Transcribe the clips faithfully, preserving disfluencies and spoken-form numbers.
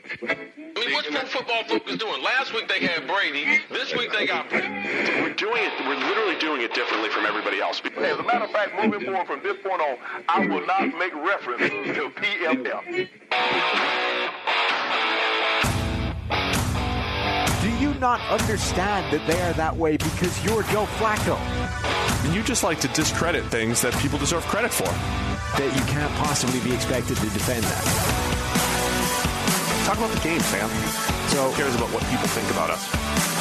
I mean, what's Pro Football Focus doing? Last week they had Brady. This week they got Brady. We're doing it. We're literally doing it differently from everybody else. As a matter of fact, moving forward from this point on, I will not make reference to P F F. Do you not understand that they are that way because you're Joe Flacco? And you just like to discredit things that people deserve credit for. That you can't possibly be expected to defend that. Talk about the game, fam. So who cares about what people think about us?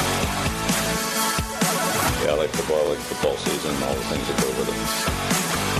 Yeah, I like football, I like football season, and all the things that go with it.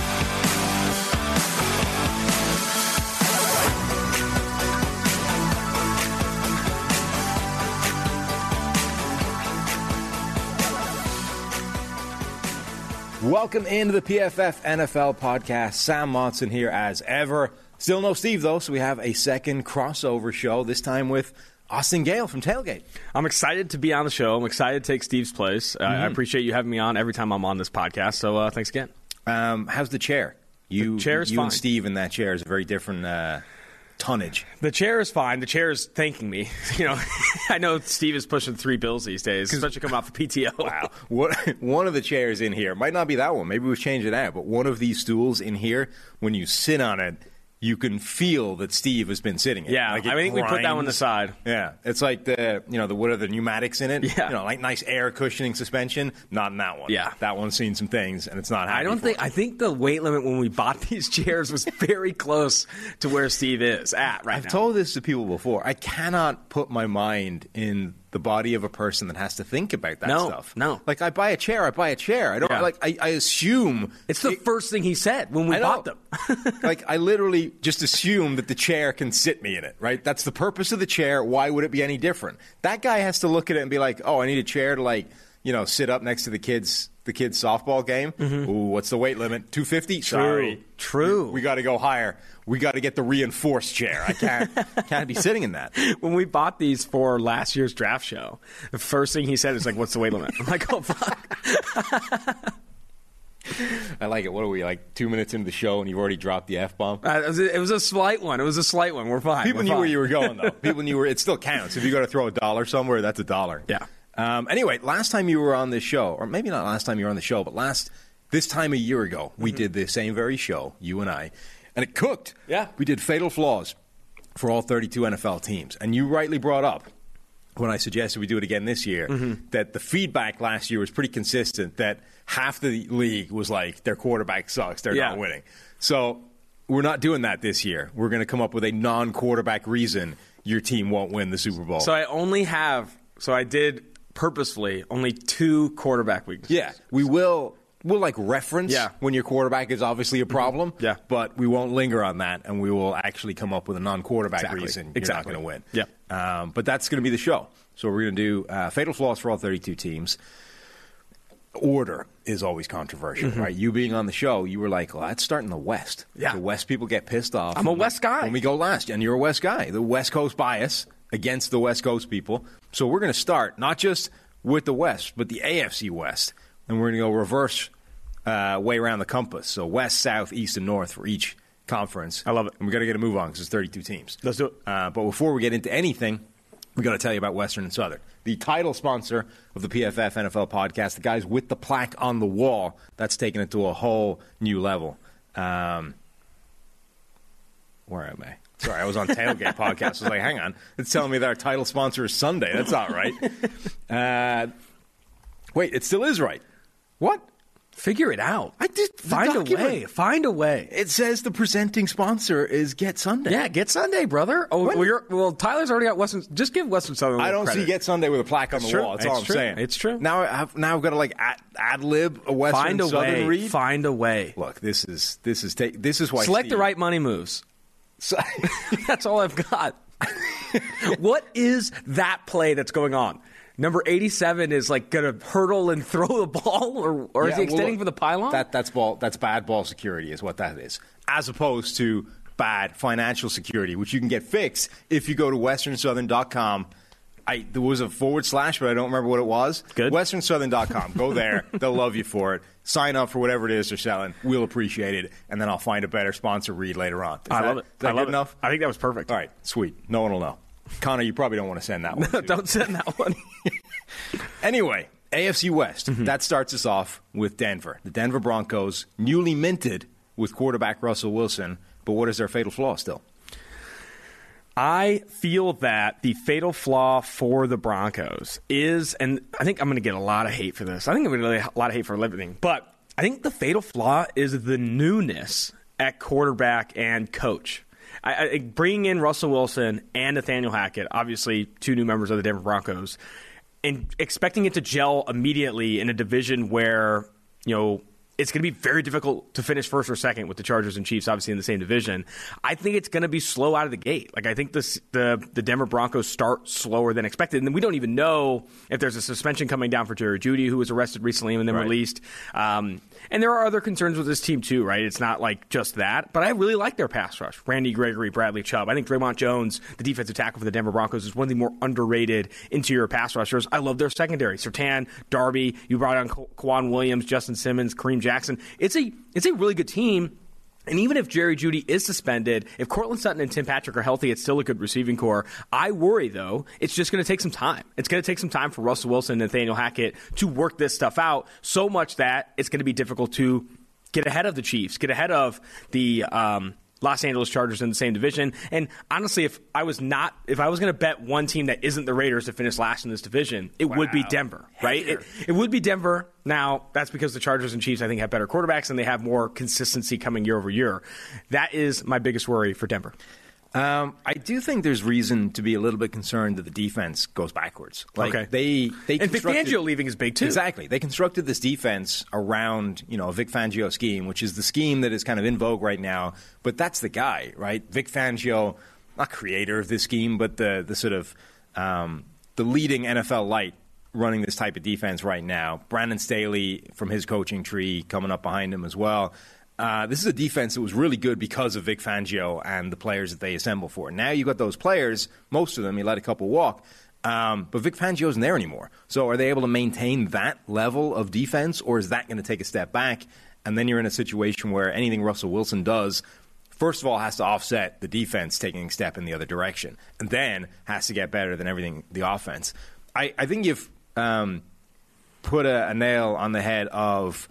Welcome into the P F F N F L podcast. Sam Monson here as ever. Still no Steve, though, so we have a second crossover show, this time with Austin Gale from Tailgate. I'm excited to be on the show. I'm excited to take Steve's place. Uh, mm-hmm. I appreciate you having me on every time I'm on this podcast, so uh, thanks again. Um, how's the chair? You, the chair's you fine. and Steve in that chair is a very different uh, tonnage. The chair is fine. The chair is thanking me. You know, I know Steve is pushing three bills these days, especially coming off the P T O. Wow. What, one of the chairs in here, might not be that one, maybe we've changed it out, but one of these stools in here, when you sit on it, you can feel that Steve has been sitting in. Yeah, like I think grinds. we put that one aside. Yeah, it's like the, you know, the what are the pneumatics in it? Yeah. You know, like nice air cushioning suspension. Not in that one. Yeah. That one's seen some things, and it's not happy I don't for think, it. I think the weight limit when we bought these chairs was very close to where Steve is at right I've now. told this to people before. I cannot put my mind in the body of a person that has to think about that no, stuff. No, Like, I buy a chair, I buy a chair. I don't, yeah. like, I, I assume. It's the it, first thing he said when we I bought know. them. Like, I literally just assume that the chair can sit me in it, right? That's the purpose of the chair. Why would it be any different? That guy has to look at it and be like, oh, I need a chair to, like, you know, sit up next to the kids' the kids' softball game. Mm-hmm. Ooh, what's the weight limit? two fifty? Sorry. True. We, we got to go higher. We got to get the reinforced chair. I can't can't be sitting in that. When we bought these for last year's draft show, the first thing he said is like, what's the weight limit? I'm like, oh, fuck. I like it. What are we, like two minutes into the show and you've already dropped the F-bomb? Uh, it, was a, it was a slight one. It was a slight one. We're fine. People We're knew fine. where you were going, though. People knew where it still counts. If you got to throw a dollar somewhere, that's a dollar. Yeah. Um, anyway, last time you were on this show, or maybe not last time you were on the show, but last this time a year ago, we mm-hmm. did the same very show, you and I, and it cooked. Yeah. We did Fatal Flaws for all thirty-two N F L teams. And you rightly brought up, when I suggested we do it again this year, mm-hmm. that the feedback last year was pretty consistent, that half the league was like, their quarterback sucks, they're yeah. not winning. So we're not doing that this year. We're going to come up with a non-quarterback reason your team won't win the Super Bowl. So I only have, so I did purposefully only two quarterback weaknesses. Yeah, we will... We'll, like, reference yeah. when your quarterback is obviously a problem, yeah. but we won't linger on that, and we will actually come up with a non-quarterback exactly. reason you're exactly. not going to win. Yeah. Um, but that's going to be the show. So we're going to do uh, Fatal Flaws for all thirty-two teams. Order is always controversial, mm-hmm. right? You being on the show, you were like, well, let's start in the West. Yeah. The West people get pissed off. I'm a West guy. When we go last, and you're a West guy. The West Coast bias against the West Coast people. So we're going to start not just with the West, but the A F C West. And we're going to go reverse Uh, way around the compass. So west, south, east, and north for each conference. I love it. And we got to get a move on because it's thirty-two teams. Let's do it. Uh, but before we get into anything, we got to tell you about Western and Southern, the title sponsor of the P F F N F L podcast. The guys with the plaque on the wall. That's taking it to a whole new level. Um, where am I? Sorry, I was on Tailgate podcast. I was like, hang on. It's telling me that our title sponsor is Sunday. That's not right. Uh, wait, it still is right. What? Figure it out. I did find a way. Find a way. It says the presenting sponsor is Get Sunday. Yeah, Get Sunday, brother. Oh, well, you're, well, Tyler's already got Western. Just give Western Southern. I don't credit. see Get Sunday with a plaque on it's the true. wall. That's it's all I'm true. saying. It's true. Now I've now I've got to like ad, ad lib a Western Find a Southern way. read. Find a way. Look, this is this is ta- this is why select Steve, the right money moves. So, that's all I've got. What is that play that's going on? Number eighty-seven is like going to hurdle and throw the ball, or, or yeah, is he extending well, for the pylon? That that's ball. That's bad ball security, is what that is, as opposed to bad financial security, which you can get fixed if you go to western southern dot com. I there was a forward slash, but I don't remember what it was. Good. western southern dot com. Go there. They'll love you for it. Sign up for whatever it is they're selling. We'll appreciate it, and then I'll find a better sponsor read later on. Is I that, love it. Is that I love good it. enough? I think that was perfect. All right, sweet. No one will know. Connor, you probably don't want to send that one. No, don't send that one. Anyway, A F C West. Mm-hmm. That starts us off with Denver. The Denver Broncos, newly minted with quarterback Russell Wilson. But what is their fatal flaw still? I feel that the fatal flaw for the Broncos is, and I think I'm going to get a lot of hate for this. I think I'm going to get a lot of hate for everything. But I think the fatal flaw is the newness at quarterback and coach. I, I, bringing in Russell Wilson and Nathaniel Hackett, obviously two new members of the Denver Broncos, and expecting it to gel immediately in a division where, you know, it's going to be very difficult to finish first or second with the Chargers and Chiefs, obviously in the same division. I think it's going to be slow out of the gate. Like I think this, the the Denver Broncos start slower than expected, and then we don't even know if there's a suspension coming down for Jerry Jeudy, who was arrested recently and then right. released. Um, and there are other concerns with this team too, right? It's not like just that, but I really like their pass rush. Randy Gregory, Bradley Chubb. I think Draymond Jones, the defensive tackle for the Denver Broncos, is one of the more underrated interior pass rushers. I love their secondary. Surtain, Darby. You brought on Ka- Kwan Williams, Justin Simmons, Kareem Jackson. It's a it's a really good team. And even if Jerry Jeudy is suspended, if Cortland Sutton and Tim Patrick are healthy, it's still a good receiving core. I worry, though, it's just going to take some time. It's going to take some time for Russell Wilson and Nathaniel Hackett to work this stuff out, so much that it's going to be difficult to get ahead of the Chiefs, get ahead of the um, Los Angeles Chargers in the same division. And honestly, if I was not, if I was going to bet one team that isn't the Raiders to finish last in this division, it wow. would be Denver, right? It, it would be Denver. Now, that's because the Chargers and Chiefs, I think, have better quarterbacks and they have more consistency coming year over year. That is my biggest worry for Denver. Um, I do think there's reason to be a little bit concerned that the defense goes backwards. Like okay. they, they and Vic Fangio leaving is big too. Exactly. They constructed this defense around, you know, a Vic Fangio scheme, which is the scheme that is kind of in vogue right now. But that's the guy, right? Vic Fangio, not creator of this scheme, but the the sort of um, the leading N F L light running this type of defense right now. Brandon Staley from his coaching tree coming up behind him as well. Uh, this is a defense that was really good because of Vic Fangio and the players that they assemble for. Now you've got those players, most of them, you let a couple walk, um, but Vic Fangio isn't there anymore. So are they able to maintain that level of defense, or is that going to take a step back? And then you're in a situation where anything Russell Wilson does, first of all, has to offset the defense taking a step in the other direction, and then has to get better than everything the offense. I, I think you've um, put a, a nail on the head of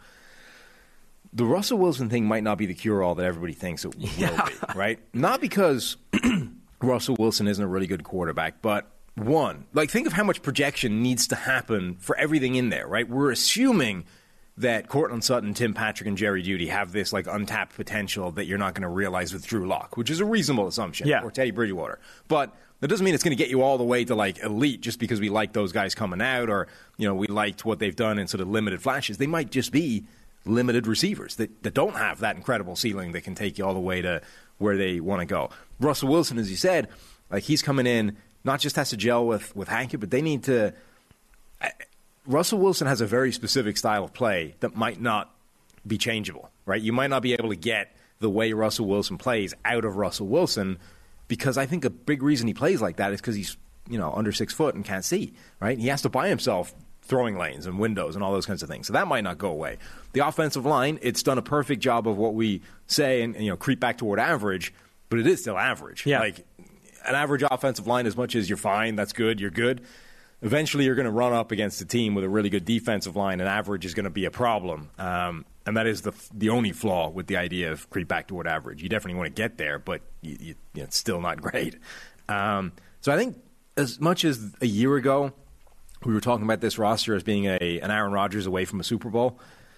the Russell Wilson thing might not be the cure-all that everybody thinks it will yeah. be, right? Not because Russell Wilson isn't a really good quarterback, but one, like think of how much projection needs to happen for everything in there, right? We're assuming that Cortland Sutton, Tim Patrick, and Jerry Jeudy have this like untapped potential that you're not going to realize with Drew Lock, which is a reasonable assumption, yeah. or Teddy Bridgewater. But that doesn't mean it's going to get you all the way to like elite just because we like those guys coming out, or you know we liked what they've done in sort of limited flashes. They might just be limited receivers that, that don't have that incredible ceiling that can take you all the way to where they want to go. Russell Wilson, as you said, like he's coming in, not just has to gel with, with Hankett, but they need to uh, – Russell Wilson has a very specific style of play that might not be changeable, right? You might not be able to get the way Russell Wilson plays out of Russell Wilson because I think a big reason he plays like that is because he's, you know, under six foot and can't see, right? He has to buy himself throwing lanes and windows and all those kinds of things. So that might not go away. The offensive line, it's done a perfect job of what we say and, and you know creep back toward average, but it is still average. Yeah. Like an average offensive line, as much as you're fine, that's good, you're good. Eventually you're going to run up against a team with a really good defensive line, and average is going to be a problem. Um, and that is the the only flaw with the idea of creep back toward average. You definitely want to get there, but you, you, you know, it's still not great. Um, so I think as much as a year ago, we were talking about this roster as being a an Aaron Rodgers away from a Super Bowl.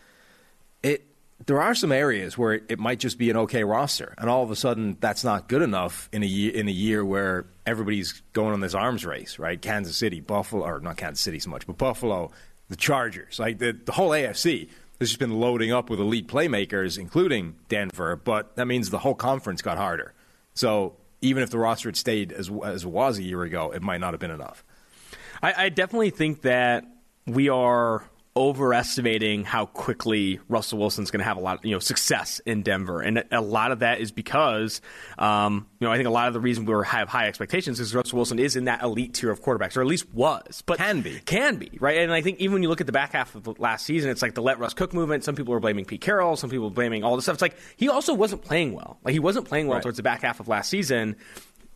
It there are some areas where it, it might just be an okay roster, and all of a sudden that's not good enough in a year in a year where everybody's going on this arms race, right? Kansas City, Buffalo, or not Kansas City so much, but Buffalo, the Chargers, like the, the whole A F C has just been loading up with elite playmakers, including Denver. But that means the whole conference got harder. So even if the roster had stayed as as it was a year ago, it might not have been enough. I, I definitely think that we are overestimating how quickly Russell Wilson's going to have a lot of, you know, success in Denver. And a lot of that is because, um, you know, I think a lot of the reason we have high expectations is Russell Wilson is in that elite tier of quarterbacks, or at least was. But can be. Can be, right? And I think even when you look at the back half of the last season, it's like the let Russ cook movement. Some people are blaming Pete Carroll. Some people are blaming all this stuff. It's like he also wasn't playing well. Like he wasn't playing well right. towards the back half of last season.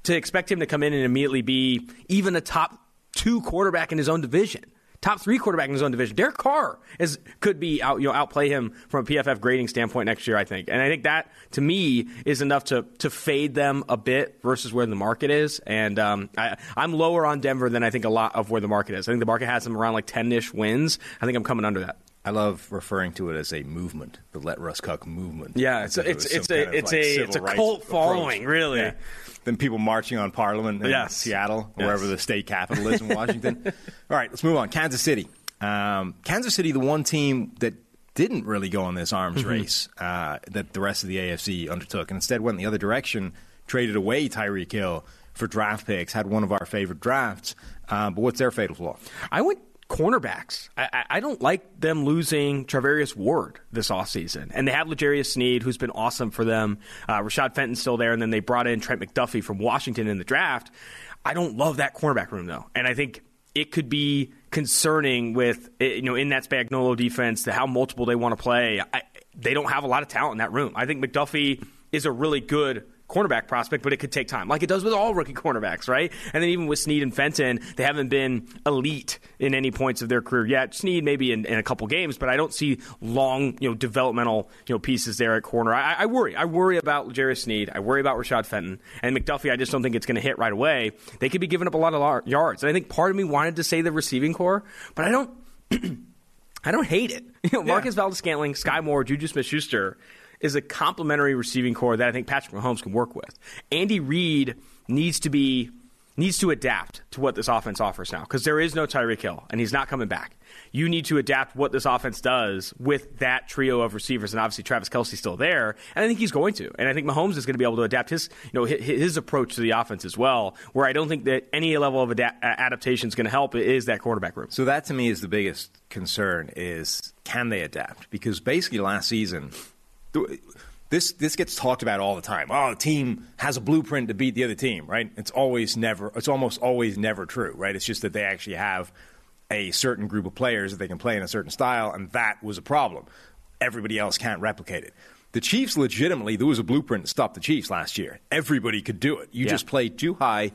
to expect him to come in and immediately be even a top two quarterback in his own division. Top three quarterback in his own division. Derek Carr is could be out, you know, outplay him from a P F F grading standpoint next year, I think. And I think that, to me, is enough to to fade them a bit versus where the market is. And um, I, I'm lower on Denver than I think a lot of where the market is. I think the market has them around like ten-ish wins. I think I'm coming under that. I love referring to it as a movement, the Let Russ Cook movement. Yeah, it's a, it's it's a it's a it's a cult following, really. Yeah. Then people marching on Parliament in yes. Seattle, yes. wherever the state capital is in Washington. All right, let's move on. Kansas City. Um, Kansas City, the one team that didn't really go on this arms mm-hmm. race uh, that the rest of the A F C undertook, and instead went the other direction, traded away Tyreek Hill for draft picks, had one of our favorite drafts. Uh, but what's their fatal flaw? I went cornerbacks. I, I don't like them losing Travarius Ward this offseason. And they have L'Jarius Sneed, who's been awesome for them. Uh, Rashad Fenton's still there, and then they brought in Trent McDuffie from Washington in the draft. I don't love that cornerback room, though. And I think it could be concerning with, you know, in that Spagnuolo defense, to how multiple they want to play. I, they don't have a lot of talent in that room. I think McDuffie is a really good cornerback prospect, but it could take time, like it does with all rookie cornerbacks, right? And then even with Sneed and Fenton, they haven't been elite in any points of their career yet. Sneed maybe in, in a couple games, but I don't see long, you know, developmental, you know, pieces there at corner. I, I worry. I worry about L'Jarius Sneed. I worry about Rashad Fenton. And McDuffie, I just don't think it's going to hit right away. They could be giving up a lot of yards. And I think part of me wanted to say the receiving core, but I don't I don't hate it. You know, Marcus yeah. Valdes-Scantling, Sky Moore, Juju Smith-Schuster is a complementary receiving core that I think Patrick Mahomes can work with. Andy Reid needs to be needs to adapt to what this offense offers now, because there is no Tyreek Hill, and he's not coming back. You need to adapt what this offense does with that trio of receivers, and obviously Travis Kelce's still there, and I think he's going to. And I think Mahomes is going to be able to adapt his, you know, his, his approach to the offense as well, where I don't think that any level of ada- adaptation is going to help is that quarterback room. So that, to me, is the biggest concern, is can they adapt? Because basically last season, This this gets talked about all the time. Oh, the team has a blueprint to beat the other team, right? It's always never. It's almost always never true, right? It's just that they actually have a certain group of players that they can play in a certain style, and that was a problem. Everybody else can't replicate it. The Chiefs, legitimately, there was a blueprint to stop the Chiefs last year. Everybody could do it. You yeah. just play too high.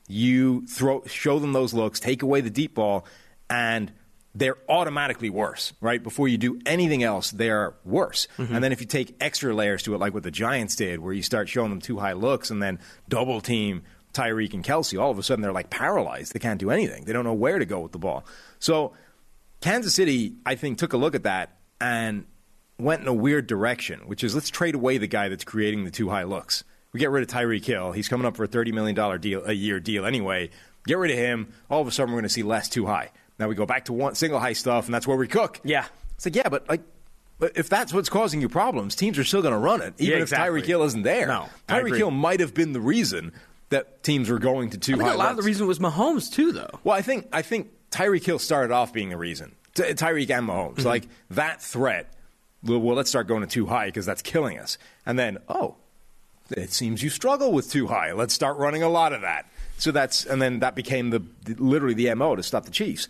You throw, show them those looks, take away the deep ball, and they're automatically worse, right? Before you do anything else, they're worse. Mm-hmm. And then if you take extra layers to it, like what the Giants did, where you start showing them too high looks and then double team Tyreek and Kelce, all of a sudden they're like paralyzed. They can't do anything. They don't know where to go with the ball. So Kansas City, I think, took a look at that and went in a weird direction, which is let's trade away the guy that's creating the too high looks. We get rid of Tyreek Hill. He's coming up for a thirty million dollars deal, a year deal anyway. Get rid of him. All of a sudden we're going to see less too high. Now we go back to one single high stuff, and that's where we cook. Yeah. It's like, yeah, but like, but if that's what's causing you problems, teams are still going to run it, even yeah, exactly. if Tyreek Hill isn't there. No, Tyreek Hill might have been the reason that teams were going to too I think high. A lot looks. of the reason was Mahomes too, though. Well, I think I think Tyreek Hill started off being the reason. Ty- Tyreek and Mahomes, mm-hmm. like that threat. Well, well, let's start going to too high because that's killing us. And then, oh, it seems you struggle with too high. Let's start running a lot of that. So that's and then that became the, the literally the M O to stop the Chiefs.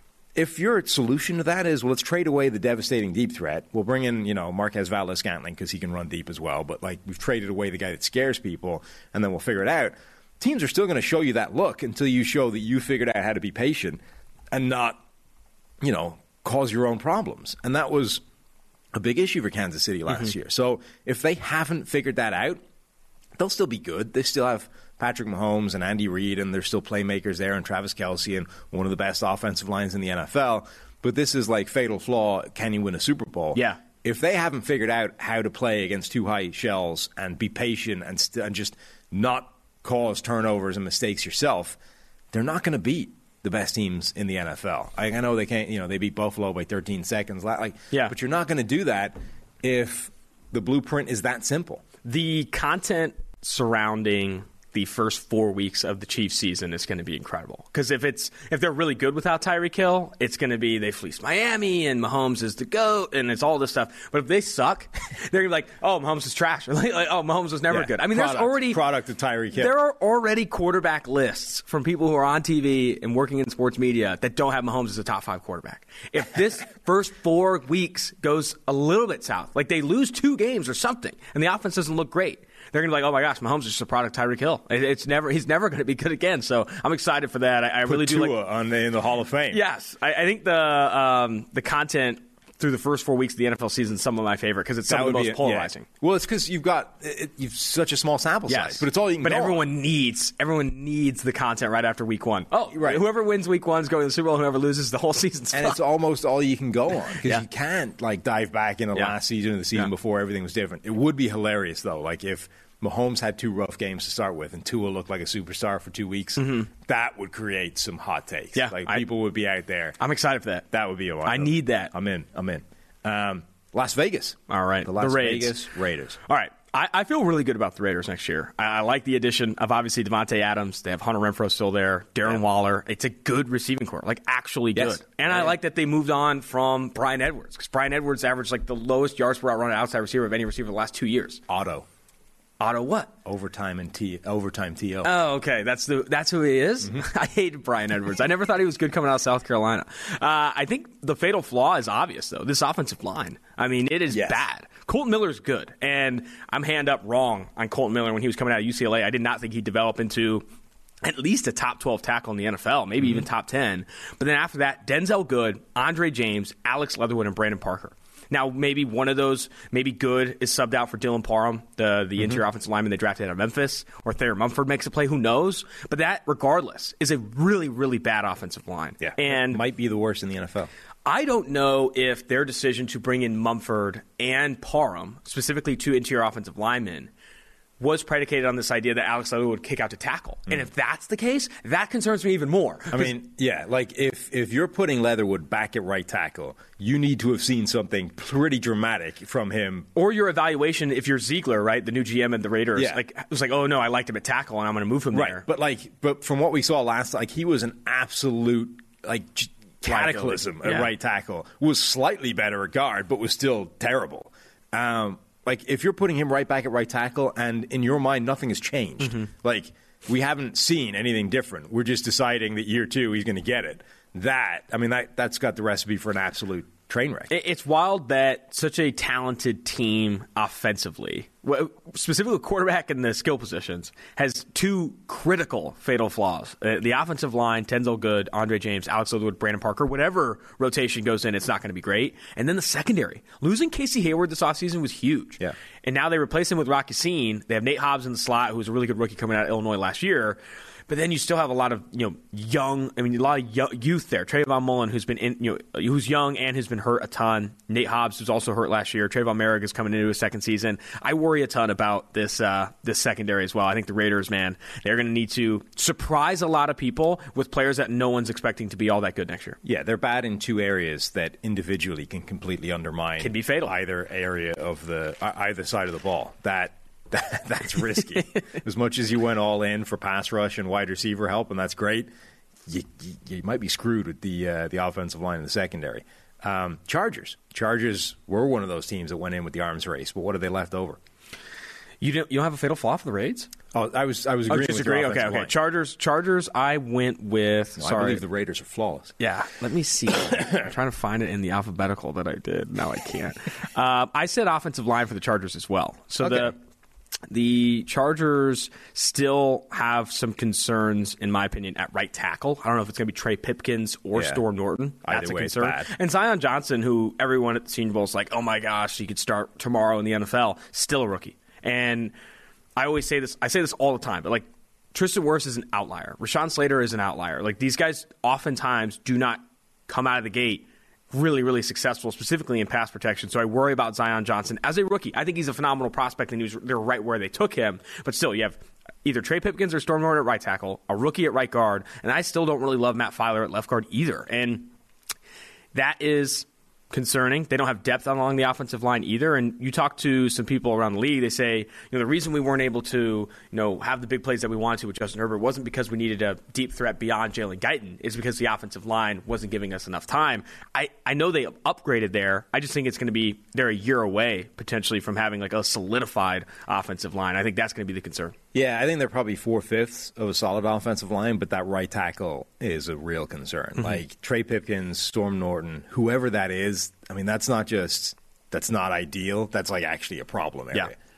If your solution to that is, well, let's trade away the devastating deep threat. We'll bring in, you know, Marquez Valdes-Scantling because he can run deep as well. But, like, we've traded away the guy that scares people, and then we'll figure it out. Teams are still going to show you that look until you show that you figured out how to be patient and not, you know, cause your own problems. And that was a big issue for Kansas City last mm-hmm. year. So if they haven't figured that out, they'll still be good. They still have Patrick Mahomes and Andy Reid, and there's still playmakers there, and Travis Kelce, and one of the best offensive lines in the N F L. But this is like fatal flaw. Can you win a Super Bowl? Yeah. If they haven't figured out how to play against too high shells and be patient and, st- and just not cause turnovers and mistakes yourself, they're not going to beat the best teams in the N F L. I, I know they can't. You know, they beat Buffalo by thirteen seconds. Like, yeah. But you're not going to do that if the blueprint is that simple. The content surrounding the first four weeks of the Chiefs season is going to be incredible. Because if it's if they're really good without Tyreek Hill, it's going to be they fleeced Miami and Mahomes is the GOAT and it's all this stuff. But if they suck, they're going to be like, oh, Mahomes is trash. Or like, like, oh, Mahomes was never yeah, good. I mean, product, there's already product of Tyreek Hill. There are already quarterback lists from people who are on T V and working in sports media that don't have Mahomes as a top five quarterback. If this first four weeks goes a little bit south, like they lose two games or something, and the offense doesn't look great, they're going to be like, oh my gosh, Mahomes is just a product of Tyreek Hill. It, it's never he's never going to be good again. So I'm excited for that. I, I Put really do Tua like on the, in the Hall of Fame. Yes, I, I think the um, the content through the first four weeks of the N F L season is some of my favorite because it's some That of the would most be- polarizing. yeah. Well, it's because you've got it, you've such a small sample Yes, size, but it's all you can But go everyone on. needs everyone needs the content right after week one. Oh, Right. Whoever wins week one is going to the Super Bowl. Whoever loses, the whole season's And fucked. it's almost all you can go on because Yeah. you can't like dive back into Yeah. last season or the season Yeah. before everything was different. It would be hilarious though, like if Mahomes had two rough games to start with and Tua looked like a superstar for two weeks. That would create some hot takes. Mm-hmm. Yeah, like I- people would be out there. I'm excited for that. That would be a lot. I need that. I'm in. I'm in. Um, Las Vegas. All right, The Las the Raids. Vegas Raiders. All right. I, I feel really good about the Raiders next year. I, I like the addition of obviously Devontae Adams. They have Hunter Renfrow still there. Darren Yeah. Waller. It's a good receiving core, like actually Yes. good. And Yeah, I yeah. like that they moved on from Brian Edwards because Brian Edwards averaged like the lowest yards per route run outside receiver of any receiver the last two years. Auto. Otto what? Overtime and T. Overtime T O. Oh, okay. That's the that's who he is. Mm-hmm. I hated Brian Edwards. I never thought he was good coming out of South Carolina. Uh, I think the fatal flaw is obvious, though. This offensive line. I mean, it is Yes. bad. Colton Miller's good, and I'm hand up wrong on Colton Miller when he was coming out of U C L A. I did not think he'd develop into at least a top twelve tackle in the N F L, maybe even top ten. But then after that, Denzel Good, Andre James, Alex Leatherwood, and Brandon Parker. Now, maybe one of those, maybe Good is subbed out for Dylan Parham, the, the interior offensive lineman they drafted out of Memphis, or Thayer Mumford makes a play. Who knows? But that, regardless, is a really, really bad offensive line. Yeah. And might be the worst in the N F L. I don't know if their decision to bring in Mumford and Parham, specifically two interior offensive linemen, was predicated on this idea that Alex Leatherwood would kick out to tackle. And if that's the case, that concerns me even more. I mean, yeah, like if if you're putting Leatherwood back at right tackle, you need to have seen something pretty dramatic from him. Or your evaluation, if you're Ziegler, right, the new G M of the Raiders, Yeah. like it was like, oh no, I liked him at tackle, and I'm going to move him Right, there. but like, but from what we saw last, like he was an absolute like j- cataclysm at Yeah. right tackle. Was slightly better at guard, but was still terrible. Um, like if you're putting him right back at right tackle, and in your mind nothing has changed, Mm-hmm. like we haven't seen anything different. We're just deciding that year two he's going to get it. That I mean, that that's got the recipe for an absolute train wreck. It- It's wild that such a talented team offensively, w- specifically quarterback and the skill positions, has two critical fatal flaws. Uh, the offensive line, Denzel Good, Andre James, Alex Leatherwood, Brandon Parker, whatever rotation goes in, it's not going to be great. And then the secondary. Losing Casey Hayward this offseason was huge. Yeah. And now they replace him with Rocky Scene. They have Nate Hobbs in the slot, who was a really good rookie coming out of Illinois last year. But then you still have a lot of you know young, I mean a lot of yo- youth there. Trayvon Mullen, who's been in, you know who's young and who's been hurt a ton. Nate Hobbs, who's also hurt last year. Trayvon Merrick is coming into his second season. I worry a ton about this uh, this secondary as well. I think the Raiders, man, they're going to need to surprise a lot of people with players that no one's expecting to be all that good next year. Yeah, they're bad in two areas that individually can completely undermine. Can be fatal. Either area of the uh, either side of the ball. That, that that's risky. As much as you went all in for pass rush and wide receiver help, and that's great, you you, you might be screwed with the uh, the offensive line and the secondary. Um, Chargers, Chargers were one of those teams that went in with the arms race, but what have they left over? You don't you don't have a fatal flaw for the Raids? Oh, I was I was Oh, agreeing just with your agree. Okay, offensive okay. line. Chargers, Chargers. I went with. No, I sorry, believe the Raiders are flawless. Yeah, let me see. I'm trying to find it in the alphabetical that I did. Now I can't. uh, I said offensive line for the Chargers as well. So Okay. the the Chargers still have some concerns, in my opinion, at right tackle. I don't know if it's going to be Trey Pipkins or Yeah. Storm Norton. Either That's a way, it's concern. bad. And Zion Johnson, who everyone at the Senior Bowl is like, oh my gosh, he could start tomorrow in the N F L, still a rookie. And I always say this, I say this all the time, but like Tristan Wirfs is an outlier. Rashawn Slater is an outlier. Like these guys oftentimes do not come out of the gate really, really successful, specifically in pass protection. So I worry about Zion Johnson as a rookie. I think he's a phenomenal prospect, and he was, they're right where they took him. But still, you have either Trey Pipkins or Storm Norton at right tackle, a rookie at right guard, and I still don't really love Matt Filer at left guard either. And that is concerning. They don't have depth along the offensive line either. And you talk to some people around the league, they say, you know, the reason we weren't able to, you know, have the big plays that we wanted to with Justin Herbert wasn't because we needed a deep threat beyond Jalen Guyton. It's because the offensive line wasn't giving us enough time. I, I know they upgraded there. I just think it's going to be, they're a year away potentially from having like a solidified offensive line. I think that's going to be the concern. Yeah, I think they're probably four-fifths of a solid offensive line, but that right tackle is a real concern. Mm-hmm. Like Trey Pipkins, Storm Norton, whoever that is, I mean, that's not just, that's not ideal. That's like actually a problem area. Yeah.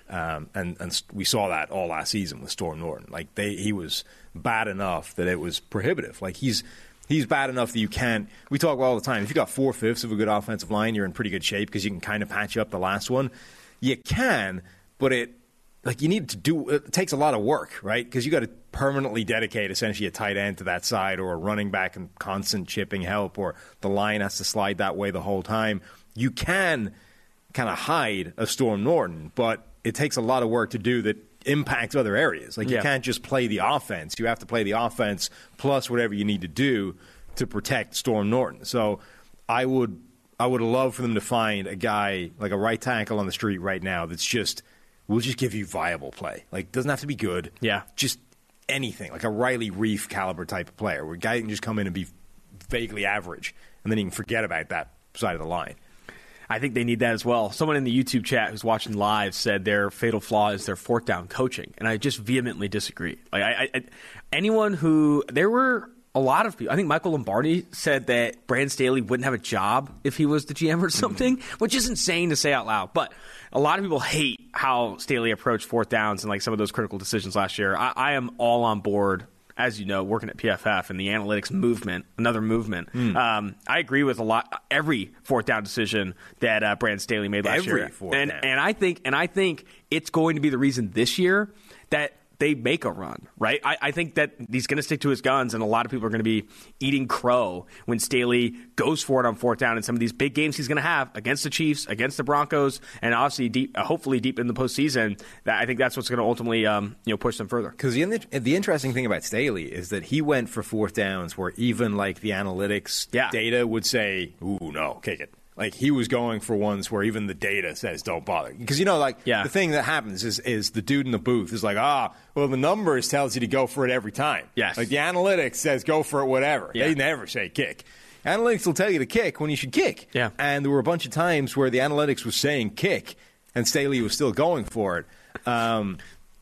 Um, and, and we saw that all last season with Storm Norton. Like they, he was bad enough that it was prohibitive. Like he's he's bad enough that you can't. We talk all the time. If you got four fifths of a good offensive line, you're in pretty good shape because you can kind of patch up the last one. You can, but it like you need to do. It takes a lot of work, right? Because you got to permanently dedicate essentially a tight end to that side, or a running back and constant chipping help, or the line has to slide that way the whole time. You can kind of hide a Storm Norton, but it takes a lot of work to do that impacts other areas. Like, you yeah. can't just play the offense. You have to play the offense plus whatever you need to do to protect Storm Norton. So I would I would love for them to find a guy, like a right tackle on the street right now, that's just, will just give you viable play. Like, doesn't have to be good. Yeah. Just anything. Like a Riley Reef caliber type of player, where a guy can just come in and be vaguely average, and then you can forget about that side of the line. I think they need that as well. Someone in the YouTube chat who's watching live said their fatal flaw is their fourth down coaching, and I just vehemently disagree. Like I, I, anyone who there were a lot of people. I think Michael Lombardi said that Brandon Staley wouldn't have a job if he was the G M or something, mm-hmm. which is insane to say out loud. But a lot of people hate how Staley approached fourth downs and like some of those critical decisions last year. I, I am all on board. As you know, working at P F F and the analytics movement, another movement. Mm. Um, I agree with a lot, every fourth down decision that uh, Brandon Staley made last every year. Fourth and down. and I think and I think it's going to be the reason this year that they make a run, right? I, I think that he's going to stick to his guns, and a lot of people are going to be eating crow when Staley goes for it on fourth down in some of these big games he's going to have against the Chiefs, against the Broncos, and obviously, deep, uh, hopefully deep in the postseason. That I think that's what's going to ultimately um, you know, push them further. Because the, the interesting thing about Staley is that he went for fourth downs where even like the analytics yeah. data would say, ooh, no, kick it. Like, he was going for ones where even the data says don't bother. Because, you know, like, yeah. the thing that happens is is the dude in the booth is like, ah, well, the numbers tells you to go for it every time. Yes. Like, the analytics says go for it, whatever. Yeah. They never say kick. Analytics will tell you to kick when you should kick. Yeah. And there were a bunch of times where the analytics was saying kick, and Staley was still going for it. Um,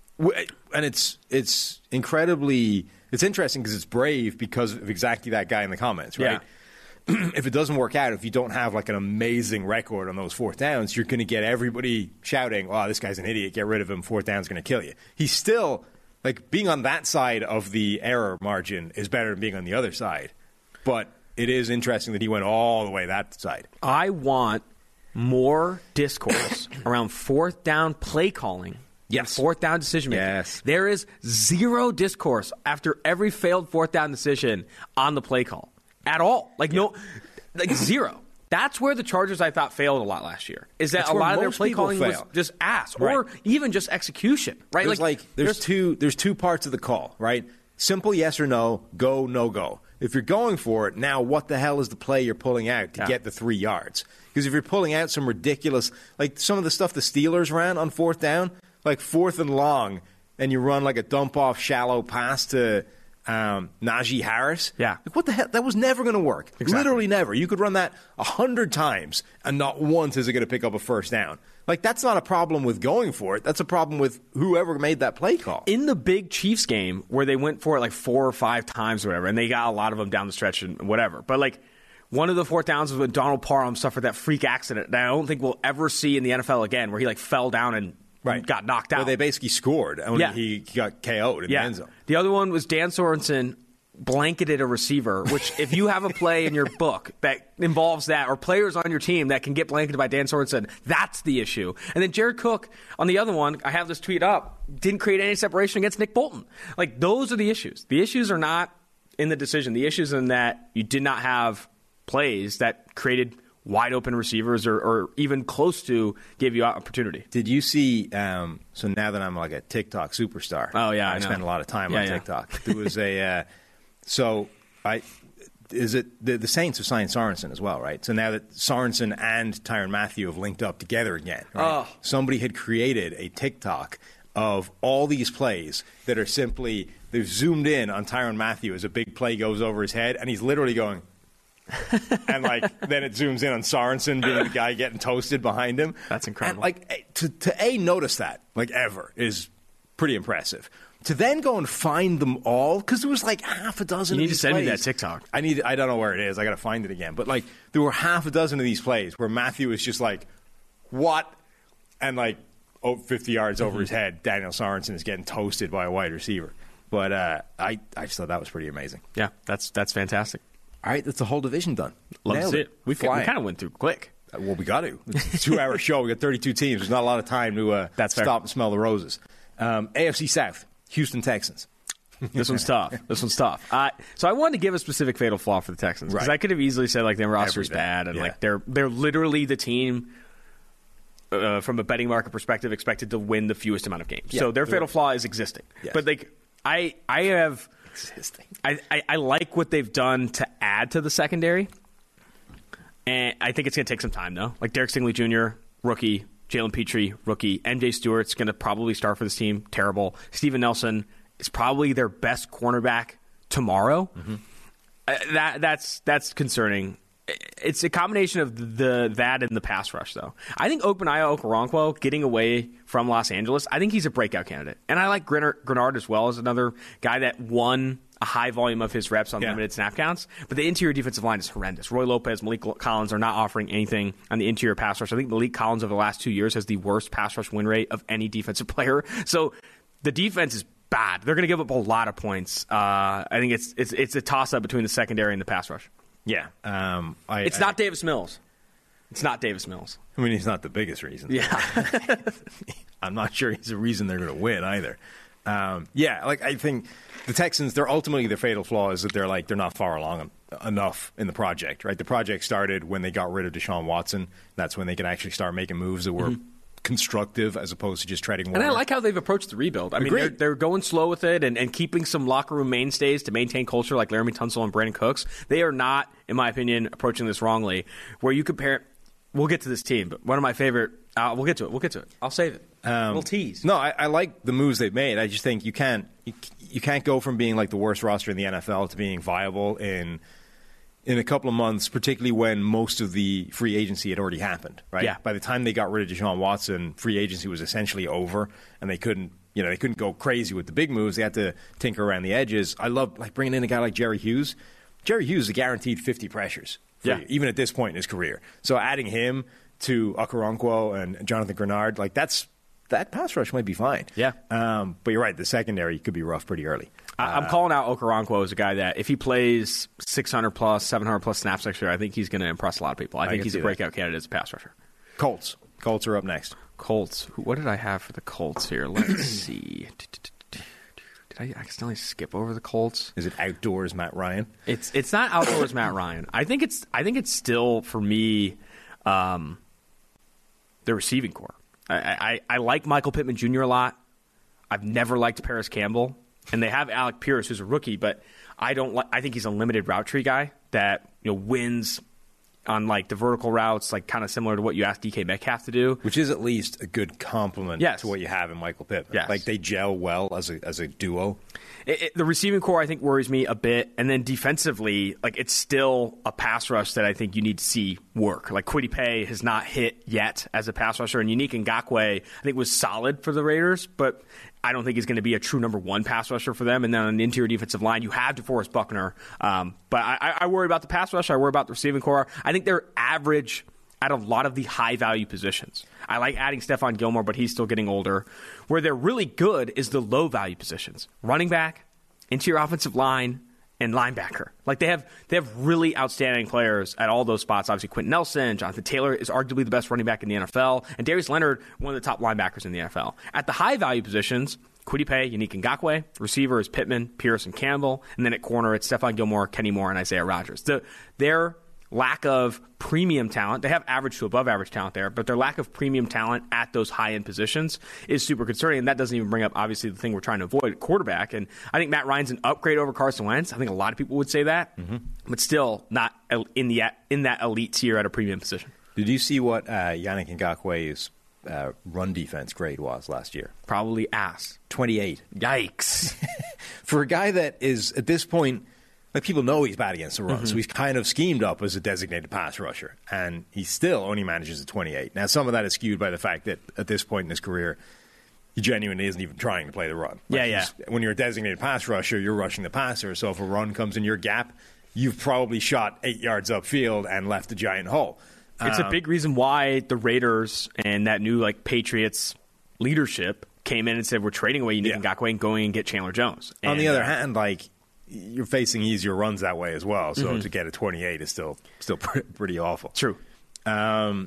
and it's it's incredibly – it's interesting because it's brave because of exactly that guy in the comments, right? Yeah. If it doesn't work out, if you don't have like an amazing record on those fourth downs, you're going to get everybody shouting, "Oh, this guy's an idiot. Get rid of him. Fourth down's going to kill you." He's still like being on that side of the error margin is better than being on the other side. But it is interesting that he went all the way that side. I want more discourse around fourth down play calling. Yes. Fourth down decision making. Yes. There is zero discourse after every failed fourth down decision on the play call. At all. Like, yeah. no, like zero. That's where the Chargers, I thought, failed a lot last year. Is that That's a lot of their most play calling fail. was just ass, right. or even just execution, right? There's like, like there's, there's two there's two parts of the call, right? Simple yes or no, go, no go. If you're going for it, now what the hell is the play you're pulling out to yeah. get the three yards? Because if you're pulling out some ridiculous, like some of the stuff the Steelers ran on fourth down, like fourth and long, and you run like a dump off shallow pass to Um, Najee Harris. Yeah. Like, what the hell? That was never going to work. Exactly. Literally never. You could run that a hundred times, and not once is it going to pick up a first down. Like, that's not a problem with going for it. That's a problem with whoever made that play call. In the big Chiefs game where they went for it like four or five times or whatever, and they got a lot of them down the stretch and whatever. But, like, one of the fourth downs was when Donald Parham suffered that freak accident that I don't think we'll ever see in the N F L again, where he, like, fell down and Right. got knocked out. Well, they basically scored, and yeah. he got K O'd in yeah. the end zone. The other one was Dan Sorensen blanketed a receiver, which if you have a play in your book that involves that, or players on your team that can get blanketed by Dan Sorensen, that's the issue. And then Jared Cook, on the other one, I have this tweet up, didn't create any separation against Nick Bolton. Like, those are the issues. The issues are not in the decision. The issues in that you did not have plays that created wide open receivers or, or even close to give you opportunity. Did you see, um, so now that I'm like a TikTok superstar. Oh, yeah, I, I know. spend a lot of time yeah, on yeah. TikTok. There was a, uh, so I, is it, the, the Saints have signed Sorensen as well, right? So now that Sorensen and Tyrann Mathieu have linked up together again, right? Oh. Somebody had created a TikTok of all these plays that are simply, they've zoomed in on Tyrann Mathieu as a big play goes over his head, and he's literally going, and like then it zooms in on Sorensen being the guy getting toasted behind him. That's incredible. And like to to a notice that like ever is pretty impressive. To then go and find them all, because there was like half a dozen. You need of these to send plays. me that TikTok. I need. I don't know where it is. I got to find it again. But like there were half a dozen of these plays where Matthew was just like, "What?" and like oh, fifty yards over mm-hmm. his head, Daniel Sorensen is getting toasted by a wide receiver. But uh, I, I just thought that was pretty amazing. Yeah, that's that's fantastic. All right, that's the whole division done. Love Nailed to see it. it. We, we kind of went through quick. Uh, well, we got to. It's a two-hour show. We got thirty-two teams. There's not a lot of time to uh, that's stop fair. and smell the roses. Um, A F C South, Houston Texans. This one's tough. This one's tough. Uh, so I wanted to give a specific fatal flaw for the Texans because right. I could have easily said like their roster's Everything. bad and yeah. like they're they're literally the team uh, from a betting market perspective expected to win the fewest amount of games. Yeah, so their fatal right. flaw is existing. Yes. But like I I have existing. I, I, I like what they've done to add to the secondary, and I think it's going to take some time though. Like Derek Stingley Junior, rookie. Jalen Petrie, rookie. M J Stewart's going to probably start for this team. Terrible. Steven Nelson is probably their best cornerback tomorrow. Mm-hmm. Uh, that that's that's concerning. It's a combination of the that and the pass rush, though. I think Okpanayo Okoronkwo getting away from Los Angeles, I think he's a breakout candidate. And I like Grenard, Grenard as well as another guy that won a high volume of his reps on yeah. limited snap counts. But the interior defensive line is horrendous. Roy Lopez, Malik Collins are not offering anything on the interior pass rush. I think Malik Collins over the last two years has the worst pass rush win rate of any defensive player. So the defense is bad. They're going to give up a lot of points. Uh, I think it's it's it's a toss-up between the secondary and the pass rush. Yeah. Um, I, it's I, not Davis Mills. It's not Davis Mills. I mean, he's not the biggest reason. Yeah. I'm not sure he's the reason they're going to win either. Um, yeah, like I think the Texans, they're ultimately their fatal flaw is that they're like they're not far along enough in the project, right? The project started when they got rid of Deshaun Watson. That's when they can actually start making moves that were mm-hmm. constructive as opposed to just trading. And I like how they've approached the rebuild. I mean, they're, they're going slow with it and, and keeping some locker room mainstays to maintain culture like Laramie Tunsil and Brandon Cooks. They are not, in my opinion, approaching this wrongly. Where you compare, we'll get to this team, but one of my favorite. Uh, we'll get to it. We'll get to it. I'll save it. Um, we'll tease. No, I, I like the moves they've made. I just think you can't you, you can't go from being like the worst roster in the N F L to being viable in in a couple of months, particularly when most of the free agency had already happened. Right. Yeah. By the time they got rid of Deshaun Watson, free agency was essentially over, and they couldn't you know they couldn't go crazy with the big moves. They had to tinker around the edges. I love like bringing in a guy like Jerry Hughes. Jerry Hughes is a guaranteed fifty pressures. For yeah. you, even at this point in his career. So adding him to Okoronkwo and Jonathan Grenard, like that's that pass rush might be fine. Yeah. Um, but you're right, the secondary could be rough pretty early. I, I'm uh, calling out Okoronkwo as a guy that if he plays six hundred plus, seven hundred plus snaps next year, I think he's going to impress a lot of people. I, I think he's a breakout that. candidate as a pass rusher. Colts. Colts are up next. Colts. What did I have for the Colts here? Let's see. Did I accidentally skip over the Colts? Is it outdoors Matt Ryan? It's it's not outdoors Matt Ryan. I think it's I think it's still for me um, the receiving core. I, I, I like Michael Pittman Junior a lot. I've never liked Paris Campbell, and they have Alec Pierce, who's a rookie, but I don't. Li- I think he's a limited route tree guy that you know wins on like the vertical routes, like kind of similar to what you asked D K Metcalf to do, which is at least a good compliment yes. to what you have in Michael Pittman. Yes. Like they gel well as a as a duo. It, it, the receiving core, I think, worries me a bit. And then defensively, like it's still a pass rush that I think you need to see work. Like Kwity Paye has not hit yet as a pass rusher. And Unique Ngakoue, I think, was solid for the Raiders, but I don't think he's going to be a true number one pass rusher for them. And then on the interior defensive line, you have DeForest Buckner. Um, but I, I worry about the pass rush. I worry about the receiving core. I think they're average at a lot of the high-value positions. I like adding Stephon Gilmore, but he's still getting older. Where they're really good is the low-value positions. Running back, interior offensive line, and linebacker. Like they have they have really outstanding players at all those spots. Obviously, Quentin Nelson, Jonathan Taylor is arguably the best running back in the N F L, and Darius Leonard, one of the top linebackers in the N F L. At the high-value positions, Kwity Paye, Unique Ngakoue. Receiver is Pittman, Pierce, and Campbell. And then at corner, it's Stephon Gilmore, Kenny Moore, and Isaiah Rodgers. The, their lack of premium talent, they have average to above average talent there, but their lack of premium talent at those high-end positions is super concerning, and that doesn't even bring up, obviously, the thing we're trying to avoid, quarterback. And I think Matt Ryan's an upgrade over Carson Wentz. I think a lot of people would say that, mm-hmm. but still not in the in that elite tier at a premium position. Did you see what uh, Yannick Ngakoue's uh, run defense grade was last year? Probably ass. twenty-eight. Yikes. For a guy that is, at this point, like people know he's bad against the run, mm-hmm. so he's kind of schemed up as a designated pass rusher, and he still only manages a twenty-eight. Now, some of that is skewed by the fact that at this point in his career, he genuinely isn't even trying to play the run. Like yeah, yeah. When you're a designated pass rusher, you're rushing the passer, so if a run comes in your gap, you've probably shot eight yards upfield and left a giant hole. It's um, a big reason why the Raiders and that new like Patriots leadership came in and said, we're trading away Yannick Yeah. Ngakoue and going and get Chandler Jones. And, On the other uh, hand, like you're facing easier runs that way as well. So Mm-hmm. to get a twenty-eight is still still pretty awful. True. Um,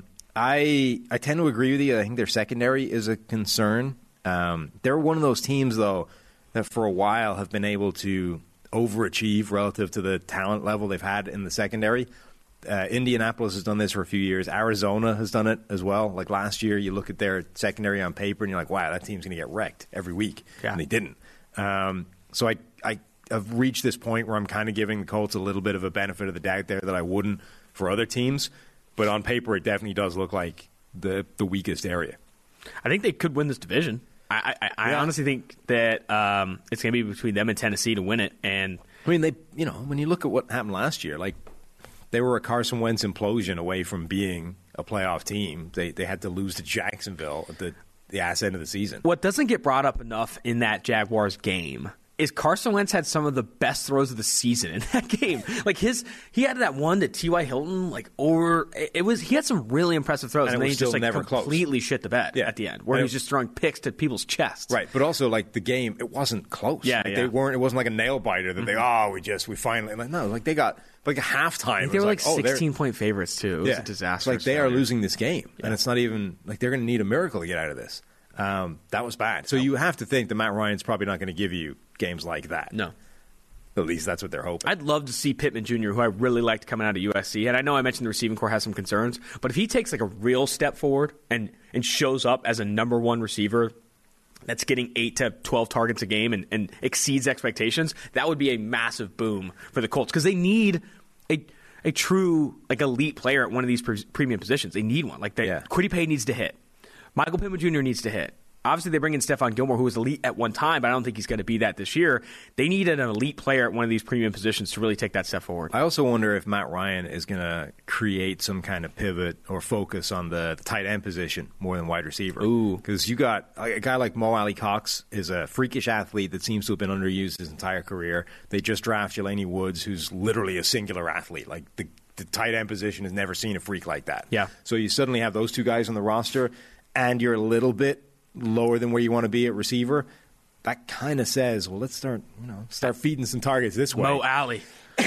I I tend to agree with you. I think their secondary is a concern. Um, they're one of those teams, though, that for a while have been able to overachieve relative to the talent level they've had in the secondary. Uh, Indianapolis has done this for a few years. Arizona has done it as well. Like last year, you look at their secondary on paper and you're like, wow, that team's going to get wrecked every week. Yeah. And they didn't. Um, so I, I have reached this point where I'm kind of giving the Colts a little bit of a benefit of the doubt there that I wouldn't for other teams. But on paper, it definitely does look like the, the weakest area. I think they could win this division. I, I, I Yeah. honestly think that um, it's going to be between them and Tennessee to win it. And I mean, they, you know, when you look at what happened last year, like they were a Carson Wentz implosion away from being a playoff team. They they had to lose to Jacksonville at the the ass end of the season. what doesn't get brought up enough in that Jaguars game is Carson Wentz had some of the best throws of the season in that game. Like his, he had that one to T Y. Hilton, like over. It was he had some really impressive throws, And and, it then was he just still like never close. completely shit the bed Yeah. at the end, where And he it- was just throwing picks to people's chests. Right, but also like the game, it wasn't close. Yeah, like, yeah. they weren't. It wasn't like a nail biter that they oh we just we finally like no like they got like a halftime. I think it they was were like, oh, they're- sixteen point favorites too. It was yeah, a disaster. It's like they are losing this game, and it's not even like they're going to need a miracle to get out of this. Um, that was bad. So you have to think that Matt Ryan's probably not going to give you games like that. No. At least that's what they're hoping. I'd love to see Pittman Junior, who I really liked coming out of U S C. And I know I mentioned the receiving core has some concerns, but if he takes like a real step forward and, and shows up as a number one receiver that's getting eight to twelve targets a game and, and exceeds expectations, that would be a massive boom for the Colts because they need a a true like elite player at one of these pre- premium positions. They need one. Like they, Yeah. Kwity Paye needs to hit. Michael Pittman Junior needs to hit. Obviously, they bring in Stephon Gilmore, who was elite at one time, but I don't think he's going to be that this year. They need an elite player at one of these premium positions to really take that step forward. I also wonder if Matt Ryan is going to create some kind of pivot or focus on the, the tight end position more than wide receiver. Ooh. Because you got a guy like Mo Ali Cox is a freakish athlete that seems to have been underused his entire career. They just draft Jelani Woods, who's literally a singular athlete. Like the, the tight end position has never seen a freak like that. Yeah. So you suddenly have those two guys on the roster, and you're a little bit lower than where you want to be at receiver. That kind of says, well, let's start, you know, start feeding some targets this way. Mo Alley.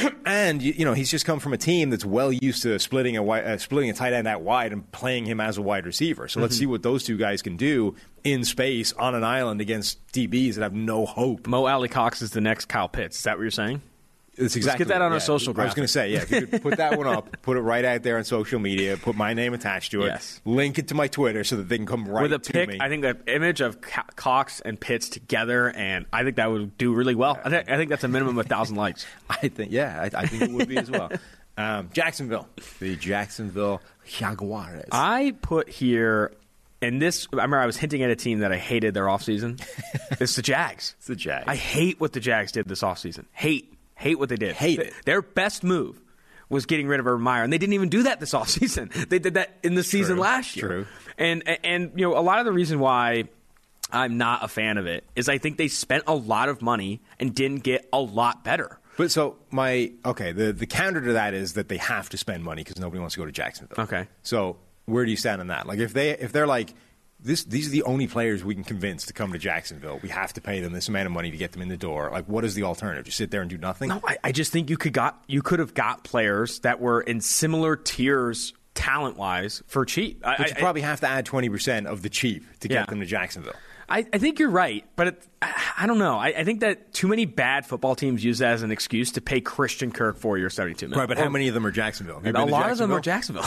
And you, you know, he's just come from a team that's well used to splitting a wi- uh, splitting a tight end out wide and playing him as a wide receiver. So let's see what those two guys can do in space on an island against D Bs that have no hope. Mo Alley Cox is the next Kyle Pitts. Is that what you're saying? It's exactly get that on yeah. our social I was going to say, yeah, if you could put that one up, put it right out there on social media, put my name attached to it, Yes. link it to my Twitter so that they can come right With a to pick, me. I think the image of Co- Cox and Pitts together, and I think that would do really well. I, th- I think that's a minimum of one thousand likes. I think, yeah, I, I think it would be as well. Um, Jacksonville, the Jacksonville Jaguares. I put here, and this, I remember I was hinting at a team that I hated their offseason. It's the Jags. It's the Jags. I hate what the Jags did this offseason. Hate. Hate what they did. Hate Th- it. Their best move was getting rid of Urban Meyer, and they didn't even do that this offseason. They did that in the season True. last year. True. And, and and you know, a lot of the reason why I'm not a fan of it is I think they spent a lot of money and didn't get a lot better. But so my okay, the the counter to that is that they have to spend money because nobody wants to go to Jacksonville. Okay. So where do you stand on that? Like if they if they're like this, these are the only players we can convince to come to Jacksonville. We have to pay them this amount of money to get them in the door. Like, what is the alternative? Just sit there and do nothing? No, I, I just think you could got you could have got players that were in similar tiers talent wise for cheap. I, But you I- probably have to add twenty percent of the cheap to get Yeah. them to Jacksonville. I, I think you're right, but it, I, I don't know. I, I think that too many bad football teams use that as an excuse to pay Christian Kirk four years, seventy-two million. Right, but how many of them are Jacksonville? Have you A been to lot of them are Jacksonville.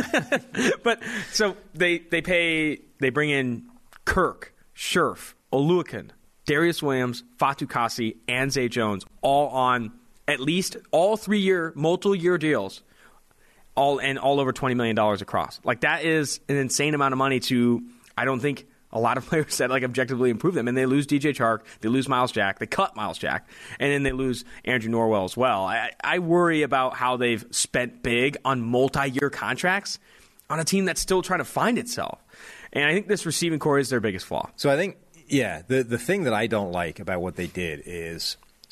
But so they they pay they bring in Kirk, Scherf, Oluokun, Darius Williams, Fatu Kasi, and Zay Jones, all on at least all three year, multiple year deals, all and all over twenty million dollars across. Like that is an insane amount of money to. I don't think a lot of players that like objectively improve them, and they lose D J Chark, they lose Miles Jack, they cut Miles Jack, and then they lose Andrew Norwell as well. I, I worry about how they've spent big on multi-year contracts on a team that's still trying to find itself. And I think this receiving core is their biggest flaw. So I think, yeah, the the thing that I don't like about what they did is,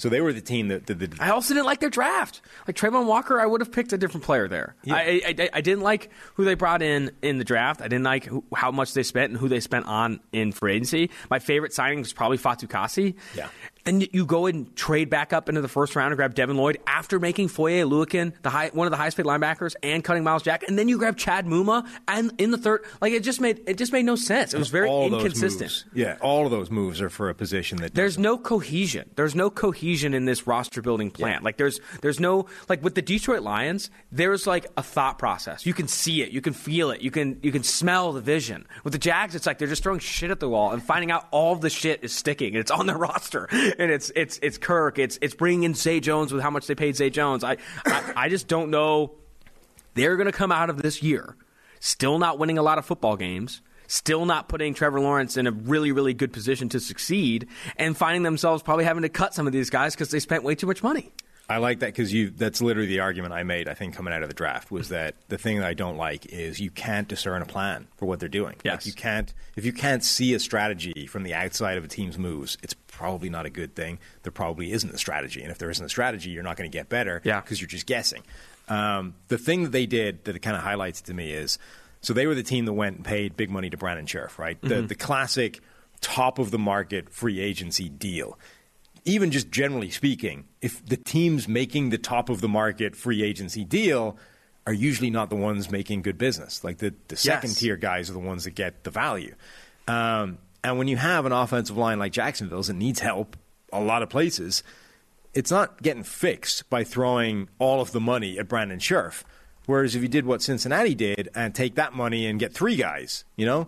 So they were the team that did the. I also didn't like their draft. Like Trayvon Walker, I would have picked a different player there. Yeah. I, I, I didn't like who they brought in in the draft. I didn't like who, how much they spent and who they spent on in free agency. My favorite signing was probably Fatou Kassi. Yeah. And you go and trade back up into the first round and grab Devin Lloyd after making Foye Oluokun the high, one of the highest paid linebackers and cutting Miles Jack, and then you grab Chad Muma and in the third, like it just made it just made no sense. It was very all inconsistent. Those moves, yeah, all of those moves are for a position that there's doesn't. no cohesion. There's no cohesion in this roster building plan. Yeah. Like there's there's no like with the Detroit Lions, there's like a thought process. You can see it, you can feel it, you can you can smell the vision. With the Jags, it's like they're just throwing shit at the wall and finding out all of the shit is sticking and it's on their roster and it's it's it's Kirk, it's it's bringing in Zay Jones with how much they paid Zay Jones. I I, I just don't know. They're going to come out of this year still not winning a lot of football games, still not putting Trevor Lawrence in a really, really good position to succeed, and finding themselves probably having to cut some of these guys because they spent way too much money. I like that because you that's literally the argument I made, I think, coming out of the draft, was that the thing that I don't like is you can't discern a plan for what they're doing. Yes. Like you can't if you can't see a strategy from the outside of a team's moves, it's probably not a good thing. There probably isn't a strategy. And if there isn't a strategy, you're not going to get better because yeah. you're just guessing. Um, the thing that they did that it kind of highlights to me is, so they were the team that went and paid big money to Brandon Scherff, right? The, Mm-hmm. the classic top-of-the-market free agency deal. Even just generally speaking, if the teams making the top-of-the-market free agency deal are usually not the ones making good business. Like the, the second-tier guys are the ones that get the value. Um, and when you have an offensive line like Jacksonville's that needs help a lot of places, it's not getting fixed by throwing all of the money at Brandon Scherff. Whereas if you did what Cincinnati did and take that money and get three guys, you know,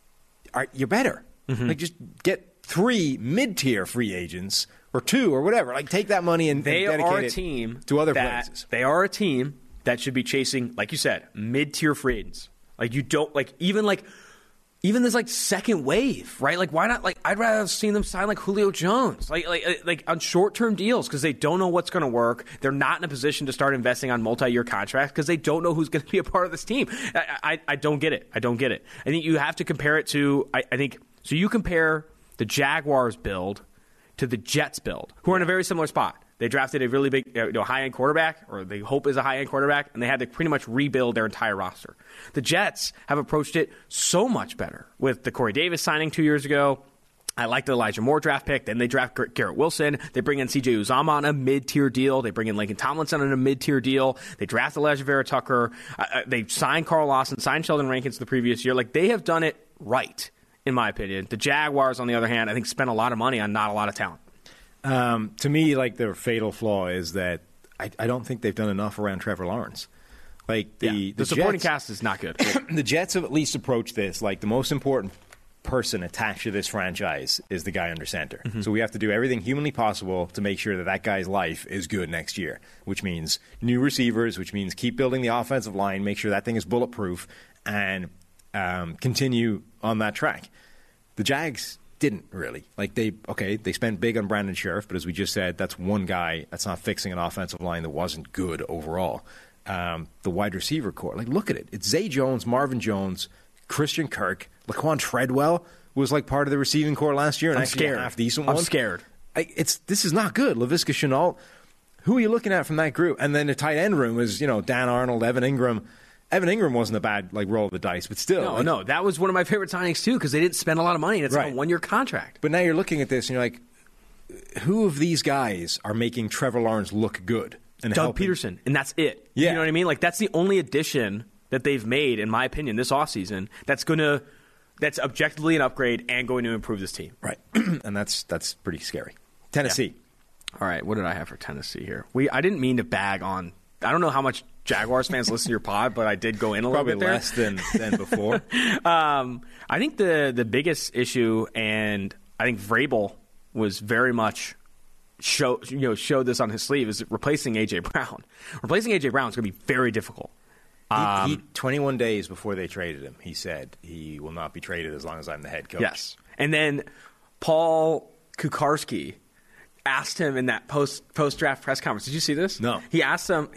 are, you're better. Mm-hmm. Like just get three mid-tier free agents or two or whatever. Like take that money and, they and are dedicate a it team to other that, places. They are a team that should be chasing, like you said, mid-tier free agents. Like you don't like even like even this like second wave, right? Like why not? Like I'd rather have seen them sign like Julio Jones, like like like on short-term deals because they don't know what's going to work. They're not in a position to start investing on multi-year contracts because they don't know who's going to be a part of this team. I, I I don't get it. I don't get it. I think you have to compare it to. I, I think so. You compare the Jaguars build to the Jets build, who are in a very similar spot. They drafted a really big, you know, high-end quarterback, or they hope is a high-end quarterback, and they had to pretty much rebuild their entire roster. The Jets have approached it so much better with the Corey Davis signing two years ago. I like the Elijah Moore draft pick. Then they draft Garrett Wilson. They bring in C J Uzomah on a mid-tier deal. They bring in Laken Tomlinson on a mid-tier deal. They draft Elijah Vera Tucker. Uh, they signed Carl Lawson, signed Sheldon Rankins the previous year. Like, they have done it right, in my opinion. The Jaguars, on the other hand, I think spent a lot of money on not a lot of talent. Um, to me, like their fatal flaw is that I, I don't think they've done enough around Trevor Lawrence. Like the Yeah, the, the supporting Jets, cast is not good. the Jets have at least approached this like the most important person attached to this franchise is the guy under center. Mm-hmm. So we have to do everything humanly possible to make sure that that guy's life is good next year, which means new receivers, which means keep building the offensive line, make sure that thing is bulletproof, and um, continue on that track. The Jags didn't really. Like they, okay, they spent big on Brandon Scherff, but as we just said, that's one guy that's not fixing an offensive line that wasn't good overall. Um, the wide receiver core, like look at it. It's Zay Jones, Marvin Jones, Christian Kirk, Laquan Treadwell was like part of the receiving core last year, and I'm actually scared. a half decent I'm one. scared. I, it's this is not good. Laviska Shenault, who are you looking at from that group? And then the tight end room is you know Dan Arnold, Evan Ingram. Evan Ingram wasn't a bad like roll of the dice, but still. No, like, no, that was one of my favorite signings too because they didn't spend a lot of money and it's Right. a one-year contract. But now you're looking at this and you're like, who of these guys are making Trevor Lawrence look good? And Doug helping? Peterson, and that's it. Yeah. You know what I mean? Like that's the only addition that they've made, in my opinion, this offseason that's going to that's objectively an upgrade and going to improve this team. Right, and that's that's pretty scary. Tennessee. Yeah. All right, what did I have for Tennessee here? We I didn't mean to bag on. I don't know how much Jaguars fans listen to your pod, but I did go in a Probably little bit there. less than, than before. um, I think the the biggest issue, and I think Vrabel was very much show you know showed this on his sleeve, is replacing A J Brown. Replacing A J Brown is going to be very difficult. Um, he, he, twenty-one days before they traded him, he said he will not be traded as long as I'm the head coach. Yes, and then Paul Kukarski. asked him in that post post draft press conference. Did you see this? No. He asked him.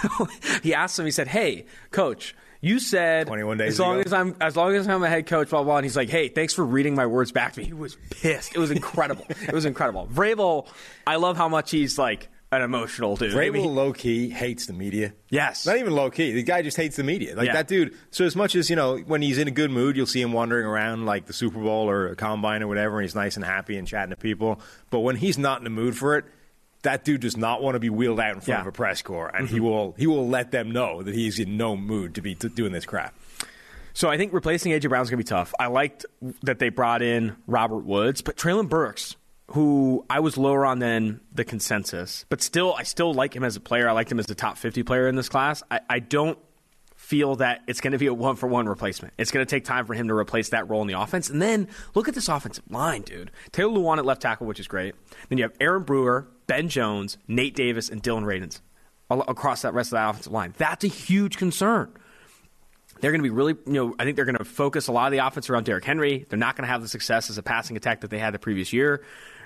He asked him. He said, "Hey, coach, you said twenty-one days as long ago. as I'm as long as I'm a head coach, blah blah." blah. And he's like, "Hey, thanks for reading my words back to me." He was pissed. It was incredible. It was incredible. Vrabel, I love how much he's like an emotional dude. Vrabel I mean, low key hates the media. Yes. Not even low key. The guy just hates the media. Like Yeah. that dude. So as much as, you know, when he's in a good mood, you'll see him wandering around like the Super Bowl or a combine or whatever, and he's nice and happy and chatting to people. But when he's not in the mood for it, that dude does not want to be wheeled out in front Yeah. of a press corps, and Mm-hmm. he will he will let them know that he's in no mood to be t- doing this crap. So I think replacing A J Brown's going to be tough. I liked that they brought in Robert Woods, but Treylon Burks, who I was lower on than the consensus, but still, I still like him as a player. I liked him as a top fifty player in this class. I, I don't feel that it's going to be a one-for-one replacement. It's going to take time for him to replace that role in the offense. And then look at this offensive line, dude. Taylor Lewan at left tackle, which is great. Then you have Aaron Brewer, Ben Jones, Nate Davis, and Dylan Radins all across that rest of that offensive line. That's a huge concern. They're going to be really, you know, I think they're going to focus a lot of the offense around Derrick Henry. They're not going to have the success as a passing attack that they had the previous year.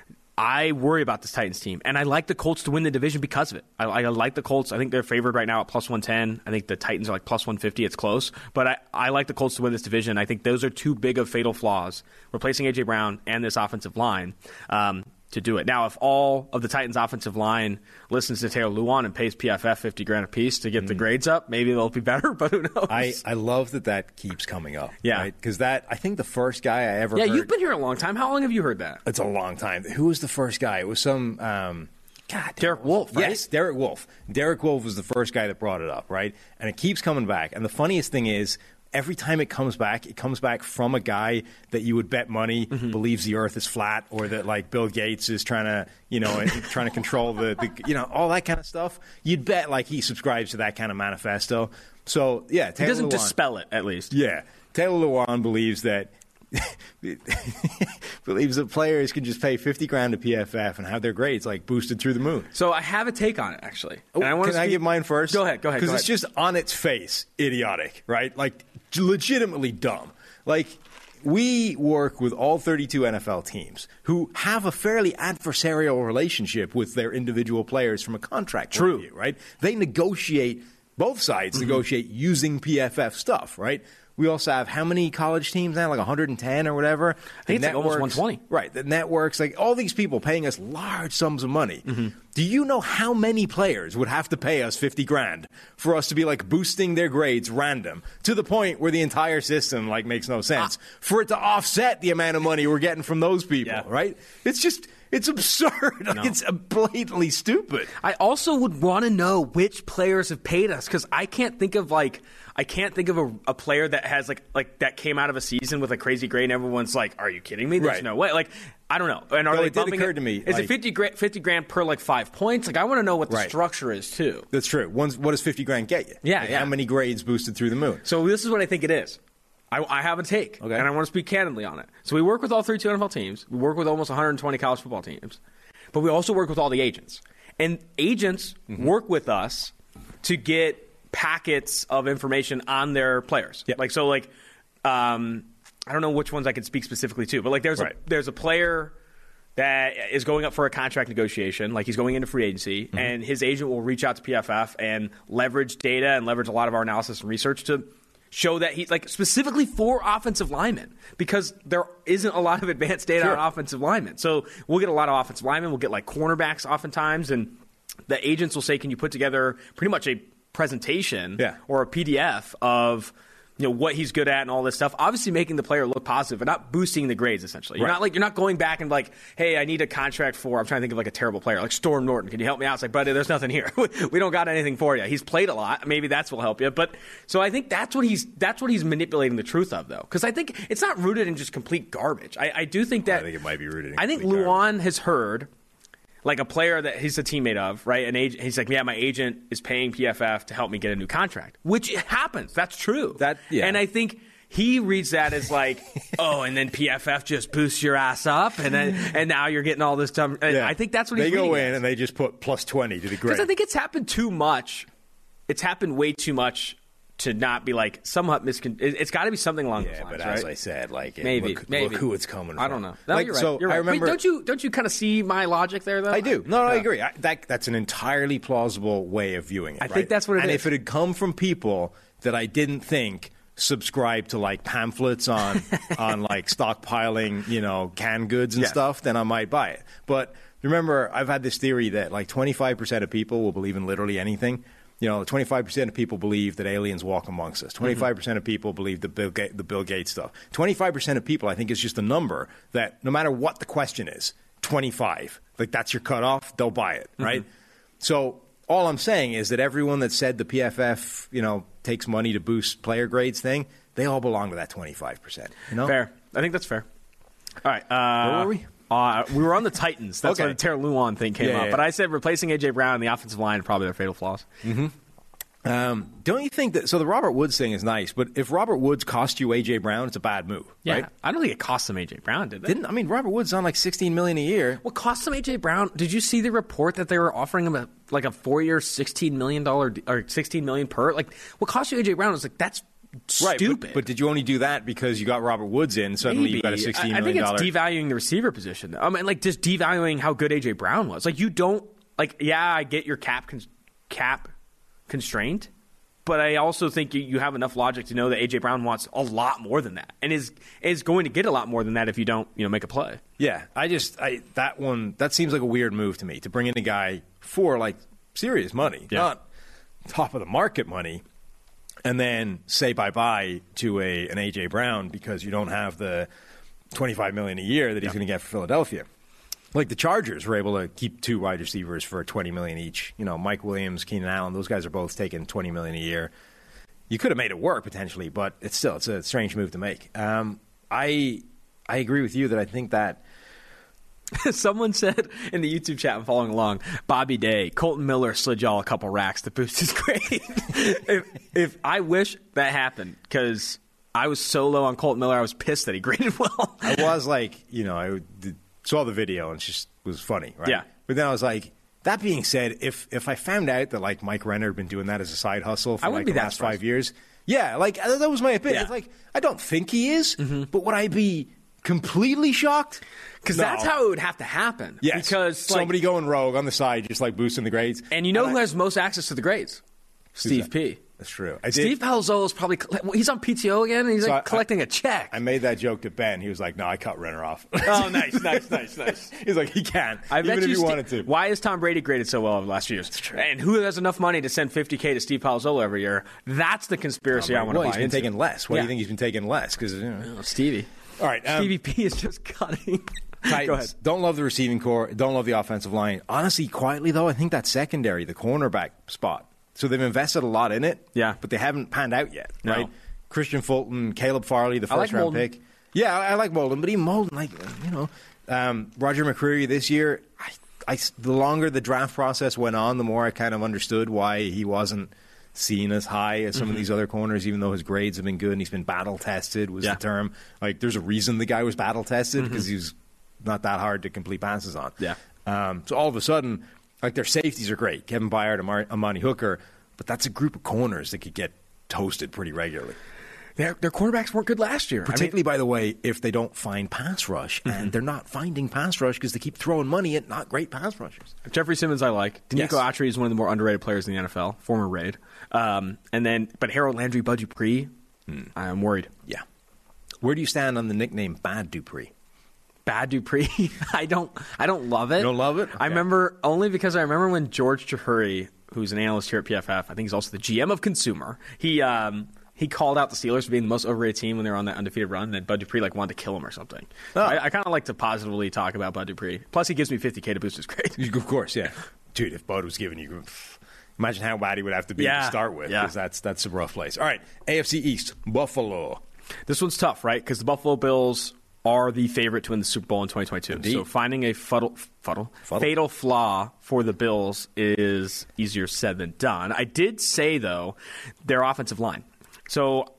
I worry about this Titans team, and I like the Colts to win the division because of it. I, I like the Colts. I think they're favored right now at plus one ten. I think the Titans are like plus one fifty. It's close, but I, I like the Colts to win this division. I think those are two big of fatal flaws, replacing A J Brown and this offensive line, um, to do it. Now, if all of the Titans' offensive line listens to Taylor Lewan and pays P F F fifty grand a piece to get mm. the grades up, maybe they'll be better, but who knows? I, I love that that keeps coming up. Yeah. Because that, I think the first guy I ever yeah, heard. you've been here a long time. How long have you heard that? It's a long time. Who was the first guy? It was some. Um, God, Derek Wolfe, right? Yes, Derek Wolfe. Derek Wolfe was the first guy that brought it up, right? And it keeps coming back. And the funniest thing is, every time it comes back, it comes back from a guy that you would bet money mm-hmm. believes the earth is flat, or that like Bill Gates is trying to, you know, trying to control the, the, you know, all that kind of stuff. You'd bet like he subscribes to that kind of manifesto. So yeah, Taylor he doesn't Lewan, dispel it, at least. Yeah, Taylor Lewan believes that. believes that players can just pay fifty grand to P F F and have their grades like boosted through the moon. So I have a take on it, actually. And Oh, I want can to I speak- give mine first? Go ahead, go ahead. Because go it's ahead. just on its face idiotic, right? Like legitimately dumb. Like we work with all thirty-two N F L teams who have a fairly adversarial relationship with their individual players from a contract True. point of view, right? They negotiate, both sides mm-hmm. negotiate using P F F stuff, right? We also have how many college teams now? Like one hundred ten or whatever? I think it's like almost one twenty. Right. The networks, like all these people paying us large sums of money. Mm-hmm. Do you know how many players would have to pay us fifty grand for us to be like boosting their grades random to the point where the entire system like makes no sense ah. for it to offset the amount of money we're getting from those people, yeah. right? It's just... It's absurd. Like, no. It's blatantly stupid. I also would want to know which players have paid us, because I can't think of like I can't think of a, a player that has like like that came out of a season with a crazy grade and everyone's like, "Are you kidding me? There's Right. no way." Like I don't know. And are No, they it did bumping occur it? to me, Is like- it fifty grand, fifty grand per like five points? Like I want to know what the Right. structure is too. That's true. One's, what does fifty grand get you? Yeah, Like, yeah. How many grades boosted through the moon? So this is what I think it is. I, I have a take, Okay. and I want to speak candidly on it. So we work with all thirty-two N F L teams. We work with almost one hundred twenty college football teams. But we also work with all the agents. And agents mm-hmm. work with us to get packets of information on their players. Yep. Like so like um, I don't know which ones I could speak specifically to, but like there's right. a there's a player that is going up for a contract negotiation, like he's going into free agency, mm-hmm. and his agent will reach out to P F F and leverage data and leverage a lot of our analysis and research to show that he's like specifically for offensive linemen, because there isn't a lot of advanced data Sure. on offensive linemen. So we'll get a lot of offensive linemen. We'll get like cornerbacks oftentimes, and the agents will say, "Can you put together pretty much a presentation Yeah. or a P D F of you know what he's good at and all this stuff?" Obviously, making the player look positive, but not boosting the grades. Essentially, you're Right. not like you're not going back and like, "Hey, I need a contract for." I'm trying to think of like a terrible player, like Storm Norton. Can you help me out? It's like, buddy, there's nothing here. We don't got anything for you. He's played a lot. Maybe that's will help you. But so I think that's what he's that's what he's manipulating the truth of, though, because I think it's not rooted in just complete garbage. I, I do think that I think it might be rooted in I think complete Luan has heard. Like a player that he's a teammate of, right? An agent, he's like, yeah, my agent is paying P F F to help me get a new contract, which happens. That's true. That- yeah. And I think he reads that as like, oh, and then P F F just boosts your ass up, and then and now you're getting all this dumb. Yeah. I think that's what they he's go reading in as. and they just put plus twenty to the grade. Because I think it's happened too much. It's happened way too much to not be like somewhat miscon. It, it's got to be something along Yeah, those lines, but right? as I said, like it- maybe, look, maybe look who it's coming from. I don't know. No, Like, you're right. so you're right. I remember. Wait, don't you don't you kind of see my logic there though? I do. No, no, I Yeah. agree. I, that that's an entirely plausible way of viewing it. I think right? that's what it and is. if it had come from people that I didn't think subscribe to like pamphlets on on like stockpiling, you know, canned goods and Yeah. stuff, then I might buy it. But remember, I've had this theory that like twenty-five percent of people will believe in literally anything. You know, twenty-five percent of people believe that aliens walk amongst us. twenty-five percent of people believe the Bill, Ga- the Bill Gates stuff. twenty-five percent of people, I think, is just a number that no matter what the question is, twenty-five, like that's your cutoff, they'll buy it, right? So all I'm saying is that everyone that said the P F F, you know, takes money to boost player grades thing, they all belong to that twenty-five percent. You know? Fair. I think that's fair. All right. Uh, Where were we? Uh, we were on the Titans. That's Okay. why the Terry Luan thing came Yeah, up. yeah, But yeah. I said replacing A J. Brown and the offensive line are probably their fatal flaws. Um, don't you think that? So the Robert Woods thing is nice, but if Robert Woods cost you A J. Brown, it's a bad move, Yeah. right? I don't think it cost them A J. Brown, did they? Didn't I mean Robert Woods on like sixteen million a year? What cost them A J. Brown? Did you see the report that they were offering him a, like a four-year, sixteen million dollars or sixteen million dollars per? Like, what cost you A J. Brown? Was like that's Right, stupid. but, but did you only do that because you got Robert Woods in? Suddenly Maybe. you got a sixteen I, I million think dollar. it's devaluing the receiver position. I mean, like just devaluing how good A J. Brown was. Like you don't like. Yeah, I get your cap con- cap constraint, but I also think you, you have enough logic to know that A J. Brown wants a lot more than that, and is is going to get a lot more than that if you don't, you know, make a play. Yeah, I just I that one that seems like a weird move to me to bring in a guy for like serious money, Yeah. not top of the market money, and then say bye bye to a an A J. Brown because you don't have the twenty-five million dollars a year that he's going to get for Philadelphia. Like the Chargers were able to keep two wide receivers for twenty million dollars each. You know, Mike Williams, Keenan Allen, those guys are both taking twenty million dollars a year. You could have made it work potentially, but it's still it's a strange move to make. Um, I I agree with you that I think that Someone said in the YouTube chat, I'm following along, Bobby Day, Colton Miller slid y'all a couple racks to boost his grade. if, if I wish that happened, because I was so low on Colton Miller, I was pissed that he graded well. I was like, you know, I did, saw the video and it just was funny, right? Yeah. But then I was like, that being said, if if I found out that like Mike Renner had been doing that as a side hustle for I like wouldn't the be that last surprised. five years, yeah, like uh, that was my opinion. Yeah. It's like I don't think he is, but would I be completely shocked? Because No. that's how it would have to happen. Yes. Because like, somebody going rogue on the side, just like boosting the grades. and you know And who I- has most access to the grades? Steve that? P. That's true. I did- Steve Palazzolo is probably well, he's on P T O again, and he's So like I- collecting a check. I made that joke to Ben. He was like, "No, I cut Renner off." oh, nice, nice, nice, nice. He's like, "He can't, I even bet if you he Steve- wanted to." Why is Tom Brady graded so well over the last few years? And who has enough money to send fifty K to Steve Palazzolo every year? That's the conspiracy I want to well, buy he's been into. taking less. Why Yeah. do you think he's been taking less? Because you know. Oh, Stevie. All right, um, Stevie P is just cutting. Titans, Go ahead. don't love the receiving core. Don't love the offensive line. Honestly, quietly though, I think that secondary, the cornerback spot. So they've invested a lot in it. Yeah. but they haven't panned out yet. No. Right? Christian Fulton, Caleb Farley, the I like first round Molden. pick. Yeah, I, I like Molden, but even Molden, like you know, um, Roger McCreary this year. I, I, the longer the draft process went on, the more I kind of understood why he wasn't seen as high as some Mm-hmm. of these other corners, even though his grades have been good and he's been battle tested. Was Yeah. the term like? There's a reason the guy was battle tested because he was not that hard to complete passes on. Yeah. Um, so all of a sudden, like their safeties are great. Kevin Byard, Amar- Amani Hooker, but that's a group of corners that could get toasted pretty regularly. Their, their quarterbacks weren't good last year. Particularly, by the way, if they don't find pass rush, and they're not finding pass rush because they keep throwing money at not great pass rushers. I mean, Jeffrey Simmons, I like. Danico Yes. Autry is one of the more underrated players in the N F L, former Raid. Um, and then, but Harold Landry, Bud Dupree, I'm worried. Yeah. Where do you stand on the nickname Bad Dupree? Bad Dupree. I don't. I don't love it. You don't love it? I Okay. remember only because I remember when George Chahuri, who's an analyst here at P F F, I think he's also the G M of Consumer. He um, he called out the Steelers for being the most overrated team when they were on that undefeated run. And then Bud Dupree like wanted to kill him or something. Oh. I, I kind of like to positively talk about Bud Dupree. Plus, he gives me fifty K to boost his grade. Of course, yeah. Dude, if Bud was giving you, pff, imagine how bad he would have to be Yeah. to start with. Yeah. Because that's that's a rough place. All right, A F C East, Buffalo. This one's tough, right? Because the Buffalo Bills are the favorite to win the Super Bowl in twenty twenty-two. Indeed. So finding a fuddle, fuddle, Fuddle. fatal flaw for the Bills is easier said than done. I did say, though, their offensive line. So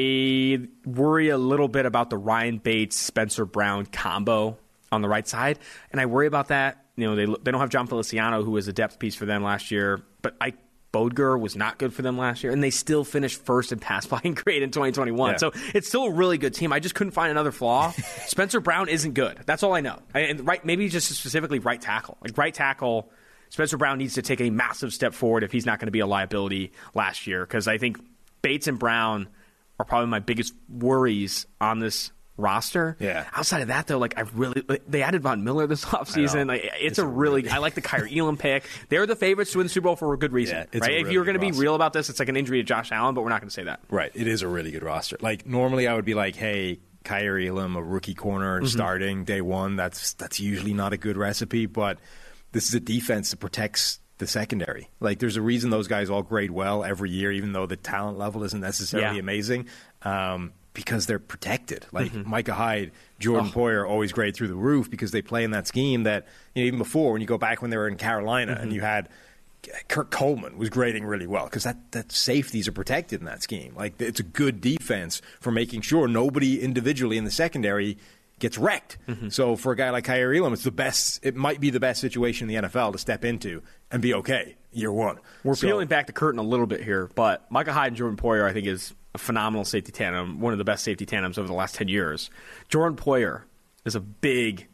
I worry a little bit about the Ryan Bates, Spencer Brown combo on the right side. And I worry about that. You know, they they don't have John Feliciano, who was a depth piece for them last year. But I Bodger was not good for them last year, and they still finished first in pass blocking grade in twenty twenty-one. Yeah. So it's still a really good team. I just couldn't find another flaw. Spencer Brown isn't good. That's all I know. And right, maybe just specifically right tackle. Like right tackle, Spencer Brown needs to take a massive step forward if he's not going to be a liability last year, because I think Bates and Brown are probably my biggest worries on this roster. Yeah. Outside of that, though, like I really they added Von Miller this offseason. Like it's, it's a, a really, really I like the Kyrie Elam pick. They're the favorites to win the Super Bowl for a good reason. Yeah, right? Really if you were going to be roster. real about this, it's like an injury to Josh Allen, but we're not going to say that. Right. It is a really good roster. Like normally I would be like, hey, Kyrie Elam, a rookie corner Mm-hmm. starting day one. That's that's usually not a good recipe, but this is a defense that protects the secondary. Like there's a reason those guys all grade well every year, even though the talent level isn't necessarily Yeah. amazing. Um, because they're protected. Like Mm-hmm. Micah Hyde, Jordan Oh. Poyer always grade through the roof because they play in that scheme that, you know, even before when you go back when they were in Carolina Mm-hmm. and you had Kirk Coleman was grading really well because that, that safeties are protected in that scheme. Like it's a good defense for making sure nobody individually in the secondary gets wrecked. Mm-hmm. So for a guy like Kyrie Elam, it's the best. It might be the best situation in the N F L to step into and be okay year one. We're So- peeling back the curtain a little bit here, but Micah Hyde and Jordan Poyer, I think, is a phenomenal safety tandem, one of the best safety tandems over the last ten years. Jordan Poyer is a big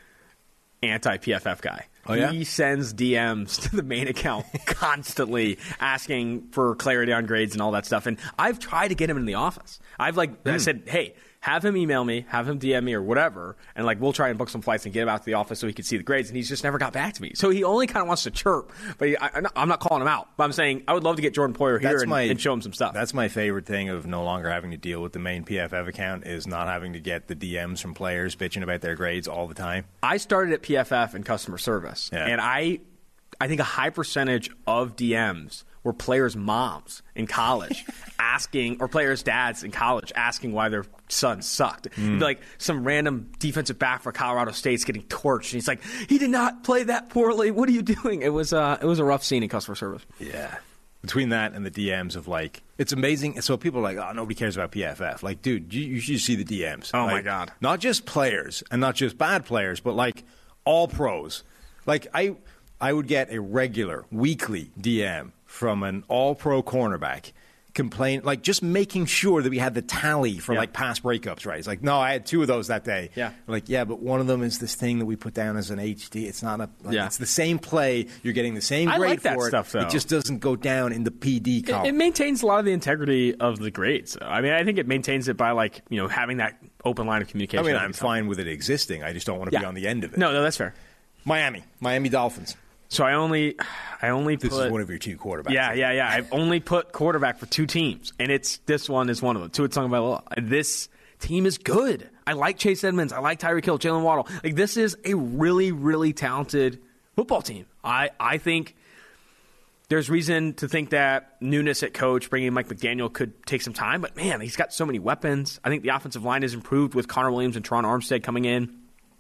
anti-P F F guy. Oh, yeah? He sends D Ms to the main account constantly asking for clarity on grades and all that stuff. And I've tried to get him in the office. I've like Hmm. I said, hey, have him email me, have him D M me or whatever, and like we'll try and book some flights and get him out to the office so he can see the grades. And he's just never got back to me. So he only kind of wants to chirp, but he, I, I'm not calling him out. But I'm saying I would love to get Jordan Poyer here That's and, my- and show him some stuff. That's my favorite thing of no longer having to deal with the main P F F account is not having to get the D Ms from players bitching about their grades all the time. I started at P F F in customer service, Yeah. and I, I think a high percentage of D Ms were players' moms in college asking, or players' dads in college asking why their son sucked. Mm. It'd be like some random defensive back for Colorado State's getting torched, and he's like, "He did not play that poorly. What are you doing?" It was, uh, it was a rough scene in customer service. Yeah. Between that and the D Ms of like, it's amazing. So people are like, oh, nobody cares about P F F. Like, dude, you, you should see the D Ms. Oh, my Like, God. Not just players and not just bad players, but like all pros. Like I, I would get a regular weekly D M from an all-pro cornerback complain, like just making sure that we had the tally for Yeah. like past breakups, right? It's like, no, I had two of those that day. Yeah. Like, yeah, but one of them is this thing that we put down as an H D. It's not a, like, Yeah. it's the same play. You're getting the same I grade like that for it. stuff, though. It just doesn't go down in the P D It, column. it maintains a lot of the integrity of the grades. I mean, I think it maintains it by like you know having that open line of I communication. mean, I I'm think. fine with it existing. I just don't want to Yeah. be on the end of it. No, no, that's fair. Miami. Miami Dolphins. So I only, I only This put. is one of your two quarterbacks. Yeah, yeah, yeah. I've only put quarterback for two teams, and it's this one is one of them. Tua Tagovailoa. This team is good. I like Chase Edmonds. I like Tyreek Hill, Jalen Waddle. Like this is a really, really talented football team. I, I think there's reason to think that newness at coach, bringing in Mike McDaniel, could take some time. But man, he's got so many weapons. I think the offensive line has improved with Connor Williams and Teron Armstead coming in.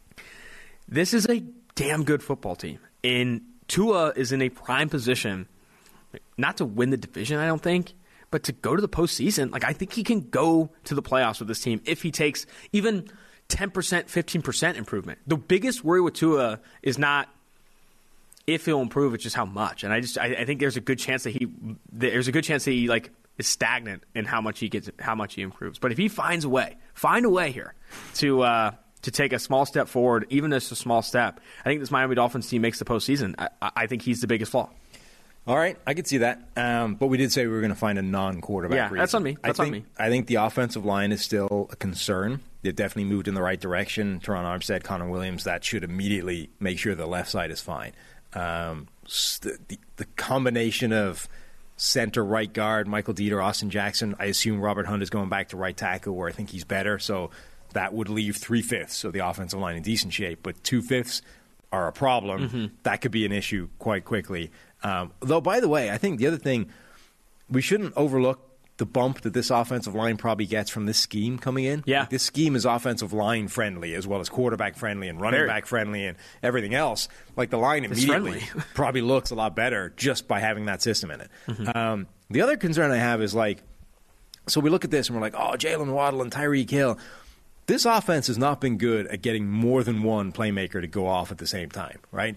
This is a damn good football team, and Tua is in a prime position, not to win the division, I don't think, but to go to the postseason. Like I think he can go to the playoffs with this team if he takes even ten percent, fifteen percent improvement. The biggest worry with Tua is not if he'll improve, it's just how much. And I just I, I think there's a good chance that he there's a good chance that he like is stagnant in how much he gets, how much he improves. But if he finds a way, find a way here to. Uh, to take a small step forward, even just a small step. I think this Miami Dolphins team makes the postseason. I, I think he's the biggest flaw. All right, I could see that. Um, but we did say we were going to find a non-quarterback Yeah, reason. that's on me. That's I on think, me. I think the offensive line is still a concern. They've definitely moved in the right direction. Teron Armstead, Connor Williams, that should immediately make sure the left side is fine. Um, the, the, the combination of center, right guard, Michael Dieter, Austin Jackson, I assume Robert Hunt is going back to right tackle where I think he's better. So that would leave three-fifths of the offensive line in decent shape. But two-fifths are a problem. Mm-hmm. That could be an issue quite quickly. Um, though, by the way, I think the other thing, we shouldn't overlook the bump that this offensive line probably gets from this scheme coming in. Yeah. Like, this scheme is offensive line friendly as well as quarterback friendly and running Very. back friendly and everything else. Like the line It's immediately friendly. probably looks a lot better just by having that system in it. Mm-hmm. Um, the other concern I have is like, so we look at this and we're like, oh, Jalen Waddle and Tyreek Hill. This offense has not been good at getting more than one playmaker to go off at the same time, right?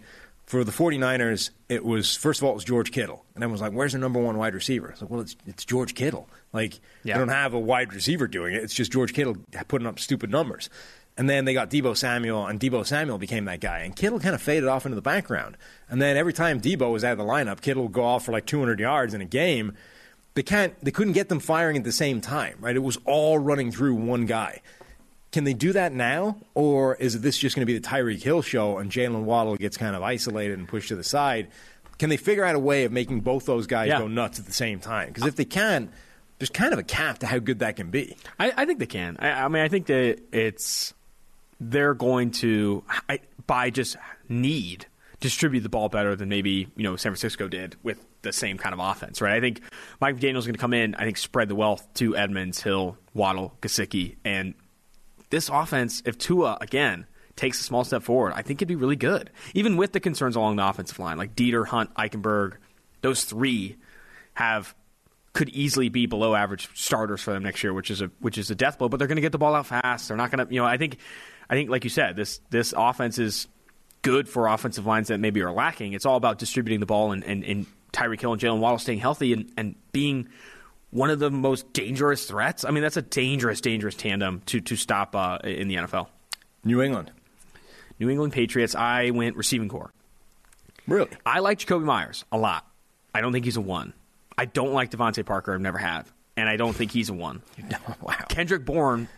For the 49ers, it was, first of all, it was George Kittle. And everyone was like, where's the number one wide receiver? It's like, well, it's, it's George Kittle. Like, yeah. they don't have a wide receiver doing it. It's just George Kittle putting up stupid numbers. And then they got Deebo Samuel, and Deebo Samuel became that guy. And Kittle kind of faded off into the background. And then every time Deebo was out of the lineup, Kittle would go off for like two hundred yards in a game. They can't. They couldn't get them firing at the same time, right? It was all running through one guy. Can they do that now, or is this just going to be the Tyreek Hill show and Jalen Waddle gets kind of isolated and pushed to the side? Can they figure out a way of making both those guys yeah. go nuts at the same time? Because if they can, there's kind of a cap to how good that can be. I, I think they can. I, I mean, I think that it's they're going to, I, by just need, distribute the ball better than maybe you know San Francisco did with the same kind of offense, right? I think Mike McDaniel's going to come in, I think, spread the wealth to Edmonds, Hill, Waddle, Gesicki, and this offense, if Tua, again, takes a small step forward, I think it'd be really good. Even with the concerns along the offensive line, like Dieter, Hunt, Eichenberg, those three have could easily be below average starters for them next year, which is a which is a death blow. But they're going to get the ball out fast. They're not going to, you know, I think, I think, like you said, this this offense is good for offensive lines that maybe are lacking. It's all about distributing the ball and and, and Tyreek Hill and Jalen Waddle staying healthy and, and being one of the most dangerous threats. I mean, that's a dangerous, dangerous tandem to to stop uh, in the N F L. New England. New England Patriots, I went receiving core. Really? I like Jacoby Myers a lot. I don't think he's a one. I don't like Devontae Parker. I've never have. And I don't think he's a one. Wow. Kendrick Bourne,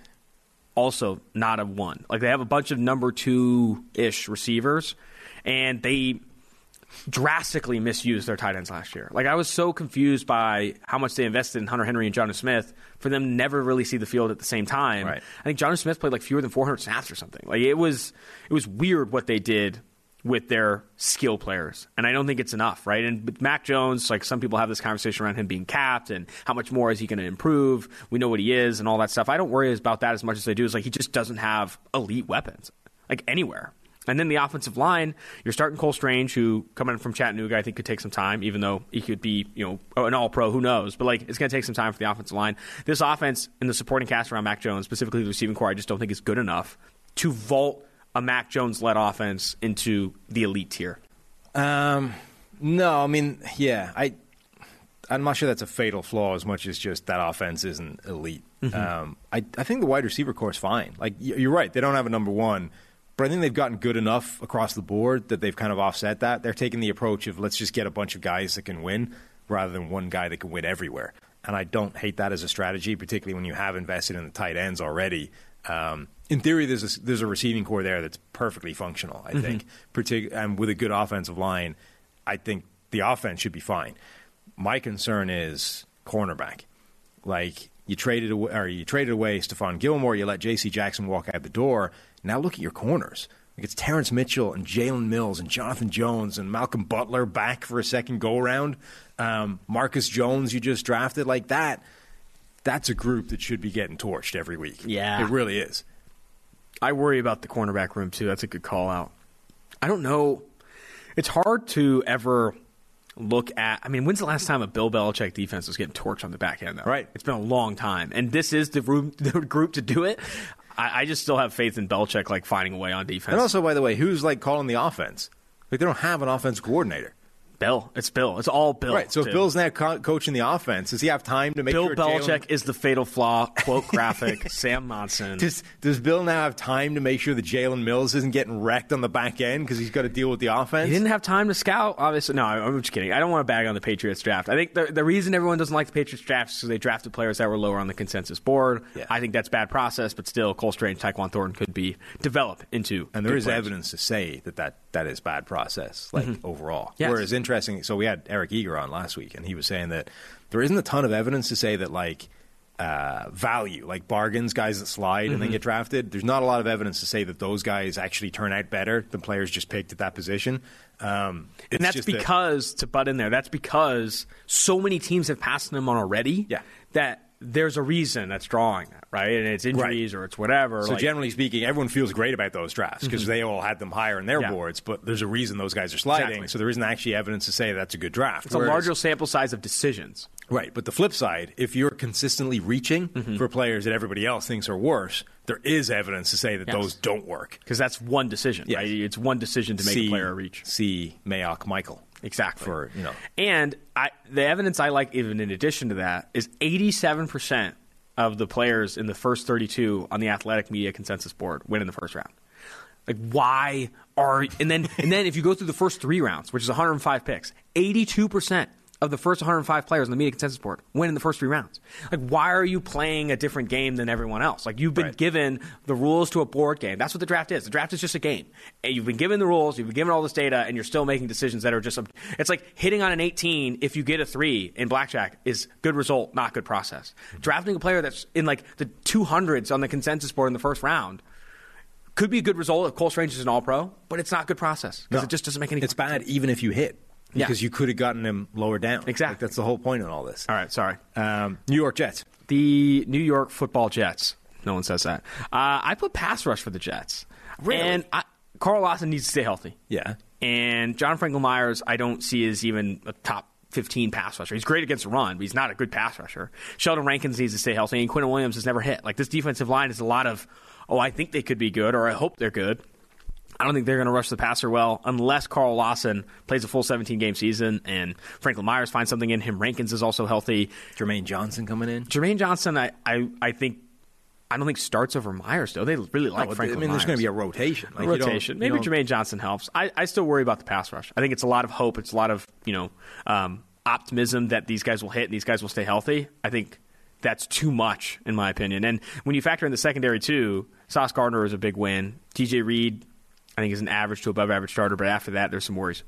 also not a one. Like, they have a bunch of number two-ish receivers, and they drastically misused their tight ends last year. Like, I was so confused by how much they invested in Hunter Henry and Jonnu Smith for them to never really see the field at the same time. Right. I think Jonnu Smith played like fewer than four hundred snaps or something. Like, it was it was weird what they did with their skill players, and I don't think it's enough, right? And with Mac Jones, like, some people have this conversation around him being capped and how much more is he going to improve? We know what he is and all that stuff. I don't worry about that as much as I do. Is like, he just doesn't have elite weapons, like, anywhere. And then the offensive line, you're starting Cole Strange, who, coming from Chattanooga, I think could take some time, even though he could be, you know, an all-pro, who knows. But, like, it's going to take some time for the offensive line. This offense and the supporting cast around Mac Jones, specifically the receiving core, I just don't think is good enough to vault a Mac Jones-led offense into the elite tier. Um, no, I mean, yeah, I, I'm not sure that's a fatal flaw as much as just that offense isn't elite. Mm-hmm. Um, I, I think the wide receiver core is fine. Like, you're right, they don't have a number one. But I think they've gotten good enough across the board that they've kind of offset that. They're taking the approach of let's just get a bunch of guys that can win rather than one guy that can win everywhere. And I don't hate that as a strategy, particularly when you have invested in the tight ends already. Um, in theory, there's a, there's a receiving core there that's perfectly functional, I mm-hmm. think. Partic- and with a good offensive line, I think the offense should be fine. My concern is cornerback. Like, you traded away, or you traded away Stephon Gilmore, you let J C Jackson walk out the door. Now look at your corners. Like, it's Terrence Mitchell and Jalen Mills and Jonathan Jones and Malcolm Butler back for a second go-around. Um, Marcus Jones you just drafted. Like, that, that's a group that should be getting torched every week. Yeah. It really is. I worry about the cornerback room, too. That's a good call-out. I don't know. It's hard to ever look at – I mean, when's the last time a Bill Belichick defense was getting torched on the back end, though? Right. It's been a long time. And this is the, room, the group to do it. I, I just still have faith in Belichick, like, finding a way on defense. And also, by the way, who's, like, calling the offense? Like, they don't have an offense coordinator. Bill. It's Bill. It's all Bill. Right. So dude. if Bill's now co- coaching the offense, does he have time to make Bill sure Belichick Jalen... is the fatal flaw. Quote graphic. Sam Monson. Does, does Bill now have time to make sure that Jalen Mills isn't getting wrecked on the back end because he's got to deal with the offense? He didn't have time to scout, obviously. No, I'm just kidding. I don't want to bag on the Patriots draft. I think the, the reason everyone doesn't like the Patriots draft is because they drafted players that were lower on the consensus board. Yeah. I think that's bad process, but still, Cole Strange, Tyquan Thornton could be developed into. And there is players. evidence to say that that, that is bad process, like, mm-hmm. overall. Yes. Whereas interesting, so we had Eric Eager on last week, and he was saying that there isn't a ton of evidence to say that, like, uh, value, like bargains, guys that slide mm-hmm. and then get drafted, there's not a lot of evidence to say that those guys actually turn out better than players just picked at that position. Um, and that's because, that, to butt in there, that's because so many teams have passed them on already yeah. that there's a reason that's drawing that, right? And it's injuries right. or it's whatever. So like, generally speaking, everyone feels great about those drafts because mm-hmm. they all had them higher in their yeah. boards, but there's a reason those guys are sliding. Exactly. So there isn't actually evidence to say that's a good draft. It's Whereas, a larger sample size of decisions. Right, but the flip side, if you're consistently reaching mm-hmm. for players that everybody else thinks are worse, there is evidence to say that yes. those don't work. Because that's one decision, yes. right? It's one decision to make see, a player reach. See Mayock Michael. Exactly. For, you know. And I, the evidence I like, even in addition to that, is eighty-seven percent of the players in the first thirty-two on the Athletic Media Consensus Board win in the first round. Like, why are – and then and then if you go through the first three rounds, which is one hundred five picks, eighty-two percent of the first one hundred five players on the Media Consensus Board win in the first three rounds. Like, why are you playing a different game than everyone else? Like, you've been right. given the rules to a board game. That's what the draft is. The draft is just a game. And you've been given the rules, you've been given all this data, and you're still making decisions that are just – it's like hitting on an eighteen if you get a three in blackjack is good result, not good process. Drafting a player that's in, like, the two hundreds on the consensus board in the first round could be a good result if Cole Strange is an all-pro, but it's not good process because no. it just doesn't make any It's bad even if you hit. Because yeah. you could have gotten him lower down. Exactly. Like, that's the whole point in all this. All right, sorry. Um, New York Jets. The New York Football Jets. No one says that. Uh, I put pass rush for the Jets. Really? And I, Carl Lawson needs to stay healthy. Yeah. And John Franklin Myers, I don't see as even a top fifteen pass rusher. He's great against the run, but he's not a good pass rusher. Sheldon Rankins needs to stay healthy, and Quinton Williams has never hit. Like, this defensive line is a lot of, oh, I think they could be good, or I hope they're good. I don't think they're going to rush the passer well unless Carl Lawson plays a full seventeen-game season and Franklin Myers finds something in him. Rankins is also healthy. Jermaine Johnson coming in. Jermaine Johnson, I, I, I think, I don't think starts over Myers, though. They really like no, Franklin I mean, Myers. there's going to be a rotation. Like, a rotation. Maybe Jermaine Johnson helps. I, I still worry about the pass rush. I think it's a lot of hope. It's a lot of, you know, um, optimism that these guys will hit and these guys will stay healthy. I think that's too much, in my opinion. And when you factor in the secondary, too, Sauce Gardner is a big win. T J Reed, I think, is an average to above average starter, but after that, there's some worries.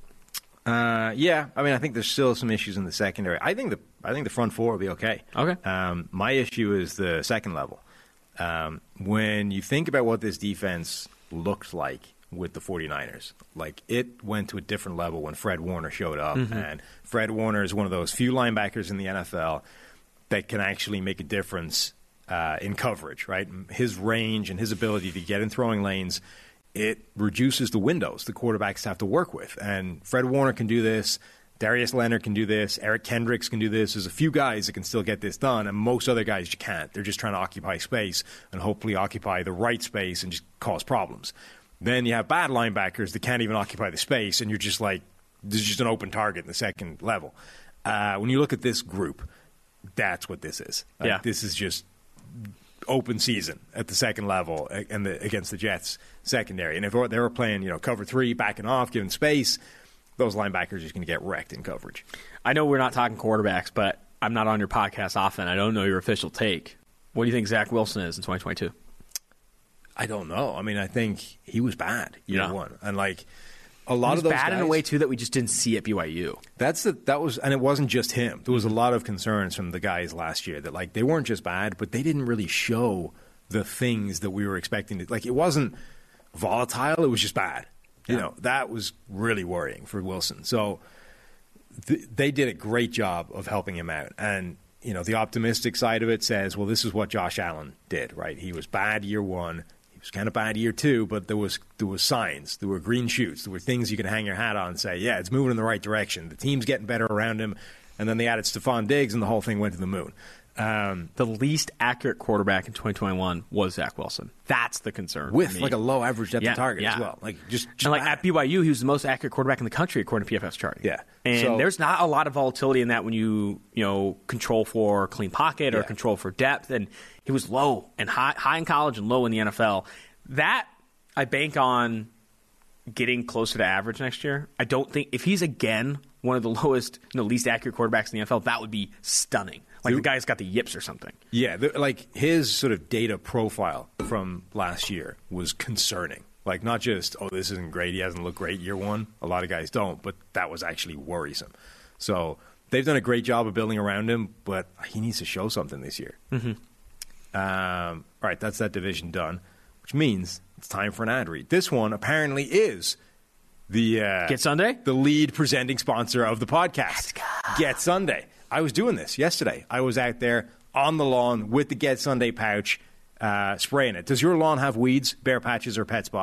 Uh, yeah, I mean, I think there's still some issues in the secondary. I think the I think the front four will be okay. Okay. Um, my issue is the second level. Um, when you think about what this defense looked like with the 49ers, like, it went to a different level when Fred Warner showed up, mm-hmm. and Fred Warner is one of those few linebackers in the N F L that can actually make a difference uh, in coverage. Right, his range and his ability to get in throwing lanes. It reduces the windows the quarterbacks have to work with. And Fred Warner can do this. Darius Leonard can do this. Eric Kendricks can do this. There's a few guys that can still get this done, and most other guys you can't. They're just trying to occupy space and hopefully occupy the right space and just cause problems. Then you have bad linebackers that can't even occupy the space, and you're just like, this is just an open target in the second level. Uh, when you look at this group, that's what this is. Like, yeah. This is just open season at the second level and the, against the Jets secondary. And if they were playing, you know, cover three, backing off, giving space, those linebackers are just going to get wrecked in coverage. I know we're not talking quarterbacks, but I'm not on your podcast often. I don't know your official take. What do you think Zach Wilson is in twenty twenty-two? I don't know. I mean, I think he was bad year yeah. one. And, like, a lot he was of those bad guys, in a way, too, that we just didn't see at B Y U. That's the that was, and it wasn't just him. There was a lot of concerns from the guys last year that, like, they weren't just bad, but they didn't really show the things that we were expecting to. Like, it wasn't volatile; it was just bad. You yeah. know, that was really worrying for Wilson. So th- they did a great job of helping him out. And you know, the optimistic side of it says, well, this is what Josh Allen did. Right? He was bad year one. It was kind of bad year two, but there was there was signs, there were green shoots, there were things you could hang your hat on and say, yeah, it's moving in the right direction. The team's getting better around him, and then they added Stephon Diggs, and the whole thing went to the moon. Um, the least accurate quarterback in twenty twenty-one was Zach Wilson. That's the concern with like a low average depth yeah, of target yeah. as well. Like just, just and like bad. at B Y U, he was the most accurate quarterback in the country according to P F F's charting. Yeah, and so, there's not a lot of volatility in that when you you know control for clean pocket or yeah. control for depth. And he was low and high, high in college and low in the N F L. That I bank on getting closer to average next year. I don't think if he's again one of the lowest, you know, least accurate quarterbacks in the N F L, that would be stunning. Like the guy's got the yips or something. Yeah, the, like his sort of data profile from last year was concerning. Like not just, oh, this isn't great, he hasn't looked great year one. A lot of guys don't, but that was actually worrisome. So they've done a great job of building around him, but he needs to show something this year. Mm-hmm. Um, all right, that's that division done, which means it's time for an ad read. This one apparently is the uh, Get Sunday, the lead presenting sponsor of the podcast. Get Sunday. I was doing this yesterday. I was out there on the lawn with the Get Sunday pouch, uh, spraying it. Does your lawn have weeds, bare patches, or pet spots?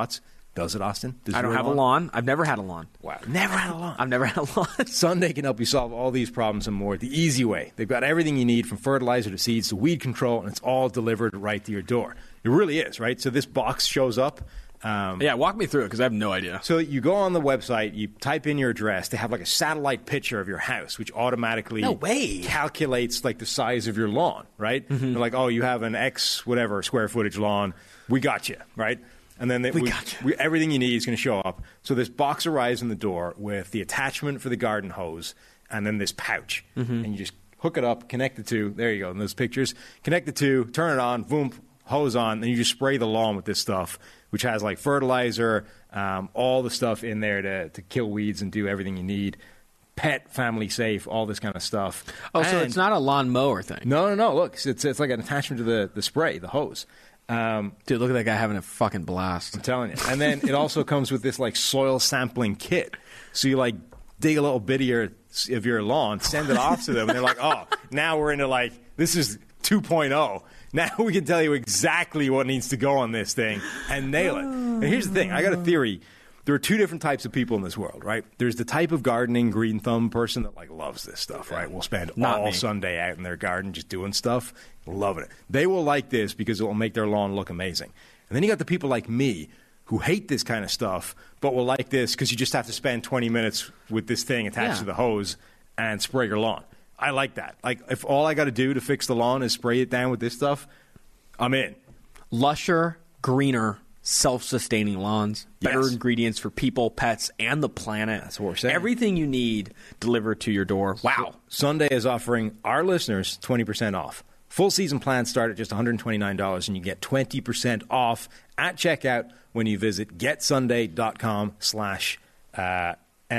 Does it, Austin? Does I don't your have a lawn. I've never had a lawn. Wow. Never had a lawn. I've never had a lawn. Sunday can help you solve all these problems and more the easy way. They've got everything you need from fertilizer to seeds to weed control, and it's all delivered right to your door. It really is, right? So this box shows up. Um, Yeah, walk me through it because I have no idea. So you go on the website, you type in your address. They have like a satellite picture of your house, which automatically No way. calculates like the size of your lawn, right? They're like, oh, you have an X whatever square footage lawn. We got you, right? And then they, We we, got you. we, everything you need is going to show up. So this box arrives in the door with the attachment for the garden hose, and then this pouch, and you just hook it up, connect the two. There you go. In those pictures, connect the two, turn it on, boom, hose on, and you just spray the lawn with this stuff, which has like fertilizer, um, all the stuff in there to, to kill weeds and do everything you need. Pet, family safe, all this kind of stuff. Oh, so And- it's not a lawn mower thing. No, no, no. Look, it's, it's like an attachment to the, the spray, the hose. Um, Dude, look at that guy having a fucking blast. I'm telling you. And then it also comes with this like soil sampling kit. So you like dig a little bit of your, of your lawn, send it off to them, and they're like, oh, now we're into like, this is two point oh. Now we can tell you exactly what needs to go on this thing and nail it. And here's the thing. I got a theory. There are two different types of people in this world, right? There's the type of gardening green thumb person that like loves this stuff, right? Will spend Not all me. Sunday out in their garden just doing stuff, loving it. They will like this because it will make their lawn look amazing. And then you got the people like me who hate this kind of stuff, but will like this because you just have to spend twenty minutes with this thing attached Yeah. to the hose and spray your lawn. I like that. Like, if all I got to do to fix the lawn is spray it down with this stuff, I'm in. Lusher, greener, self-sustaining lawns, better Yes. ingredients for people, pets, and the planet. That's what we're saying. Everything you need delivered to your door. Wow. Sunday is offering our listeners twenty percent off. Full season plans start at just one hundred twenty-nine dollars, and you get twenty percent off at checkout when you visit getsunday.com slash uh,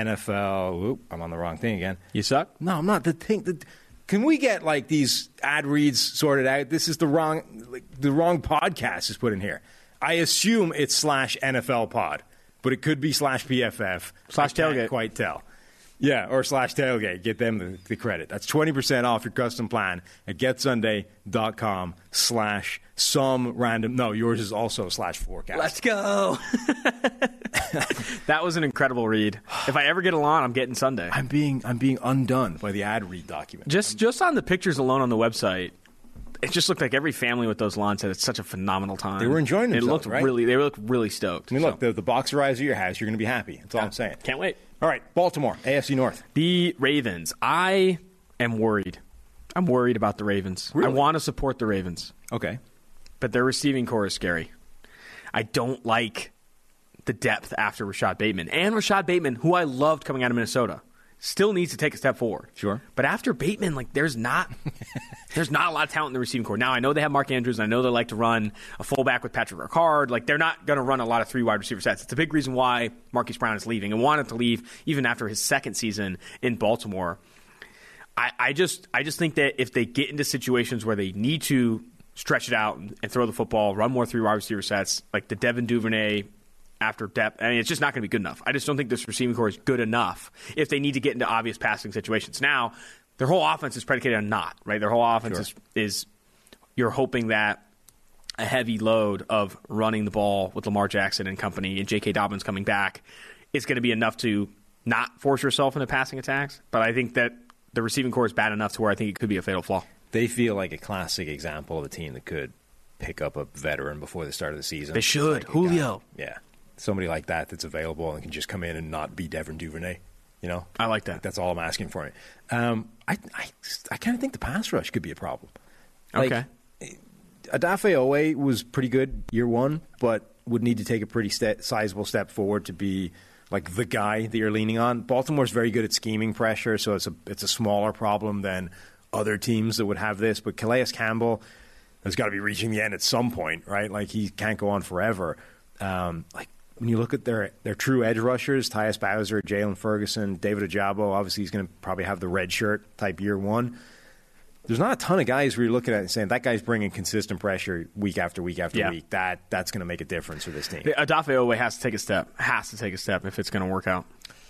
NFL. Oop, I'm on the wrong thing again. You suck? No, I'm not. The thing. The, can we get like these ad reads sorted out? This is the wrong, like, the wrong podcast is put in here. I assume it's slash N F L pod, but it could be slash P F F. Slash I can't tailgate. Quite tell. Yeah, or slash tailgate. Get them the, the credit. That's twenty percent off your custom plan at getsunday.com slash some random. No, yours is also slash forecast. Let's go. That was an incredible read. If I ever get a lawn, I'm getting Sunday. I'm being I'm being undone by the ad read document. Just just on the pictures alone on the website, it just looked like every family with those lawns had such a phenomenal time. They were enjoying It themselves, looked right? really. They looked really stoked. I mean, So, look, the, the box arrives at your house. You're going to be happy. That's all I'm saying. can't wait. All right, Baltimore, A F C North. The Ravens. I am worried. I'm worried about the Ravens. Really? I want to support the Ravens, Okay. but their receiving core is scary. I don't like the depth after Rashad Bateman. And Rashad Bateman, who I loved coming out of Minnesota, still needs to take a step forward. Sure. But after Bateman, like there's not there's not a lot of talent in the receiving core. Now I know they have Mark Andrews, and I know they like to run a fullback with Patrick Ricard. Like they're not going to run a lot of three wide receiver sets. It's a big reason why Marquise Brown is leaving and wanted to leave even after his second season in Baltimore. I, I just I just think that if they get into situations where they need to stretch it out and, and throw the football, run more three wide receiver sets, like the Devin Duvernay after depth, I mean, it's just not going to be good enough. I just don't think this receiving core is good enough if they need to get into obvious passing situations. Now, their whole offense is predicated on not, right? Their whole offense Sure. is, is you're hoping that a heavy load of running the ball with Lamar Jackson and company and J K. Dobbins coming back is going to be enough to not force yourself into passing attacks. But I think that the receiving core is bad enough to where I think it could be a fatal flaw. They feel like a classic example of a team that could pick up a veteran before the start of the season. They should. Like a Julio. guy- yeah. Somebody like that that's available and can just come in and not be Devin Duvernay. You know? I like that. That's all I'm asking for it. Um, I, I, I kind of think the pass rush could be a problem. Like, Okay. Adafe Owe was pretty good year one, but would need to take a pretty ste- sizable step forward to be like the guy that you're leaning on. Baltimore's very good at scheming pressure, so it's a it's a smaller problem than other teams that would have this. But Calais Campbell has got to be reaching the end at some point, right? Like he can't go on forever. Um, like when you look at their their true edge rushers, Tyus Bowser, Jalen Ferguson, David Ojabo, obviously he's going to probably have the red shirt type year one. There's not a ton of guys where you're looking at and saying that guy's bringing consistent pressure week after week after Yeah. week. That that's going to make a difference for this team. Adafe Owe has to take a step. Has to take a step if it's going to work out.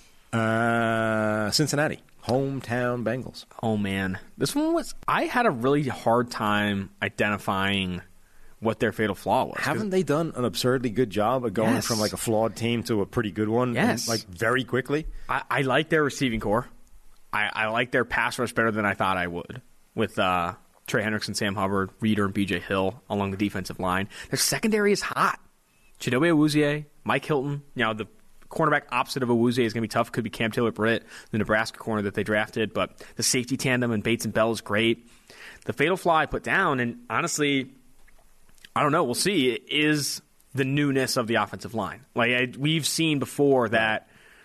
Uh, Cincinnati, hometown Bengals. Oh man, this one was. I had a really hard time identifying what their fatal flaw was. Haven't they done an absurdly good job of going Yes. from like a flawed team to a pretty good one? Yes. Like very quickly. I, I like their receiving core. I, I like their pass rush better than I thought I would with uh, Trey Hendrickson, Sam Hubbard, Reeder, and B J Hill along the defensive line. Their secondary is hot. Chidobe Awuzie, Mike Hilton. You know, the cornerback opposite of Awuzie is going to be tough. Could be Cam Taylor-Britt, the Nebraska corner that they drafted. But the safety tandem and Bates and Bell is great. The fatal flaw I put down, and honestly, I don't know. We'll see. It is the newness of the offensive line. Like I, we've seen before that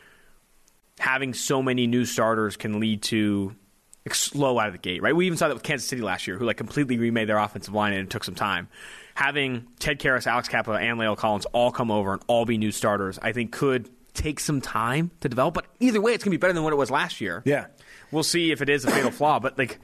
having so many new starters can lead to like, slow out of the gate, right? We even saw that with Kansas City last year, who like completely remade their offensive line, and it took some time. Having Ted Karras, Alex Cappa, and Lael Collins all come over and all be new starters, I think could take some time to develop. But either way, it's going to be better than what it was last year. Yeah. We'll see if it is a fatal flaw, but like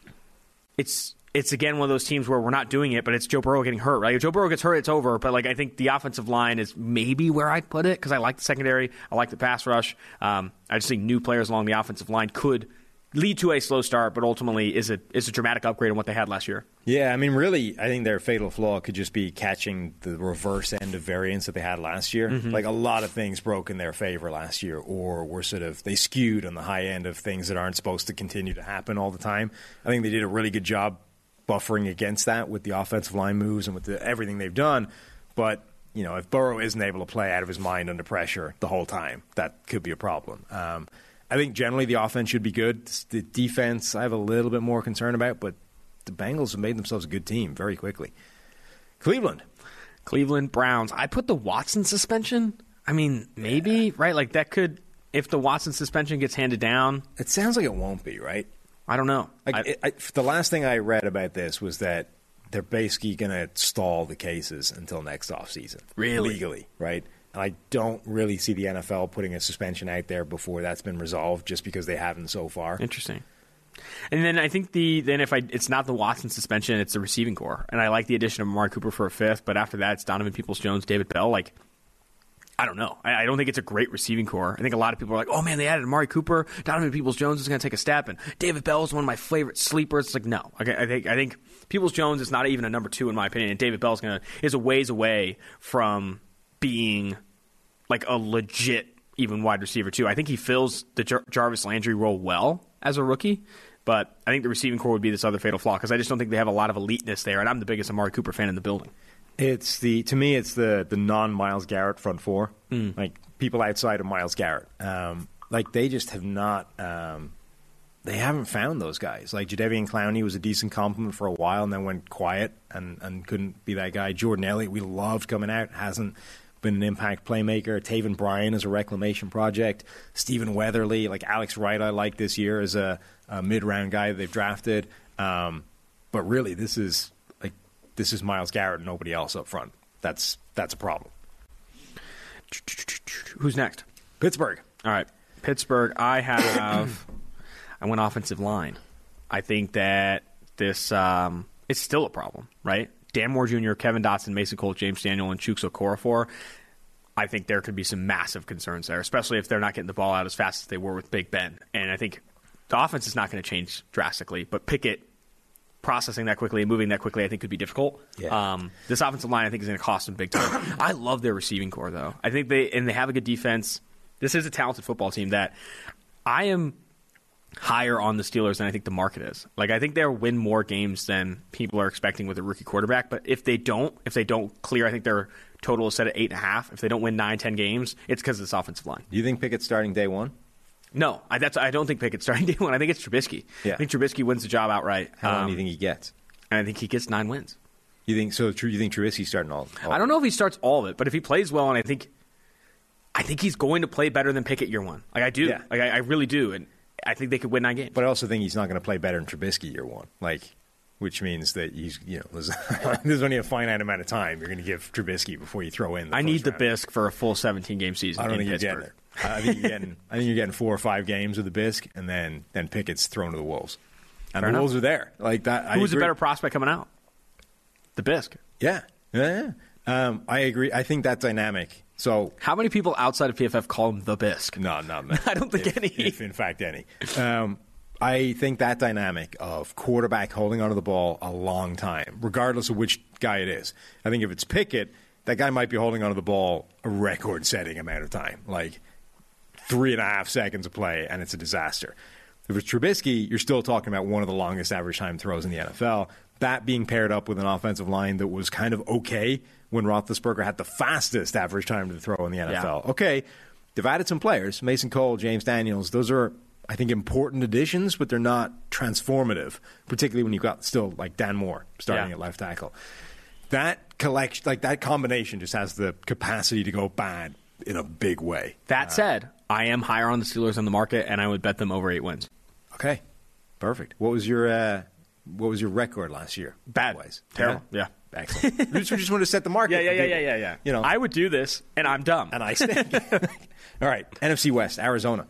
it's it's again one of those teams where we're not doing it, but it's Joe Burrow getting hurt, right? If Joe Burrow gets hurt, it's over. But like I think the offensive line is maybe where I'd put it because I like the secondary, I like the pass rush. Um, I just think new players along the offensive line could lead to a slow start, but ultimately is a is a dramatic upgrade on what they had last year. Yeah, I mean, really, I think their fatal flaw could just be catching the reverse end of variance that they had last year. Mm-hmm. Like a lot of things broke in their favor last year, or were sort of they skewed on the high end of things that aren't supposed to continue to happen all the time. I think they did a really good job buffering against that with the offensive line moves and with the, everything they've done. But you know, if Burrow isn't able to play out of his mind under pressure the whole time, that could be a problem. Um, I think generally the offense should be good. The defense I have a little bit more concern about, but the Bengals have made themselves a good team very quickly. Cleveland. Cleveland Browns. I put the Watson suspension. I mean, maybe, yeah. right? Like that could, if the Watson suspension gets handed down. It sounds like it won't be, right? I don't know. Like, I, it, I, the last thing I read about this was that they're basically going to stall the cases until next offseason. Really? Legally, right? And I don't really see the N F L putting a suspension out there before that's been resolved just because they haven't so far. Interesting. And then I think the then if I it's not the Watson suspension, it's the receiving core. And I like the addition of Amari Cooper for a fifth, but after that it's Donovan Peoples-Jones, David Bell. Like, I don't know. I, I don't think it's a great receiving core. I think a lot of people are like, oh man, they added Amari Cooper, Donovan Peoples-Jones is going to take a step, and David Bell is one of my favorite sleepers. It's like, no. Okay, I think I think Peoples-Jones is not even a number two in my opinion, and David Bell is going to is a ways away from being like a legit even wide receiver too. I think he fills the Jar- Jarvis Landry role well as a rookie, but I think the receiving core would be this other fatal flaw because I just don't think they have a lot of eliteness there, and I'm the biggest Amari Cooper fan in the building. It's the to me, it's the the non-Myles Garrett front four, mm. like people outside of Myles Garrett. Um, like they just have not, um, they haven't found those guys. Like Jadeveon Clowney was a decent compliment for a while and then went quiet and, and couldn't be that guy. Jordan Elliott, we loved coming out, hasn't been an impact playmaker. Taven Bryan is a reclamation project. Stephen Weatherly, like Alex Wright, I like this year as a, a mid-round guy that they've drafted. Um, but really, this is like this is Myles Garrett and nobody else up front. That's that's a problem. Who's next? Pittsburgh. All right, Pittsburgh. I have. I went offensive line. I think that this um, it's still a problem, right? Dan Moore Junior, Kevin Dotson, Mason Cole, James Daniel, and Chuks Okorafor. I think there could be some massive concerns there, especially if they're not getting the ball out as fast as they were with Big Ben. And I think the offense is not going to change drastically, but Pickett processing that quickly and moving that quickly I think could be difficult. Yeah. Um, this offensive line I think is going to cost them big time. I love their receiving core, though. I think they and they have a good defense. This is a talented football team that I am higher on the Steelers than I think the market is. Like I think they'll win more games than people are expecting with a rookie quarterback. But if they don't, if they don't clear, I think their total is set at eight and a half. If they don't win nine, ten games, it's because of this offensive line. Do you think Pickett's starting day one? No, I, that's I don't think Pickett's starting day one. I think it's Trubisky. Yeah. I think Trubisky wins the job outright. How long um, do you think he gets? And I think he gets nine wins. You think so? True. You think Trubisky's starting all? all I don't know if he starts all of it, but if he plays well, and I think, I think he's going to play better than Pickett year one. Like I do. Yeah. Like I, I really do, and I think they could win nine games. But I also think he's not going to play better than Trubisky year one. Like, which means that he's you know there's, there's only a finite amount of time you're going to give Trubisky before you throw in. The I need the round. Bisque for a full seventeen game season. I don't in think you're Pittsburgh. getting it. I think you're getting. I think you're getting four or five games with the Bisque, and then then Pickett's thrown to the Wolves, and Fair the enough. Wolves are there. Like that. Who's I a agree. better prospect coming out? The Bisque. Yeah, yeah. yeah. Um, I agree. I think that dynamic. So How many people outside of P F F call him the Bisque? no, not many. I don't think if, any. If in fact any. Um, I think that dynamic of quarterback holding onto the ball a long time, regardless of which guy it is. I think if it's Pickett, that guy might be holding onto the ball a record-setting amount of time, like three and a half seconds of play, and it's a disaster. If it's Trubisky, you're still talking about one of the longest average time throws in the N F L. That being paired up with an offensive line that was kind of okay when Roethlisberger had the fastest average time to throw in the N F L. Yeah. Okay, they've added some players, Mason Cole, James Daniels. Those are, I think, important additions, but they're not transformative, particularly when you've got still like Dan Moore starting yeah. at left tackle. That collection, like that combination, just has the capacity to go bad in a big way. That uh, said, I am higher on the Steelers on the market, and I would bet them over eight wins. Okay, perfect. What was your uh, what was your record last year? Bad, ways? terrible. Yeah, yeah. Excellent. we just, we just want to set the market. Yeah, yeah, yeah, yeah, yeah, yeah. You know, I would do this, and I'm dumb, and I stink. All right, N F C West, Arizona.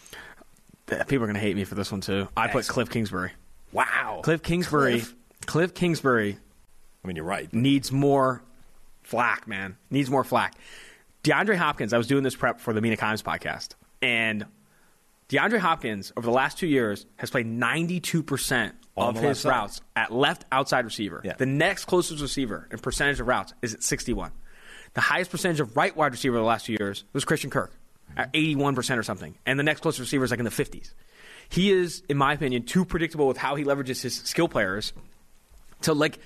People are going to hate me for this one too. I Excellent. put Cliff Kingsbury. Wow, Cliff Kingsbury. Cliff, Cliff Kingsbury. I mean, you're right. Needs more flack, man. Needs more flack. DeAndre Hopkins, I was doing this prep for the Mina Kimes podcast, and DeAndre Hopkins, over the last two years, has played ninety-two percent of his routes at left outside receiver. Yeah. The next closest receiver in percentage of routes is at sixty-one. The highest percentage of right wide receiver the last two years was Christian Kirk at eighty-one percent or something, and the next closest receiver is like in the fifties. He is, in my opinion, too predictable with how he leverages his skill players to, like,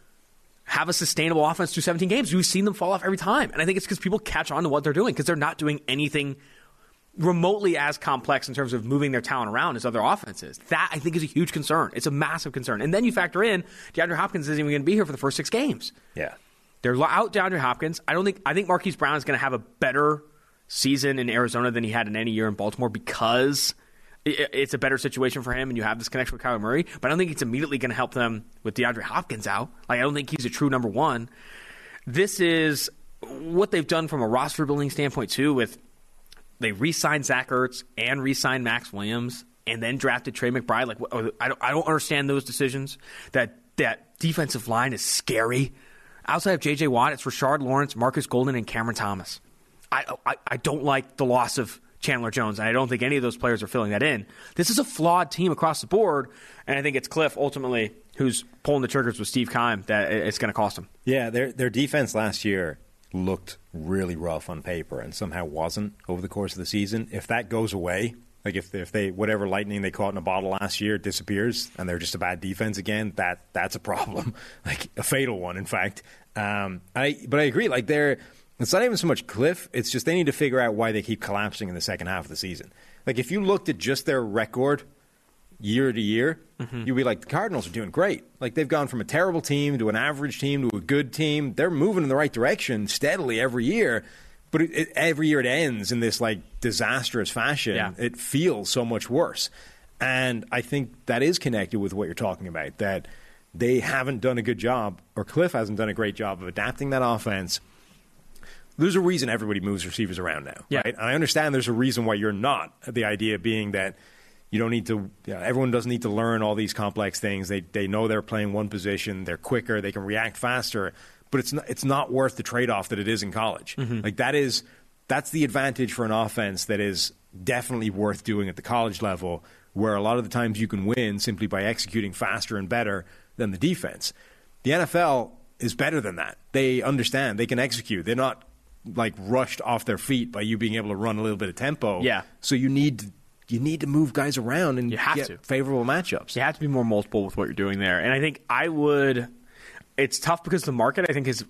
have a sustainable offense through seventeen games. We've seen them fall off every time. And I think it's because people catch on to what they're doing because they're not doing anything remotely as complex in terms of moving their talent around as other offenses. That, I think, is a huge concern. It's a massive concern. And then you factor in DeAndre Hopkins isn't even going to be here for the first six games. Yeah. They're out DeAndre Hopkins. I don't think I think Marquise Brown is going to have a better season in Arizona than he had in any year in Baltimore because it's a better situation for him and you have this connection with Kyler Murray. But I don't think it's immediately going to help them with DeAndre Hopkins out. Like, I don't think he's a true number one. This is what they've done from a roster building standpoint, too, with they re-signed Zach Ertz and re-signed Max Williams and then drafted Trey McBride. Like, I don't, I don't understand those decisions. That that defensive line is scary. Outside of J J. Watt, it's Rashard Lawrence, Marcus Golden, and Cameron Thomas. I, I I don't like the loss of Chandler Jones, and I don't think any of those players are filling that in. This is a flawed team across the board, and I think it's Cliff, ultimately, who's pulling the triggers with Steve Keim, that it's going to cost him. Yeah, their their defense last year looked really rough on paper and somehow wasn't over the course of the season. If that goes away, like if if they whatever lightning they caught in a bottle last year disappears and they're just a bad defense again, that that's a problem, like a fatal one, in fact. Um, I but I agree. Like they're it's not even so much Cliff. It's just they need to figure out why they keep collapsing in the second half of the season. Like if you looked at just their record year to year, mm-hmm. you'd be like, the Cardinals are doing great. Like they've gone from a terrible team to an average team to a good team. They're moving in the right direction steadily every year. But it, it, every year it ends in this like disastrous fashion. Yeah. It feels so much worse. And I think that is connected with what you're talking about, that they haven't done a good job, or Cliff hasn't done a great job of adapting that offense. There's a reason everybody moves receivers around now. Yeah. Right? I understand there's a reason why you're not. The idea being that you don't need to, you know, everyone doesn't need to learn all these complex things. They they know they're playing one position, they're quicker, they can react faster. But it's not, it's not worth the trade-off that it is in college. Mm-hmm. Like that is, that's the advantage for an offense that is definitely worth doing at the college level, where a lot of the times you can win simply by executing faster and better than the defense. The N F L is better than that. They understand. They can execute. They're not like rushed off their feet by you being able to run a little bit of tempo. Yeah. So you need to, you need to move guys around and you have get to. favorable matchups. You have to be more multiple with what you're doing there. And I think I would – it's tough because the market, I think, is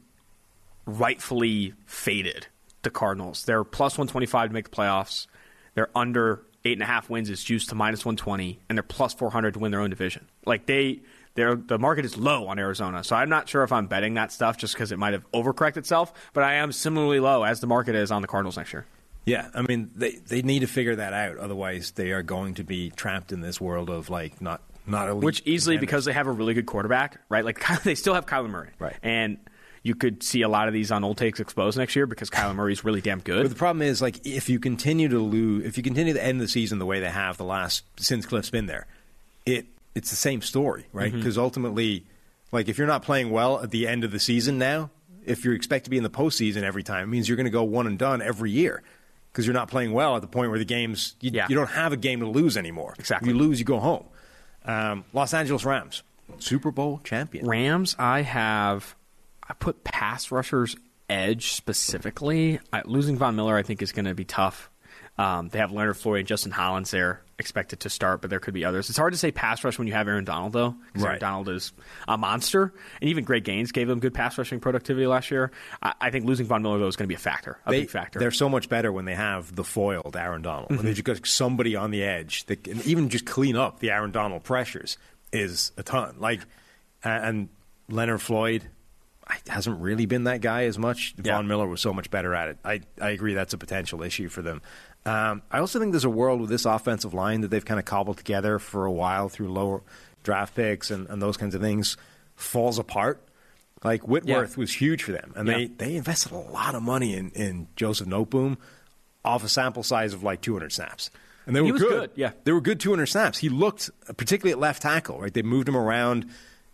rightfully faded the Cardinals. They're plus one twenty-five to make the playoffs. They're under eight and a half wins is juiced to minus one twenty, and they're plus four hundred to win their own division. Like they, they're, the market is low on Arizona, so I'm not sure if I'm betting that stuff just because it might have overcorrected itself. But I am similarly low as the market is on the Cardinals next year. Yeah, I mean they they need to figure that out. Otherwise, they are going to be trapped in this world of like not not elite which easily contenders. Because they have a really good quarterback, right? Like they still have Kyler Murray, right? And you could see a lot of these on Old Takes exposed next year because Kyler Murray's really damn good. But the problem is, like, if you continue to lose, if you continue to end the season the way they have the last since Cliff's been there, it it's the same story, right? Because mm-hmm. ultimately, like, if you're not playing well at the end of the season now, if you expect to be in the postseason every time, it means you're going to go one and done every year. because you're not playing well at the point where the games you, Yeah. you don't have a game to lose anymore. Exactly. If you lose, you go home. Um, Los Angeles Rams, Super Bowl champion. Rams, I have I put pass rushers edge specifically. I, losing Von Miller, I think, is going to be tough. Um, they have Leonard Floyd and Justin Hollins there expected to start, but there could be others. It's hard to say pass rush when you have Aaron Donald, though, because Aaron Right. Donald is a monster. And even Greg Gaines gave them good pass rushing productivity last year. I, I think losing Von Miller, though, is going to be a factor, a They, big factor. They're so much better when they have the foiled Aaron Donald. Mm-hmm. When they just got somebody on the edge that can even just clean up the Aaron Donald pressures is a ton. Like, uh, and Leonard Floyd hasn't really been that guy as much. Yeah. Von Miller was so much better at it. I, I agree that's a potential issue for them. Um, I also think there's a world with this offensive line that they've kind of cobbled together for a while through lower draft picks and, and those kinds of things falls apart. Like Whitworth Yeah. was huge for them, and Yeah. they, they invested a lot of money in, in Joseph Noteboom off a sample size of like two hundred snaps. And they were He was good, yeah. They were good two hundred snaps. He looked, particularly at left tackle, right? They moved him around.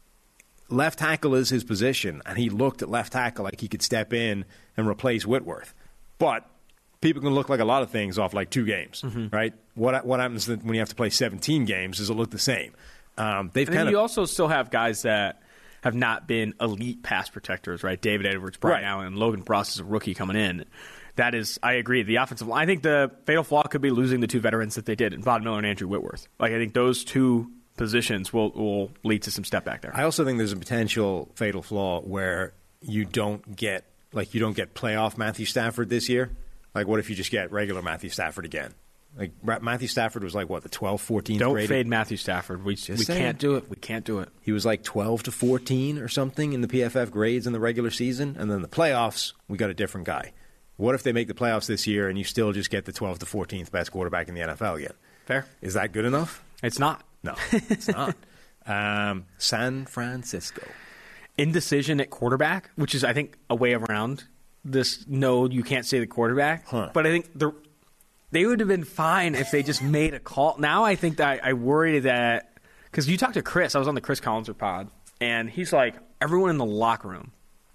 Left tackle is his position, and he looked at left tackle like he could step in and replace Whitworth. But people can look like a lot of things off like two games, Mm-hmm. right? What what happens when you have to play seventeen games? Does it look the same? Um, they've And then kind you of also still have guys that have not been elite pass protectors, right? David Edwards, Brian Right. Allen, Logan Bross is a rookie coming in. That is, I agree. The offensive line, I think the fatal flaw could be losing the two veterans that they did, Von Miller and Andrew Whitworth. Like, I think those two positions will, will lead to some step back there. I also think there's a potential fatal flaw where you don't get like you don't get playoff Matthew Stafford this year. Like, what if you just get regular Matthew Stafford again? Like Ra- Matthew Stafford was like what the twelfth, fourteenth Don't grade. fade Matthew Stafford. We, we saying. can't do it. We can't do it. He was like twelve to fourteen or something in the P F F grades in the regular season, and then the playoffs we got a different guy. What if they make the playoffs this year and you still just get the twelfth to fourteenth best quarterback in the N F L again? Fair. Is that good enough? It's not. No, it's not. Um, San Francisco. Indecision at quarterback, which is, I think, a way around this no, you can't say the quarterback. Huh. But I think the they would have been fine if they just made a call. Now I think that I, I worry that because you talked to Chris, I was on the Chris Collinser pod, and he's like, everyone in the locker room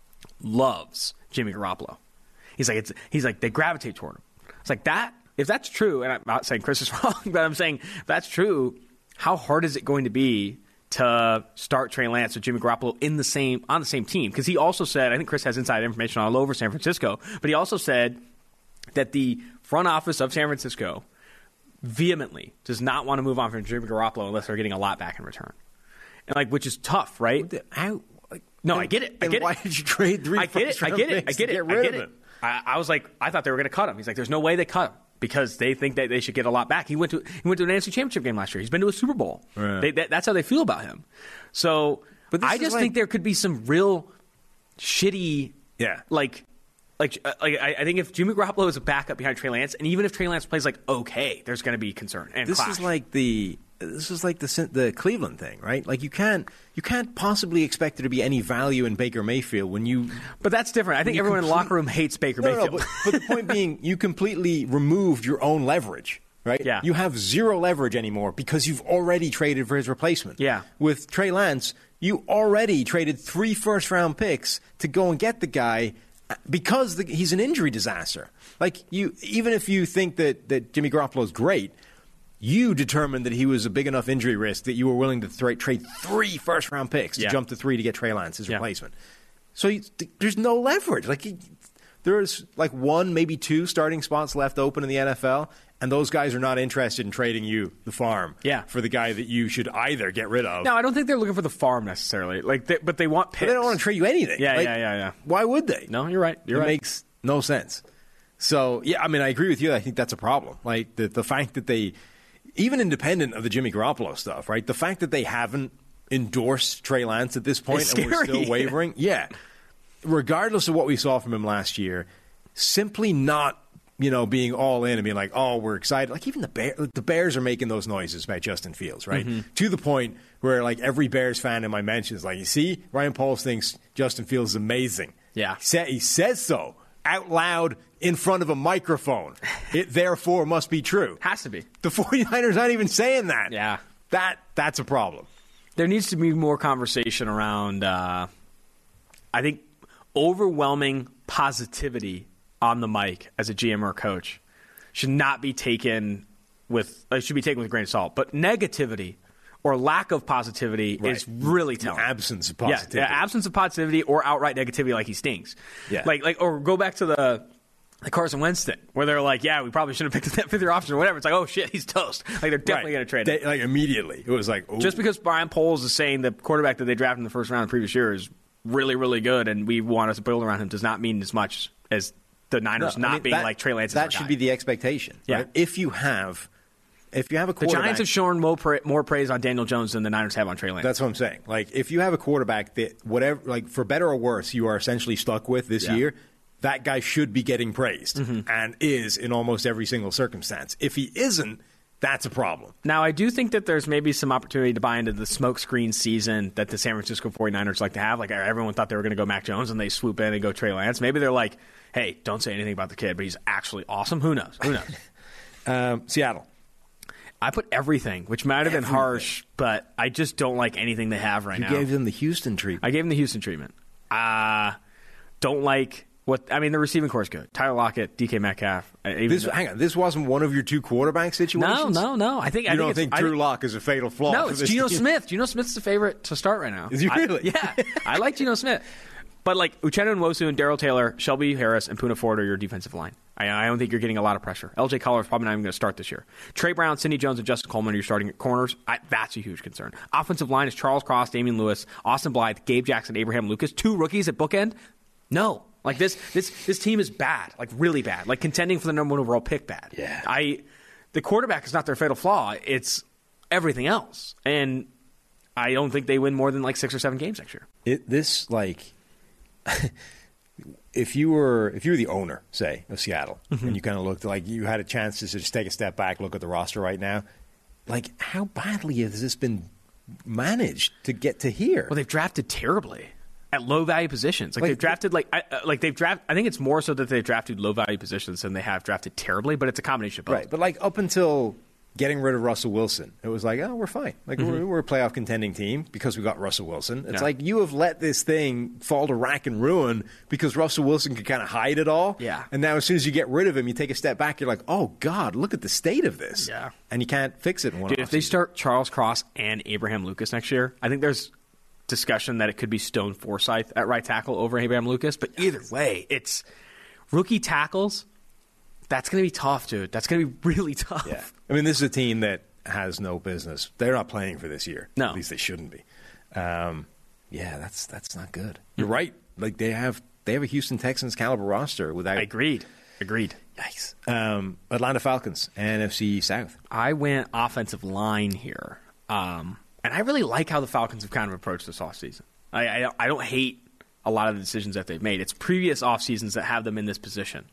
loves Jimmy Garoppolo. He's like, it's, he's like, they gravitate toward him. It's like that. If that's true, and I'm not saying Chris is wrong, but I'm saying if that's true, how hard is it going to be to start Trey Lance with Jimmy Garoppolo in the same on the same team? Because he also said, I think Chris has inside information all over San Francisco, but he also said that the front office of San Francisco vehemently does not want to move on from Jimmy Garoppolo unless they're getting a lot back in return, and like which is tough, right? How? Like, No, then- I get it. I then get why it. did you trade three? I get it. I first-round get it. I picks get to it. Get I rid get of it. him? I, I was like, I thought they were going to cut him. He's like, there's no way they cut him because they think that they should get a lot back. He went to he went to an N F C Championship game last year. He's been to a Super Bowl. Right. They, that, that's how they feel about him. So, But this I is just like- think there could be some real shitty, Yeah. like. Like, uh, like I, I think if Jimmy Garoppolo is a backup behind Trey Lance, and even if Trey Lance plays like okay, there's going to be concern and This clash. is like the this is like the the Cleveland thing, right? Like you can't you can't possibly expect there to be any value in Baker Mayfield when you. But that's different. I think you everyone in the complete- locker room hates Baker No, no, Mayfield. but, but the point being, you completely removed your own leverage, right? Yeah. You have zero leverage anymore because you've already traded for his replacement. Yeah. With Trey Lance, you already traded three first round picks to go and get the guy because the, he's an injury disaster. Like you, even if you think that that Jimmy Garoppolo is great, you determined that he was a big enough injury risk that you were willing to th- trade three first round picks to Yeah. jump to three to get Trey Lance, his Yeah. replacement. So you, th- there's no leverage. Like he, there's like one, maybe two starting spots left open in the N F L, and those guys are not interested in trading you the farm Yeah. for the guy that you should either get rid of. No, I don't think they're looking for the farm necessarily. Like, they, but they want picks. But they don't want to trade you anything. Yeah, Like, yeah, yeah, yeah. Why would they? No, you're right. You're it right. makes no sense. So, yeah, I mean, I agree with you. I think that's a problem. Like, the, the fact that they, even independent of the Jimmy Garoppolo stuff, right? The fact that they haven't endorsed Trey Lance at this point It's and we're scary. still wavering. Yeah. Regardless of what we saw from him last year, simply not, you know, being all in and being like, oh, we're excited. Like, even the, Bear, the Bears are making those noises about Justin Fields, right? Mm-hmm. To the point where, like, every Bears fan in my mentions is like, you see, Ryan Pauls thinks Justin Fields is amazing. Yeah. He, sa- he says so out loud in front of a microphone. It therefore must be true. Has to be. The 49ers aren't even saying that. Yeah. That That's a problem. There needs to be more conversation around, uh, I think, overwhelming positivity on the mic as a G M or a coach. should not be taken with it should be taken with a grain of salt. But negativity or lack of positivity Right. is really telling. Absence of Yeah, positivity. yeah, absence of positivity or outright negativity, like he stinks. Yeah. like like or go back to the. The Carson Wentz thing, where they're like, yeah, we probably should have picked that fifth year option or whatever. It's like, oh, shit, he's toast. Like, they're definitely Right. going to trade They- him. Like, immediately. It was like, ooh. Just because Brian Poles is saying the quarterback that they drafted in the first round the previous year is really, really good and we want us to build around him does not mean as much as the Niners No, not I mean, being that- like Trey Lance is That our should guy. be the expectation. Yeah. Right? If you have, if you have a The quarterback. Giants have shown more, pra- more praise on Daniel Jones than the Niners have on Trey Lance. That's what I'm saying. Like, if you have a quarterback that, whatever, like, for better or worse, you are essentially stuck with this Yeah. year, that guy should be getting praised Mm-hmm. and is in almost every single circumstance. If he isn't, that's a problem. Now, I do think that there's maybe some opportunity to buy into the smokescreen season that the San Francisco forty-niners like to have. Like, everyone thought they were going to go Mac Jones, and they swoop in and go Trey Lance. Maybe they're like, hey, don't say anything about the kid, but he's actually awesome. Who knows? Who knows? Um, Seattle. I put everything, which might have been Everything. harsh, but I just don't like anything they have right You now. gave them the Houston treatment. I gave him the Houston treatment. Uh, don't like what I mean. The receiving core is good. Tyler Lockett, D K Metcalf. uh, Even This, though- hang on, this wasn't one of your two quarterback no, situations? no, no. I think You I don't think, think it's, Drew I think, Lock is a fatal flaw? No, for it's this Geno team? Smith. Geno Smith's the favorite to start right now. Is he I- really? yeah, I like Geno Smith. But like Uchenna Nwosu and Darryl Taylor, Shelby Harris, and Poona Ford are your defensive line. I, I don't think you're getting a lot of pressure. L J Collar is probably not even going to start this year. Trey Brown, Sidney Jones, and Justin Coleman are your starting corners. I, that's a huge concern. Offensive line is Charles Cross, Damian Lewis, Austin Blythe, Gabe Jackson, Abraham Lucas. Two rookies at bookend? No. Like this, this, this team is bad, like really bad, like contending for the number one overall pick. Bad. Yeah. I, the quarterback is not their fatal flaw. It's everything else, and I don't think they win more than like six or seven games next year. It, this, like, if you were if you were the owner, say, of Seattle, Mm-hmm. and you kind of looked like you had a chance to just take a step back, look at the roster right now, like, how badly has this been managed to get to here? Well, they've drafted terribly at low value positions. Like, Like- they've drafted like I, uh, like they've drafted. I think it's more so that they've drafted low value positions than they have drafted terribly. But it's a combination of both. Right, but like up until getting rid of Russell Wilson, it was like, oh, we're fine. Like we're, we're a playoff contending team because we got Russell Wilson. It's Mm-hmm. Yeah. like you have let this thing fall to rack and ruin because Russell Wilson could kind of hide it all. Yeah. And now as soon as you get rid of him, you take a step back. You're like, oh God, look at the state of this. Yeah. And you can't fix it in one. Dude, if they offseason. start Charles Cross and Abraham Lucas next year, I think there's discussion that it could be Stone Forsythe at right tackle over Abraham Lucas. But either way, it's rookie tackles. That's going to be tough, dude. That's going to be really tough. Yeah. I mean, this is a team that has no business. They're not playing for this year. No. At least they shouldn't be. Um, yeah, that's that's not good. You're right. Like they have they have a Houston Texans caliber roster without. Agreed. Agreed. Yikes. Um, Atlanta Falcons, N F C South. I went offensive line here. Um, and I really like how the Falcons have kind of approached this offseason. I, I, I don't hate a lot of the decisions that they've made. It's previous offseasons that have them in this position.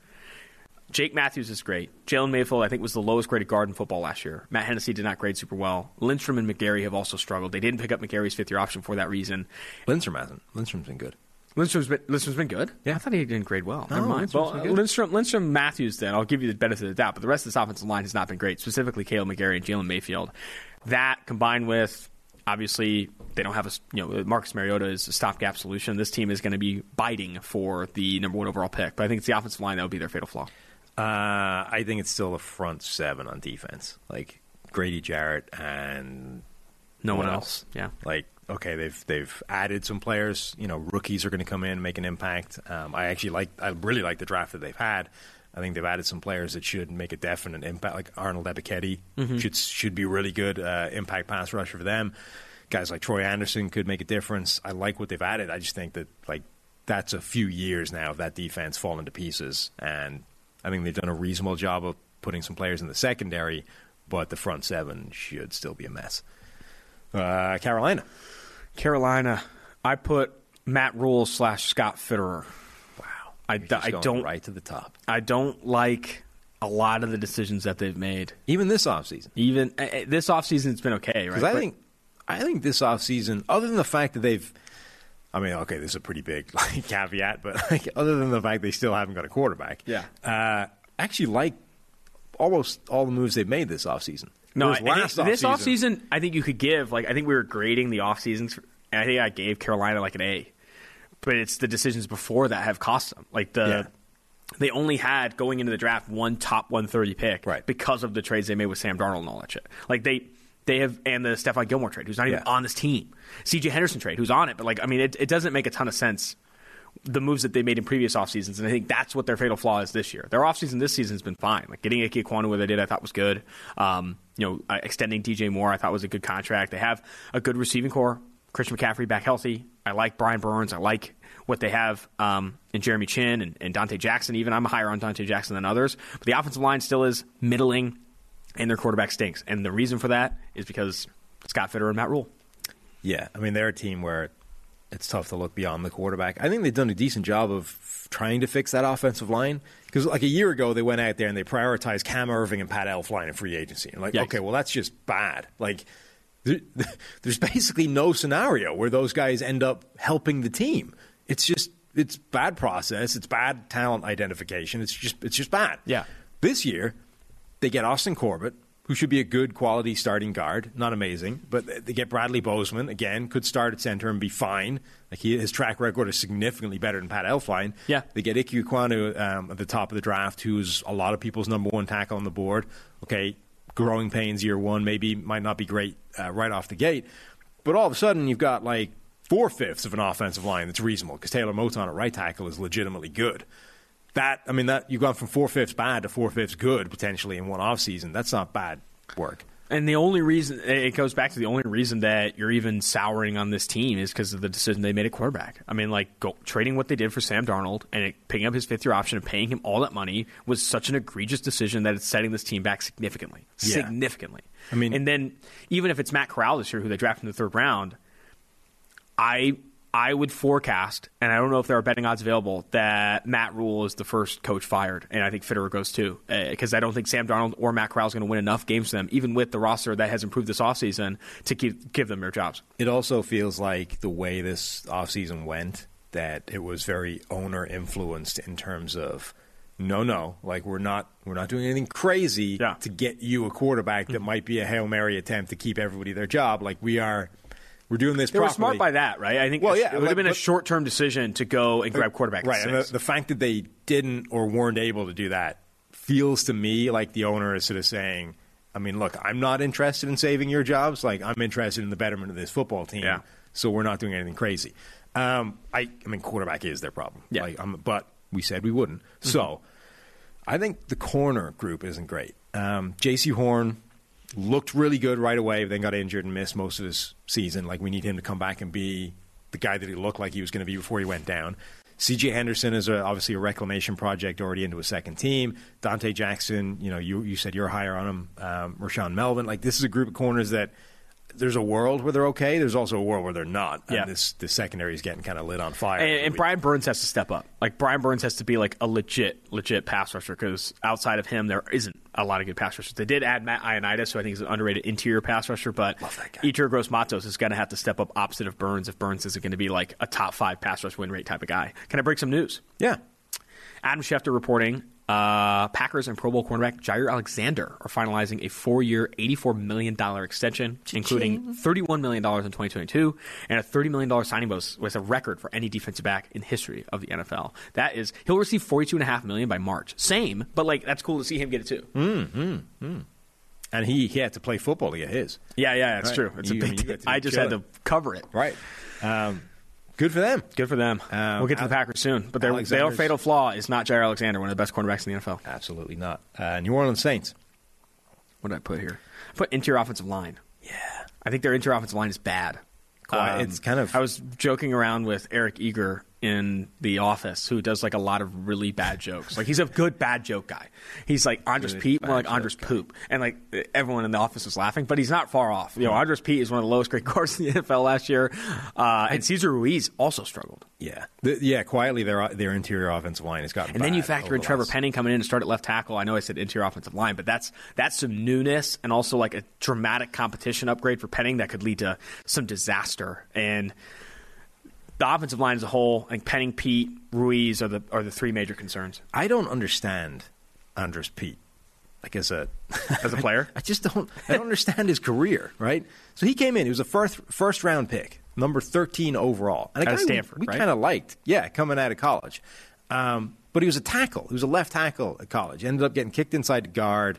Jake Matthews is great. Jalen Mayfield, I think, was the lowest graded guard in football last year. Matt Hennessy did not grade super well. Lindstrom and McGarry have also struggled. They didn't pick up McGarry's fifth-year option for that reason. Lindstrom hasn't. Lindstrom's been good. Lindstrom's been, Lindstrom's been good? Yeah. I thought he didn't grade well. No, Never mind. Lindstrom's Well, been good. Lindstrom, Lindstrom, Matthews, then, I'll give you the benefit of the doubt, but the rest of this offensive line has not been great, specifically Caleb McGarry and Jalen Mayfield. That, combined with, obviously, they don't have a, you know, Marcus Mariota is a stopgap solution. This team is going to be biting for the number one overall pick, but I think it's the offensive line that would be their fatal flaw. Uh, I think it's still the front seven on defense. Like Grady Jarrett and No one what else. Yeah. Like, okay, they've they've added some players. You know, rookies are going to come in and make an impact. Um, I actually like, I really like the draft that they've had. I think they've added some players that should make a definite impact. Like Arnold Ebiketie Mm-hmm. should should be really good uh, impact pass rusher for them. Guys like Troy Anderson could make a difference. I like what they've added. I just think that like that's a few years now of that defense falling to pieces, and I think they've done a reasonable job of putting some players in the secondary, but the front seven should still be a mess. Uh, Carolina. Carolina, I put Matt Rule slash Scott Fitterer. Wow. I, You're just I going don't right to the top. I don't like a lot of the decisions that they've made. Even this offseason. Even uh, uh, this offseason, it's been okay, right? Because I But- think, I think this offseason, other than the fact that they've, I mean, okay, this is a pretty big like, caveat, but like, other than the fact they still haven't got a quarterback, Yeah. uh, actually like almost all the moves they've made this offseason. No, I, Whereas I last think this offseason- offseason, I think you could give, like, I think we were grading the off seasons, and I think I gave Carolina like an A. But it's the decisions before that have cost them. Like the Yeah. they only had, going into the draft, one top one thirty pick right. because of the trades they made with Sam Darnold and all that shit. Like, they they have, and the Stephon Gilmore trade, who's not even yeah. on this team. C J Henderson trade, who's on it. But, like, I mean, it, it doesn't make a ton of sense, the moves that they made in previous off seasons, and I think that's what their fatal flaw is this year. Their offseason this season has been fine. Like, getting Ike Ekwonu where they did, I thought was good. Um, you know, uh, extending D J Moore, I thought was a good contract. They have a good receiving core. Christian McCaffrey back healthy. I like Brian Burns. I like what they have um, in Jeremy Chin and, and Dante Jackson. Even I'm higher on Dante Jackson than others. But the offensive line still is middling, and their quarterback stinks. And the reason for that is because Scott Fitterer and Matt Rule. Yeah, I mean, they're a team where it's tough to look beyond the quarterback. I think they've done a decent job of f- trying to fix that offensive line. Because like a year ago, they went out there and they prioritized Cam Irving and Pat Elflein in free agency. And like, Yikes. okay, well, that's just bad. Like, there, there's basically no scenario where those guys end up helping the team. It's just, it's bad process. It's bad talent identification. It's just, it's just bad. Yeah. This year, they get Austin Corbett, who should be a good quality starting guard. Not amazing, but they get Bradley Bozeman, again, could start at center and be fine. Like he, his track record is significantly better than Pat Elflein. Yeah. They get Ike Ekwonu um, at the top of the draft, who's a lot of people's number one tackle on the board. Okay, growing pains year one, maybe might not be great uh, right off the gate. But all of a sudden, you've got like four-fifths of an offensive line that's reasonable, because Taylor Moton at right tackle is legitimately good. That, I mean, that you've gone from four-fifths bad to four-fifths good, potentially, in one offseason. That's not bad work. And the only reason, it goes back to the only reason that you're even souring on this team is because of the decision they made at quarterback. I mean, like, go, trading what they did for Sam Darnold and it, picking up his fifth-year option and paying him all that money was such an egregious decision that it's setting this team back significantly. Yeah. Significantly. I mean, and then, even if it's Matt Corral this year, who they drafted in the third round, I I would forecast, and I don't know if there are betting odds available, that Matt Rule is the first coach fired, and I think Fitterer goes too, because uh, I don't think Sam Darnold or Matt Corral is going to win enough games for them, even with the roster that has improved this offseason, to keep, give them their jobs. It also feels like the way this offseason went, that it was very owner-influenced in terms of, no, no, like we're not we're not doing anything crazy yeah. to get you a quarterback that mm-hmm. might be a Hail Mary attempt to keep everybody their job. Like we are... We're doing this they properly. were smart by that, right? I think well, it yeah, would have been but, a short-term decision to go and grab quarterback. Right, and the, the fact that they didn't or weren't able to do that feels to me like the owner is sort of saying, I mean, look, I'm not interested in saving your jobs. Like, I'm interested in the betterment of this football team, yeah. so we're not doing anything crazy. Um, I, I mean, quarterback is their problem. Yeah. Like, um, but we said we wouldn't. Mm-hmm. So I think the corner group isn't great. Um, J C Horn looked really good right away, then got injured and missed most of his season. Like, we need him to come back and be the guy that he looked like he was going to be before he went down. C J Henderson is a, obviously a reclamation project already into a second team. Dante Jackson, you know, you you said you're higher on him. Um, Rashawn Melvin. Like, this is a group of corners that there's a world where they're okay. There's also a world where they're not. Yeah. And this, this secondary is getting kind of lit on fire. And, and Brian Burns has to step up. Like, Brian Burns has to be like a legit, legit pass rusher, because outside of him, there isn't a lot of good pass rushers. They did add Matt Ioannidis, who I think is an underrated interior pass rusher, but Yetur Gross-Matos is going to have to step up opposite of Burns if Burns isn't going to be like a top five pass rush win rate type of guy. Can I break some news? Yeah. Adam Schefter reporting uh, Packers and Pro Bowl cornerback Jair Alexander are finalizing a four-year, eighty-four million dollars extension, Cha-ching. including thirty-one million dollars in twenty twenty-two and a thirty million dollars signing bonus, with a record for any defensive back in history of the N F L. That is, he'll receive forty-two point five million dollars by March. Same, but like that's cool to see him get it too. Mm-hmm. Mm. And he, he had to play football to get his. Yeah, yeah, that's right. true. It's you, a big you deal. to I just had to cover it. Right. Um, Good for them. Good for them. Um, we'll get to the Packers soon. But their, their fatal flaw is not Jair Alexander, one of the best cornerbacks in the N F L. Absolutely not. Uh, New Orleans Saints. What did I put here? I put interior offensive line. Yeah. I think their interior offensive line is bad. Um, it's kind of. I was joking around with Eric Eager in The Office, who does like a lot of really bad jokes. Like, he's a good bad joke guy. He's like Andres Good Pete, more like bad Andres joke Poop, and like everyone in the office was laughing. But he's not far off. You know, Andres Pete is one of the lowest grade guards in the N F L last year, uh, and Cesar Ruiz also struggled. Yeah, the, yeah. Quietly, their their interior offensive line has gotten. And then you bad factor in Trevor last... Penning coming in to start at left tackle. I know I said interior offensive line, but that's that's some newness and also like a dramatic competition upgrade for Penning that could lead to some disaster. And the offensive line as a whole, I think Penning, Pete, Ruiz are the are the three major concerns. I don't understand Andres Pete, like as a as a player. I just don't. I don't understand his career. Right. So he came in. He was a first first round pick, number thirteen overall, and a At guy Stanford, we, we right? kind of liked. Yeah, coming out of college. Um, But he was a tackle. He was a left tackle at college. Ended up getting kicked inside the guard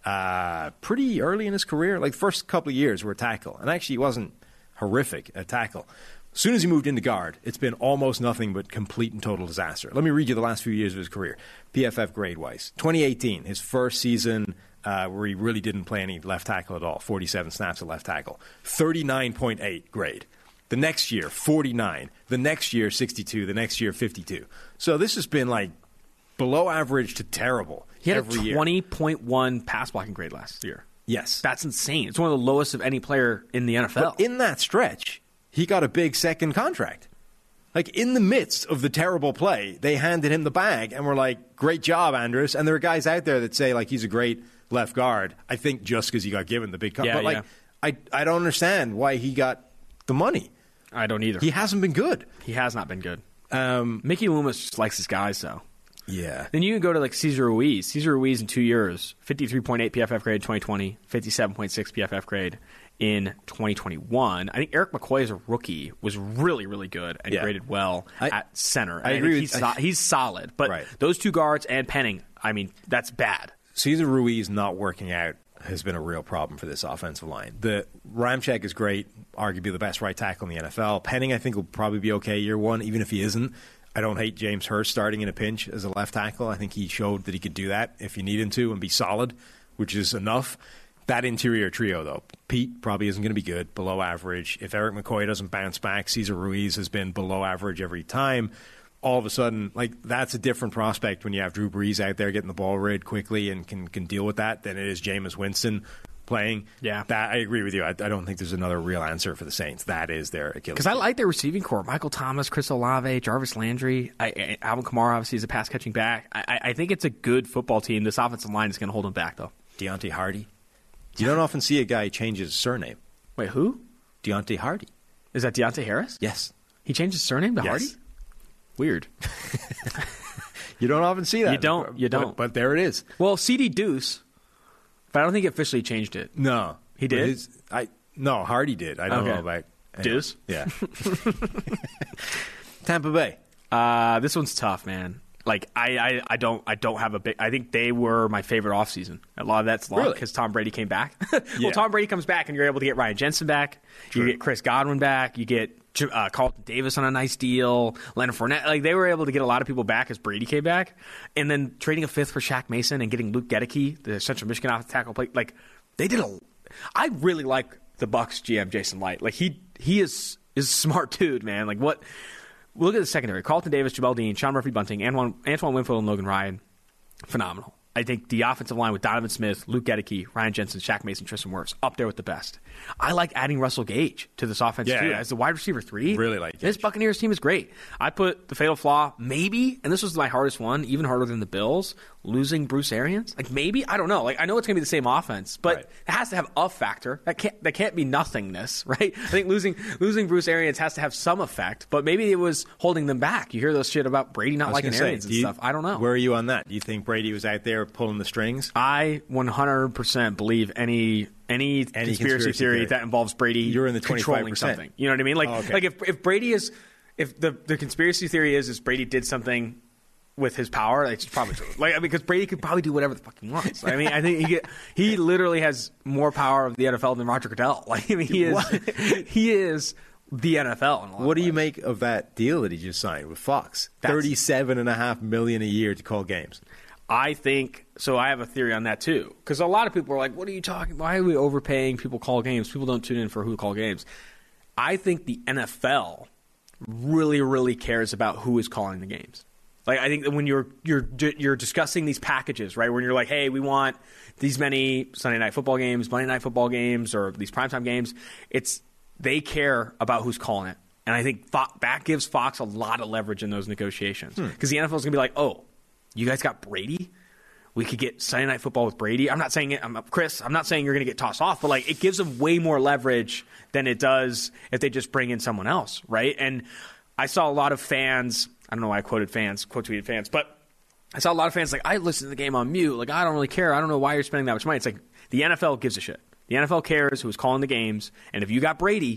uh, pretty early in his career. Like the first couple of years were a tackle. And actually he wasn't horrific at tackle. As soon as he moved into guard, it's been almost nothing but complete and total disaster. Let me read you the last few years of his career. P F F grade-wise. twenty eighteen, his first season uh, where he really didn't play any left tackle at all. forty-seven snaps at left tackle. thirty-nine point eight grade. The next year, forty-nine. The next year, sixty-two. The next year, fifty-two. So this has been like below average to terrible He had every a twenty point one pass blocking grade last year. Yes. That's insane. It's one of the lowest of any player in the N F L. But in that stretch, he got a big second contract. Like, in the midst of the terrible play, they handed him the bag and were like, great job, Andrews. And there are guys out there that say, like, he's a great left guard, I think just because he got given the big contract. Yeah, but, like, yeah. I, I don't understand why he got the money. I don't either. He hasn't been good. He has not been good. Um, Mickey Loomis just likes his guys, though. Yeah. Then you can go to, like, Cesar Ruiz. Cesar Ruiz in two years, fifty-three point eight P F F grade twenty twenty, fifty-seven point six P F F grade in twenty twenty-one. I think Eric McCoy as a rookie was really, really good and Yeah. graded well I- at center. I And agree think with- he's, so- he's solid. But Right. those two guards and Penning, I mean, that's bad. Cesar Ruiz not working out has been a real problem for this offensive line. The Ramczyk is great, arguably the best right tackle in the N F L. Penning, I think, will probably be okay year one, even if he isn't. I don't hate James Hurst starting in a pinch as a left tackle. I think he showed that he could do that if you needed to and be solid, which is enough. That interior trio, though, Pete probably isn't going to be good, below average. If Eric McCoy doesn't bounce back, Cesar Ruiz has been below average every time. All of a sudden, like, that's a different prospect when you have Drew Brees out there getting the ball rid quickly and can, can deal with that than it is Jameis Winston playing. Yeah. That, I agree with you. I, I don't think there's another real answer for the Saints. That is their Achilles. Because I like their receiving core. Michael Thomas, Chris Olave, Jarvis Landry, I, I, Alvin Kamara obviously is a pass-catching back. I, I think it's a good football team. This offensive line is going to hold them back, though. Deontay Hardy. You don't often see a guy change his surname. Wait, who? Deontay Hardy. Is that Deontay Harris? Yes. He changed his surname to Yes. Hardy? Weird. You don't often see that. You don't, you don't. But, but there it is. Well, C D Deuce, but I don't think he officially changed it. No. He But did? his- I No, Hardy did. I don't Okay. know about... Deuce? Yeah. Tampa Bay. Uh, this one's tough, man. Like I, I, I don't, I don't have a big. I think they were my favorite offseason. A lot of that's luck Really? because Tom Brady came back. well, Yeah. Tom Brady comes back, and you're able to get Ryan Jensen back. True. You get Chris Godwin back. You get uh, Carlton Davis on a nice deal. Leonard Fournette. Like they were able to get a lot of people back as Brady came back, and then trading a fifth for Shaq Mason and getting Luke Gedeke, the Central Michigan offensive tackle. Play, like they did a. I really like the Bucs G M Jason Light. Like he, he is is a smart dude, man. Like what. Look at the secondary. Carlton Davis, Jabal Dean, Sean Murphy-Bunting, Antoine, Antoine Winfield, and Logan Ryan. Phenomenal. I think the offensive line with Donovan Smith, Luke Gedeke, Ryan Jensen, Shaq Mason, Tristan Wirfs, up there with the best. I like adding Russell Gage to this offense, Yeah, too, yeah. as the wide receiver three. Really like This Gage. Buccaneers team is great. I put the fatal flaw, maybe, and this was my hardest one, even harder than the Bills, losing Bruce Arians. Like, maybe? I don't know. Like, I know it's going to be the same offense, but Right. it has to have a factor. That can't that can't be nothingness, right? I think losing losing Bruce Arians has to have some effect, but maybe it was holding them back. You hear those shit about Brady I not was liking gonna say, Arians and do you- stuff. I don't know. Where are you on that? Do you think Brady was out there pulling the strings? I one hundred percent believe any any, conspiracy, conspiracy theory, theory. that involves Brady You're in the controlling twenty-five percent. something. You know what I mean? Like Oh, okay. like if if Brady is if the the conspiracy theory is is Brady did something with his power, like, it's probably true. Like because Brady could probably do whatever the fuck he wants. I mean, I think he get, he literally has more power of the N F L than Roger Goodell. Like I mean, he is he is the N F L. In a lot What of do you ways. make of that deal that he just signed with Fox? That's- Thirty-seven and a half million a year to call games. I think so. I have a theory on that too, because a lot of people are like, "What are you talking? Why are we overpaying people to call games? People don't tune in for who call games." I think the N F L really, really cares about who is calling the games. Like I think that when you're you're you're discussing these packages, right? When you're like, "Hey, we want these many Sunday night football games, Monday night football games, or these primetime games," it's they care about who's calling it, and I think Fo- that gives Fox a lot of leverage in those negotiations because the N F L is going to be like, "Oh, you guys got Brady? We could get Sunday Night Football with Brady." I'm not saying it, I'm, Chris, I'm not saying you're going to get tossed off, but like it gives them way more leverage than it does if they just bring in someone else, right? And I saw a lot of fans, I don't know why I quoted fans, quote tweeted fans, but I saw a lot of fans like, I listen to the game on mute. Like, I don't really care. I don't know why you're spending that much money. It's like the N F L gives a shit. The N F L cares who's calling the games, and if you got Brady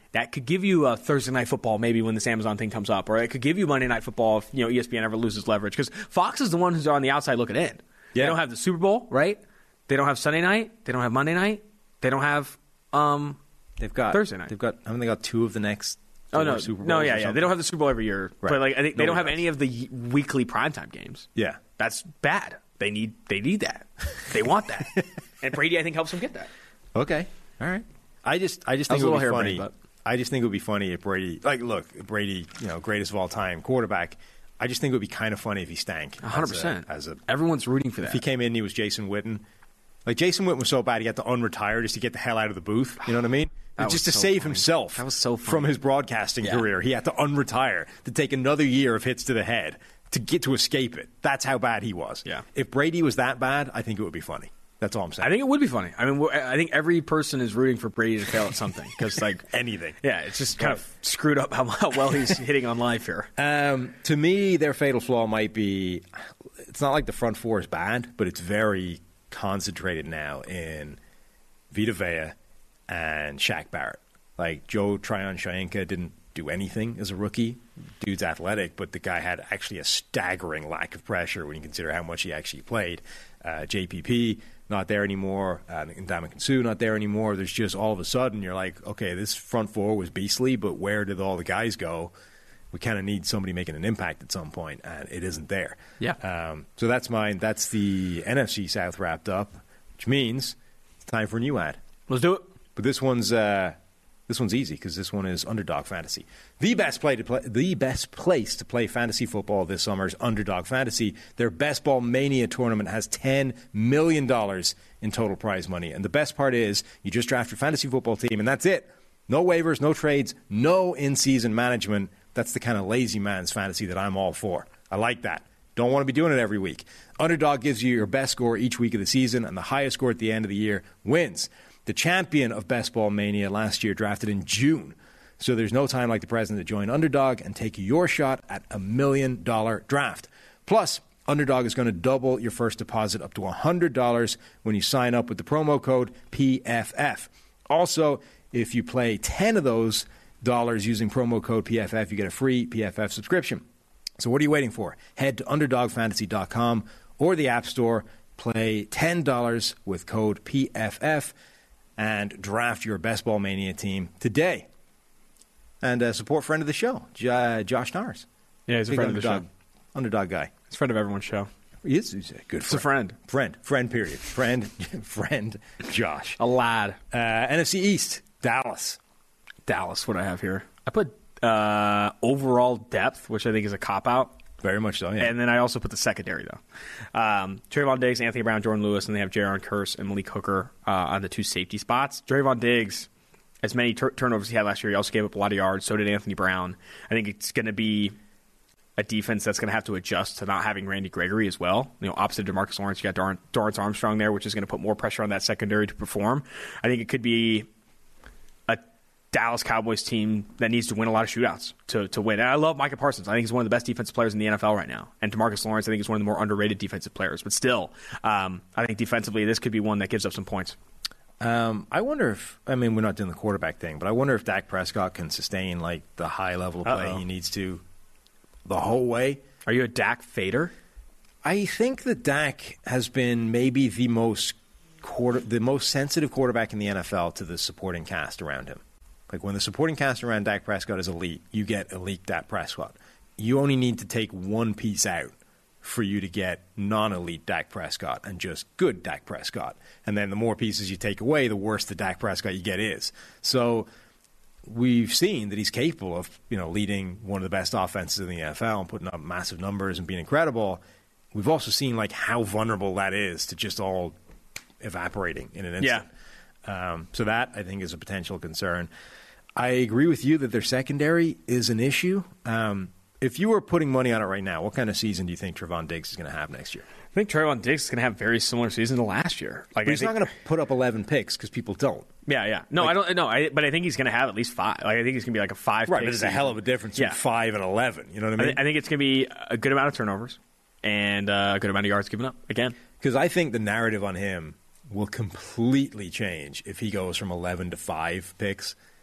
that could give you a Thursday Night Football maybe when this Amazon thing comes up, or it could give you Monday Night Football if you know E S P N ever loses leverage. Because Fox is the one who's on the outside looking in. Yeah. They don't have the Super Bowl, right? They don't have Sunday night. They don't have Monday night. They don't have um, they've got Thursday night. They've got I mean they got two of the next oh no Super Bowls no yeah or yeah something. they don't have the Super Bowl every year, Right. but like I think they Nobody don't have does. any of the weekly primetime games. Yeah. That's bad. They need they need that. They want that, and Brady I think helps them get that. Okay. All right. I just I just I think was it a would be little funny. harebrained, I just think it would be funny if Brady like look Brady you know greatest of all time quarterback. I just think it would be kind of funny if he stank. one hundred percent. As a, as a Everyone's rooting for that. if he came in and he was Jason Witten. Like, Jason Witten was so bad he had to unretire just to get the hell out of the booth. You know what I mean? That just was to so save funny. himself That was so funny. from his broadcasting Yeah. career. He had to unretire to take another year of hits to the head to get to escape it. That's how bad he was. Yeah. If Brady was that bad, I think it would be funny. That's all I'm saying. I think it would be funny. I mean, we're- I think every person is rooting for Brady to fail at something because, like, anything. yeah, it's just kind of screwed up how, how well he's hitting on life here. Um, to me, their fatal flaw might be it's not like the front four is bad, but it's very concentrated now in Vita Vea and Shaq Barrett. Like, Joe Tryon-Shoyinka didn't do anything as a rookie. Dude's athletic, but the guy had actually a staggering lack of pressure when you consider how much he actually played. Uh, J P P, not there anymore. Uh, Ndamukong Suh, not there anymore. There's just all of a sudden you're like, okay, this front four was beastly, but where did all the guys go? We kind of need somebody making an impact at some point, and it isn't there. Yeah. Um, so that's mine. That's the N F C South wrapped up, which means it's time for a new ad. Let's do it. But this one's uh, this one's easy because this one is Underdog Fantasy. The best play to play, the best place to play fantasy football this summer is Underdog Fantasy. Their Best Ball Mania tournament has ten million dollars in total prize money, and the best part is you just draft your fantasy football team, and that's it. No waivers, no trades, no in-season management. That's the kind of lazy man's fantasy that I'm all for. I like that. Don't want to be doing it every week. Underdog gives you your best score each week of the season, and the highest score at the end of the year wins. The champion of Best Ball Mania last year drafted in June. So there's no time like the present to join Underdog and take your shot at a million dollar draft. Plus, Underdog is going to double your first deposit up to one hundred dollars when you sign up with the promo code P F F. Also, if you play ten of those dollars using promo code P F F, you get a free P F F subscription. So what are you waiting for? Head to underdog fantasy dot com or the App Store, play ten dollars with code P F F, and draft your Best Ball Mania team today. And uh, support friend of the show, J- uh, Josh Nars. Yeah, he's a Big friend of the underdog, show. Underdog guy. He's a friend of everyone's show. He is he's a good friend. It's a friend. Friend. Friend, period. Friend, friend, Josh. A lad. Uh, N F C East, Dallas. Dallas, what I have here. I put uh, overall depth, which I think is a cop-out. Very much so, yeah. And then I also put the secondary, though. Um, Trayvon Diggs, Anthony Brown, Jordan Lewis, and they have Jaron Kearse and Malik Hooker uh, on the two safety spots. Trayvon Diggs, as many tur- turnovers he had last year, he also gave up a lot of yards. So did Anthony Brown. I think it's going to be a defense that's going to have to adjust to not having Randy Gregory as well. You know, opposite of DeMarcus Lawrence, you got Dar- Dorrance Armstrong there, which is going to put more pressure on that secondary to perform. I think it could be a Dallas Cowboys team that needs to win a lot of shootouts to, to win. And I love Micah Parsons. I think he's one of the best defensive players in the N F L right now. And DeMarcus Lawrence, I think, is one of the more underrated defensive players. But still, um, I think defensively, this could be one that gives up some points. Um, I wonder if, I mean, we're not doing the quarterback thing, but I wonder if Dak Prescott can sustain, like, the high level of play Uh-oh. he needs to the whole way. Are you a Dak fader? I think that Dak has been maybe the most quarter, the most sensitive quarterback in the N F L to the supporting cast around him. Like, when the supporting cast around Dak Prescott is elite, you get elite Dak Prescott. You only need to take one piece out for you to get non-elite Dak Prescott and just good Dak Prescott. And then the more pieces you take away, the worse the Dak Prescott you get is. So we've seen that he's capable of, you know, leading one of the best offenses in the N F L and putting up massive numbers and being incredible. We've also seen, like, how vulnerable that is to just all evaporating in an instant. Yeah. Um, so that, I think, is a potential concern. I agree with you that their secondary is an issue. Um, if you were putting money on it right now, what kind of season do you think Trayvon Diggs is going to have next year? I think Trayvon Diggs is going to have a very similar season to last year. Like, But he's I not think, going to put up eleven picks because people don't. Yeah, yeah. No, Like- I don't. No, I, but I think he's going to have at least five. Like, I think he's going to be like a five. Right, pick but there's a season. hell of a difference Yeah. between five and eleven. You know what I I, mean? th- I think it's going to be a good amount of turnovers and uh, a good amount of yards given up again. Because I think the narrative on him will completely change if he goes from eleven to five picks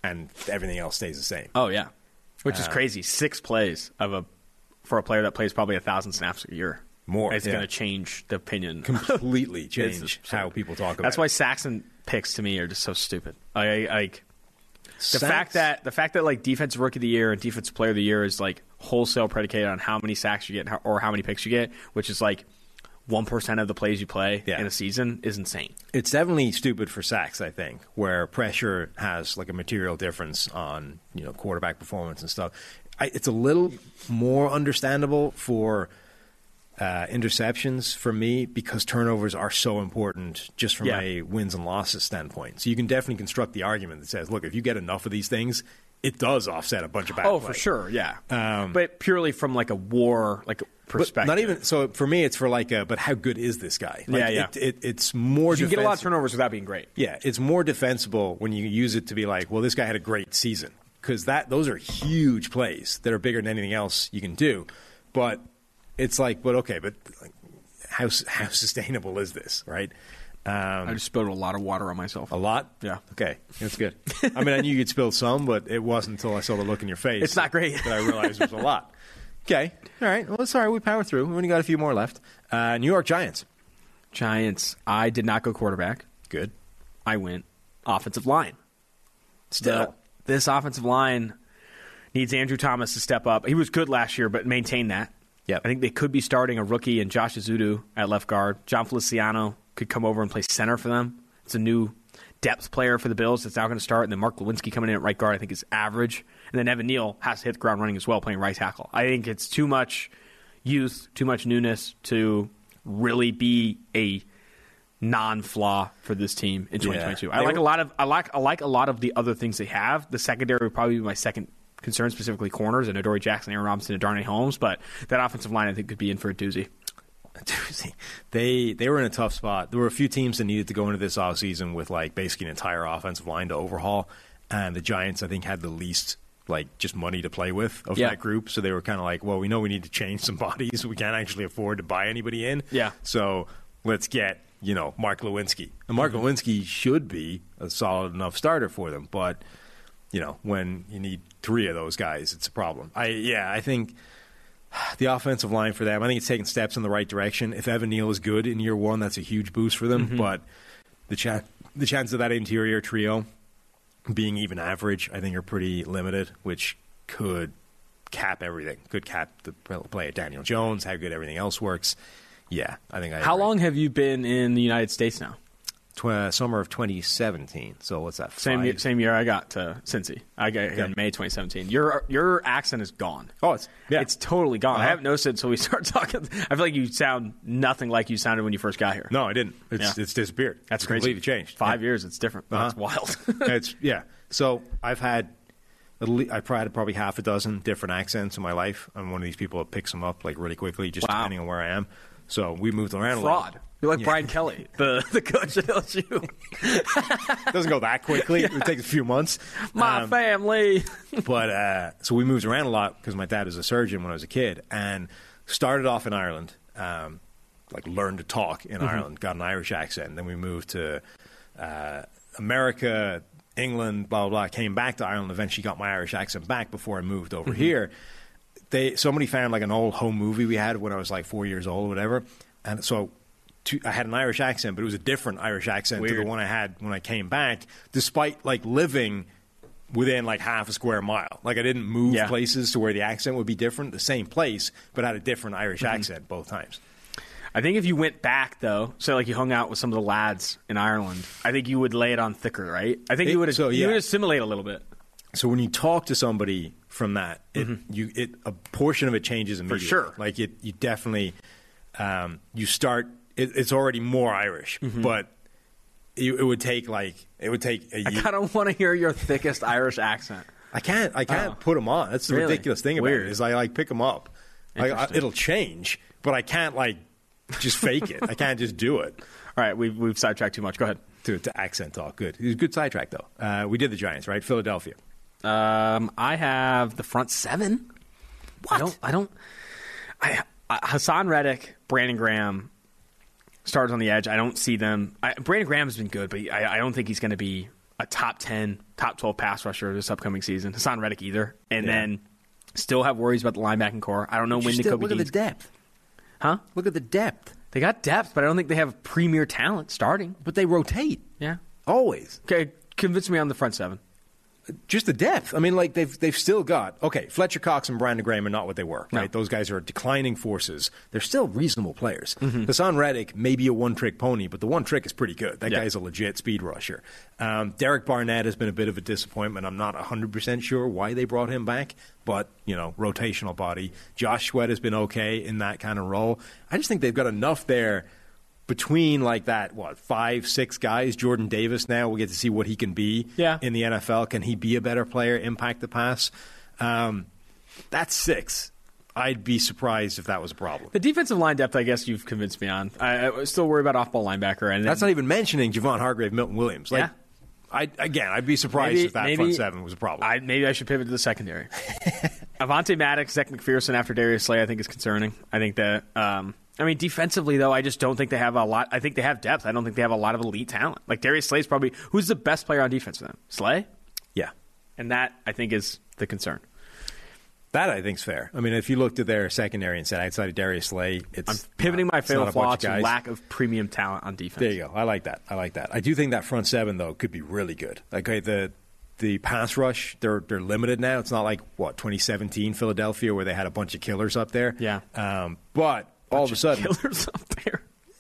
and everything else stays the same. Oh yeah, which is Uh, crazy. Six plays of a for a player that plays probably a thousand snaps a year. More, It's yeah. going to change the opinion. Completely change It's absurd. how people talk about That's it. why Saxon picks to me are just so stupid. I, I like the Sax- fact that the fact that like defensive rookie of the year and defensive player of the year is like wholesale predicated on how many sacks you get how- or how many picks you get, which is like one percent of the plays you play Yeah. in a season, is insane. It's definitely stupid for sacks, I think, where pressure has like a material difference on, you know, quarterback performance and stuff. I, it's a little more understandable for uh, interceptions for me because turnovers are so important just from Yeah. a wins and losses standpoint. So you can definitely construct the argument that says, look, if you get enough of these things, it does offset a bunch of bad Oh, play. for sure, yeah. Um, but purely from like a war like But perspective. not even so. For me, it's for like, a, but how good is this guy? Like, Yeah, yeah. It, it, it's more. You can get a lot of defensive- turnovers without being great. Yeah, it's more defensible when you use it to be like, well, this guy had a great season because that those are huge plays that are bigger than anything else you can do. But it's like, but okay, but like, how how sustainable is this, right? Um, I just spilled a lot of water on myself. a lot. Yeah. Okay, that's good. I mean, I knew you'd spilled some, but it wasn't until I saw the look in your face. It's not great. that I realized it was a lot. Okay, all right. Well, it's all right. We power through. We only got a few more left. Uh, New York Giants. Giants, I did not go quarterback. Good. I went offensive line. Still. The- this offensive line needs Andrew Thomas to step up. He was good last year, but maintain that. Yep. I think they could be starting a rookie in Josh Azudu at left guard. John Feliciano could come over and play center for them. It's a new depth player for the Bills that's now going to start. And then Mark Lewinsky coming in at right guard, I think, is average. And then Evan Neal has to hit the ground running as well, playing right tackle. I think it's too much youth, too much newness to really be a non-flaw for this team in twenty twenty-two. Yeah. I like a lot of I like I like a lot of the other things they have. The secondary would probably be my second concern, specifically corners, and Adoree Jackson, Aaron Robinson, and Darnay Holmes. But that offensive line, I think, could be in for a doozy. They they were in a tough spot. There were a few teams that needed to go into this offseason with like basically an entire offensive line to overhaul, and the Giants I think had the least like just money to play with of Yeah. that group. So they were kind of like, well, we know we need to change some bodies. We can't actually afford to buy anybody in. Yeah. So let's get you know Mark Lewinsky. And Mark Mm-hmm. Lewinsky should be a solid enough starter for them, but you know when you need three of those guys, it's a problem. I yeah I think. The offensive line for them, I think it's taking steps in the right direction. If Evan Neal is good in year one, that's a huge boost for them. Mm-hmm. But the, ch- the chance of that interior trio being even average, I think, are pretty limited, which could cap everything. Could cap the play of Daniel Jones, how good everything else works. Yeah, I think I How agree. long have you been in the United States now? Tw- uh, summer of twenty seventeen. So what's that? Same five? year, same year I got to Cincy. I got here in May twenty seventeen. Your your accent is gone. Oh, it's yeah. It's totally gone. I Uh-huh. haven't noticed it until we start talking. I feel like you sound nothing like you sounded when you first got here. no, I didn't. It's Yeah. it's disappeared. That's It's crazy. completely changed. Five Yeah. years, it's different. Uh-huh. That's wild. it's yeah. So I've had at least, I've probably had probably half a dozen different accents in my life. I'm one of these people that picks them up like really quickly, just Wow. depending on where I am. So we moved around a lot. Fraud. You're like Yeah. Brian Kelly, the the coach at L S U. It doesn't go that quickly. It takes a few months. My Um, family. But uh, so we moved around a lot because my dad was a surgeon when I was a kid, and started off in Ireland. Um, like learned to talk in Mm-hmm. Ireland, got an Irish accent. Then we moved to uh, America, England, blah blah blah. Came back to Ireland. Eventually got my Irish accent back before I moved over Mm-hmm. here. They somebody found like an old home movie we had when I was like four years old or whatever, and so. To, I had an Irish accent, but it was a different Irish accent to Weird. the one I had when I came back, despite like living within like half a square mile. Like I didn't move Yeah. places to where the accent would be different, the same place, but had a different Irish Mm-hmm. accent both times. I think if you went back though, so like you hung out with some of the lads in Ireland, I think you would lay it on thicker, right? I think It- you would so, you yeah. would assimilate a little bit. So when you talk to somebody from that, it, you it a portion of it changes immediately. sure. Like it, you definitely um, you start. It, it's already more Irish, but it, it would take like it would take a I year. kind of want to hear your thickest Irish accent. I can't. I can't Oh. put them on. That's the Really? ridiculous thing about Weird. it. Is I like pick them up. Like, I, Interesting. it'll change, but I can't like just fake it. I can't just do it. All right, we've we've sidetracked too much. Go ahead. To, to accent talk, good. It was a good sidetrack though. Uh, we did the Giants, right? Philadelphia. Um, I have the front seven. What? I don't. I don't. I, I Hassan Reddick, Brandon Graham, stars on the edge. I don't see them. I, Brandon Graham has been good, but I, I don't think he's going to be a top ten, top twelve pass rusher this upcoming season. Hassan Reddick either. And Yeah. then still have worries about the linebacking core. I don't know when Still, Nakobe look at the Dean's... depth. Huh? Look at the depth. They got depth, but I don't think they have premier talent starting. But they rotate. Yeah. Always. Okay, convince me on the front seven. Just the depth. I mean, like they've they've still got okay. Fletcher Cox and Brandon Graham are not what they were. No. Right, those guys are declining forces. They're still reasonable players. Mm-hmm. Hassan Reddick may be a one trick pony, but the one trick is pretty good. That Yeah. guy's a legit speed rusher. Um, Derek Barnett has been a bit of a disappointment. I'm not one hundred percent sure why they brought him back, but you know, rotational body. Josh Sweat has been okay in that kind of role. I just think they've got enough there. Between like that, what, five, six guys, Jordan Davis now, we get to see what he can be Yeah. in the N F L. Can he be a better player, impact the pass? Um, that's six. I'd be surprised if that was a problem. The defensive line depth, I guess you've convinced me on. I, I still worry about off-ball linebacker. And That's not even mentioning Javon Hargrave, Milton Williams. Like, Yeah. I, again, I'd be surprised Maybe- if that maybe front seven was a problem. I, maybe I should pivot to the secondary. Avonte Maddox, Zach McPherson after Darius Slay, I think is concerning. I think that, um, I mean, defensively, though, I just don't think they have a lot. I think they have depth. I don't think they have a lot of elite talent. Like, Darius Slay's probably, who's the best player on defense for them? Slay? yeah. And that, I think, is the concern. That I think's fair. I mean, if you looked at their secondary and said outside of Darius Slay, it's I'm pivoting my it's fatal not a flaw bunch to of guys. lack of premium talent on defense. There you go. I like that. I like that. I do think that front seven though could be really good. Like okay, the the pass rush, they're they're limited now. It's not like what twenty seventeen Philadelphia where they had a bunch of killers up there. Yeah. Um, but all of a sudden, Killers up there.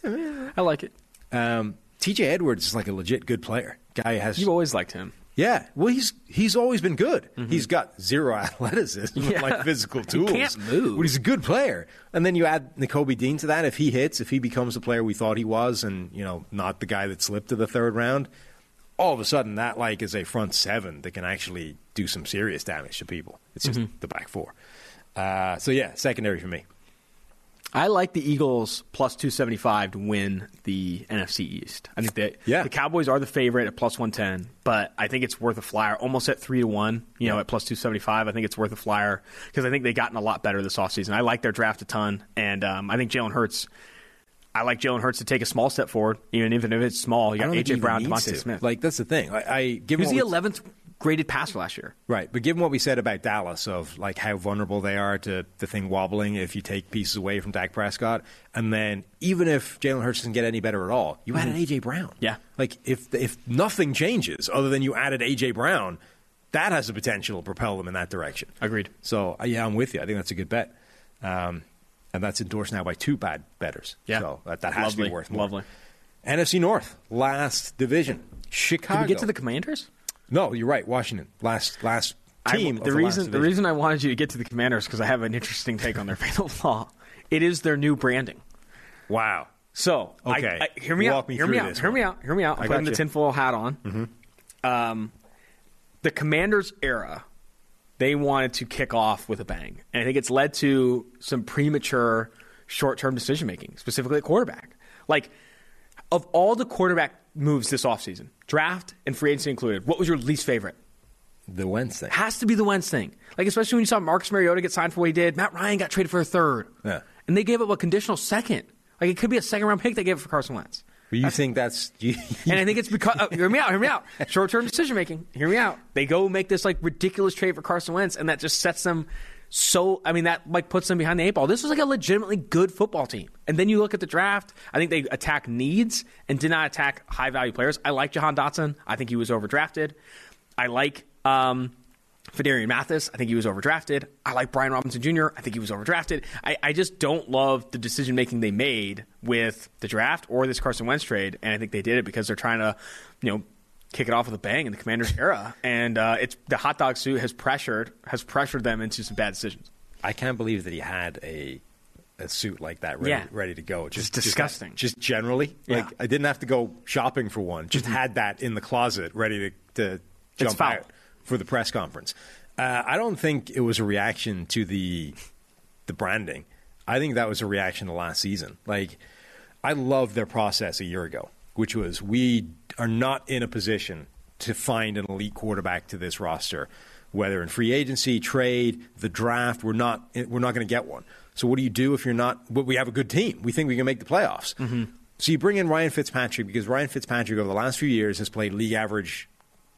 I like it. um, T J Edwards is like a legit good player. Guy has You've always liked him. yeah. Well, he's he's always been good. He's got zero athleticism, Yeah. like physical tools. can't move. But he's a good player. And then you add Nakobe Dean to that. If he hits, if he becomes the player we thought he was, and you know, not the guy that slipped to the third round, all of a sudden that like is a front seven that can actually do some serious damage to people. It's just Mm-hmm. the back four. Uh, so yeah, secondary for me. I like the Eagles plus two seventy-five to win the N F C East. I think that Yeah. the Cowboys are the favorite at plus one ten, but I think it's worth a flyer, almost at three to one, you know, at plus two seventy-five. I think it's worth a flyer because I think they've gotten a lot better this offseason. I like their draft a ton, and um, I think Jalen Hurts, I like Jalen Hurts to take a small step forward, even if it's small. You I got don't A think J he Brown, even needs Devontae to. Smith. Like that's the thing. I, I give he was him the what we- eleventh graded passer last year. Right, but given what we said about Dallas of like how vulnerable they are to the thing wobbling if you take pieces away from Dak Prescott, and then even if Jalen Hurts doesn't get any better at all, you added A J Brown. Yeah. like if if nothing changes other than you added A J Brown, that has the potential to propel them in that direction. Agreed. So uh, yeah, I'm with you. I think that's a good bet, um, and that's endorsed now by two bad bettors. Yeah. so that, that has Lovely. to be worth more. Lovely. N F C North, last division, Chicago. Did we get to the Commanders? No, you're right. Washington, last last team. I, of the the reason last the division. reason I wanted you to get to the Commanders because I have an interesting take on their fatal flaw. It is their new branding. Wow. So, I- Okay. I, hear me Walk out. me hear through me out. this Hear me one. out. Hear me out. I'm I putting the got you. tinfoil hat on. Mm-hmm. Um, the Commanders era, they wanted to kick off with a bang, and I think it's led to some premature short-term decision making, specifically at quarterback. Like, of all the quarterback moves this offseason, draft and free agency included, what was your least favorite? The Wednesday. Has to be the Wentz thing. Like, especially when you saw Marcus Mariota get signed for what he did. Matt Ryan got traded for a third. Yeah. And they gave up a conditional second. Like, it could be a second-round pick they gave it for Carson Wentz. But you think that's you, And I think it's because uh, hear me out, hear me out. Short-term decision-making. Hear me out. They go make this, like, ridiculous trade for Carson Wentz, and that just sets them so, I mean, that, like, puts them behind the eight ball. This was, like, a legitimately good football team. And then you look at the draft. I think they attack needs and did not attack high-value players. I like Jahan Dotson. I think he was overdrafted. I like um, Fedarian Mathis. I think he was overdrafted. I like Brian Robinson Junior I think he was overdrafted. I, I just don't love the decision-making they made with the draft or this Carson Wentz trade, and I think they did it because they're trying to, you know, kick it off with a bang in the Commanders era. And uh, it's the hot dog suit has pressured has pressured them into some bad decisions. I can't believe that he had a a suit like that ready, Yeah. ready to go. Just It's disgusting. Just, just generally, Yeah. like I didn't have to go shopping for one. Just had that in the closet, ready to, to jump foul. out for the press conference. Uh, I don't think it was a reaction to the the branding. I think that was a reaction to last season. Like I loved their process a year ago, which was we are not in a position to find an elite quarterback to this roster, whether in free agency, trade, the draft. We're not we're not going to get one. So what do you do if you're not? Well, we have a good team. We think we can make the playoffs. Mm-hmm. So you bring in Ryan Fitzpatrick because Ryan Fitzpatrick over the last few years has played league average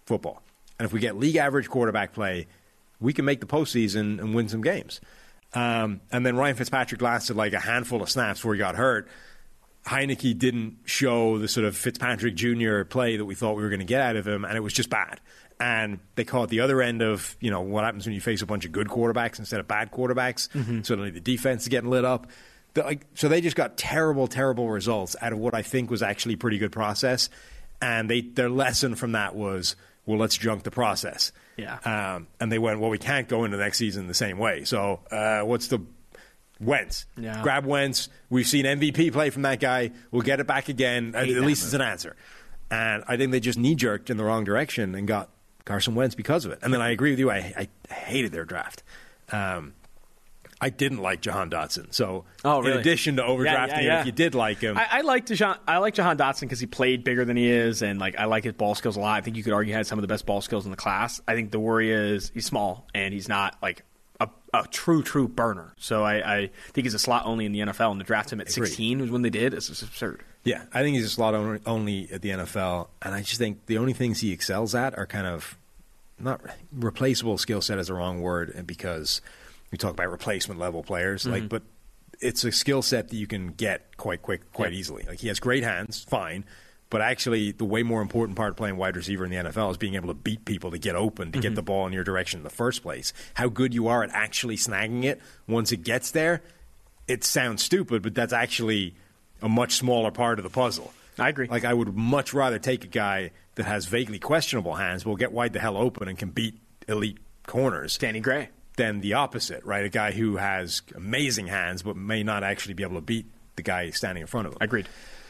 football. And if we get league average quarterback play, we can make the postseason and win some games. Um, and then Ryan Fitzpatrick lasted like a handful of snaps before he got hurt. Heineke didn't show the sort of Fitzpatrick Junior play that we thought we were going to get out of him, and it was just bad. And they call it the other end of, you know, what happens when you face a bunch of good quarterbacks instead of bad quarterbacks. Mm-hmm. Suddenly the defense is getting lit up. The, like, so they just got terrible, terrible results out of what I think was actually a pretty good process. And they their lesson from that was, well, let's junk the process. Yeah. Um, and they went, well, we can't go into the next season the same way. So uh, what's the Wentz? Yeah. Grab Wentz. We've seen M V P play from that guy. We'll get it back again. At, at least it's an answer. And I think they just knee-jerked in the wrong direction and got Carson Wentz because of it. And then I agree with you. I, I hated their draft. Um, I didn't like Jahan Dotson. So oh, really? in addition to overdrafting yeah, yeah, yeah. him, if you did like him. I, I like Jahan, I like Jahan Dotson because he played bigger than he is, and like I like his ball skills a lot. I think you could argue he had some of the best ball skills in the class. I think the worry is he's small, and he's not like a, a true, true burner. So I, I think he's a slot only in the N F L, and to draft him at sixteen was when they did. It's just absurd. Yeah, I think he's a slot only at the N F L, and I just think the only things he excels at are kind of not replaceable skill set is the wrong word, because we talk about replacement level players, mm-hmm. like, but it's a skill set that you can get quite quick, quite yeah. easily. Like, he has great hands, fine, but actually the way more important part of playing wide receiver in the N F L is being able to beat people to get open, to mm-hmm. get the ball in your direction in the first place. How good you are at actually snagging it once it gets there, it sounds stupid, but that's actually a much smaller part of the puzzle. I agree. Like, I would much rather take a guy that has vaguely questionable hands, but will get wide the hell open and can beat elite corners. Danny Gray. Than the opposite, right? A guy who has amazing hands but may not actually be able to beat the guy standing in front of him. Agreed.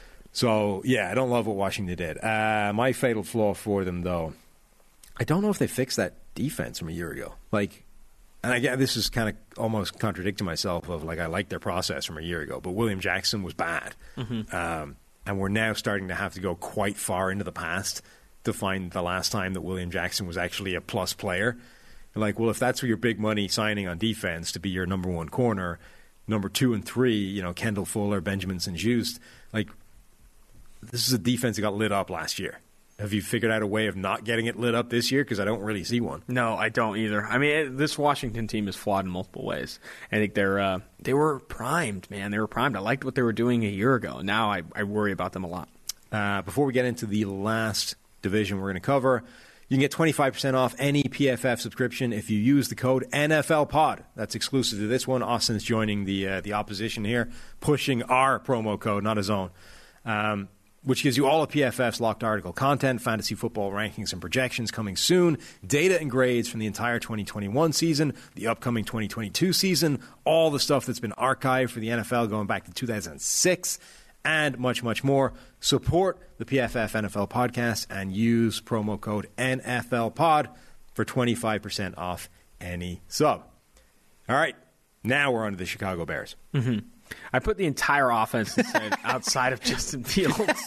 So, yeah, I don't love what Washington did. Uh, my fatal flaw for them, though, I don't know if they fixed that defense from a year ago. Like, and I get this is kind of almost contradicting myself of, like, I liked their process from a year ago, but William Jackson was bad. Mm-hmm. Um, and we're now starting to have to go quite far into the past to find the last time that William Jackson was actually a plus player. Like, well, if that's your big money signing on defense to be your number one corner, number two and three, you know, Kendall Fuller, Benjamin Saint-Juste, like, this is a defense that got lit up last year. Have you figured out a way of not getting it lit up this year? Because I don't really see one. No, I don't either. I mean, it, this Washington team is flawed in multiple ways. I think they're uh, they were primed, man. They were primed. I liked what they were doing a year ago. Now I, I worry about them a lot. Uh, before we get into the last division we're going to cover, you can get twenty-five percent off any P F F subscription if you use the code N F L Pod. That's exclusive to this one. Austin's joining the uh, the opposition here, pushing our promo code, not his own, um, which gives you all of P F F's locked article content, fantasy football rankings and projections coming soon, data and grades from the entire twenty twenty-one season, the upcoming twenty twenty-two season, all the stuff that's been archived for the N F L going back to two thousand six, and much, much more. Support the P F F N F L podcast and use promo code N F L Pod for twenty-five percent off any sub. All right, now we're on to the Chicago Bears. Mm-hmm. I put the entire offense outside of Justin Fields.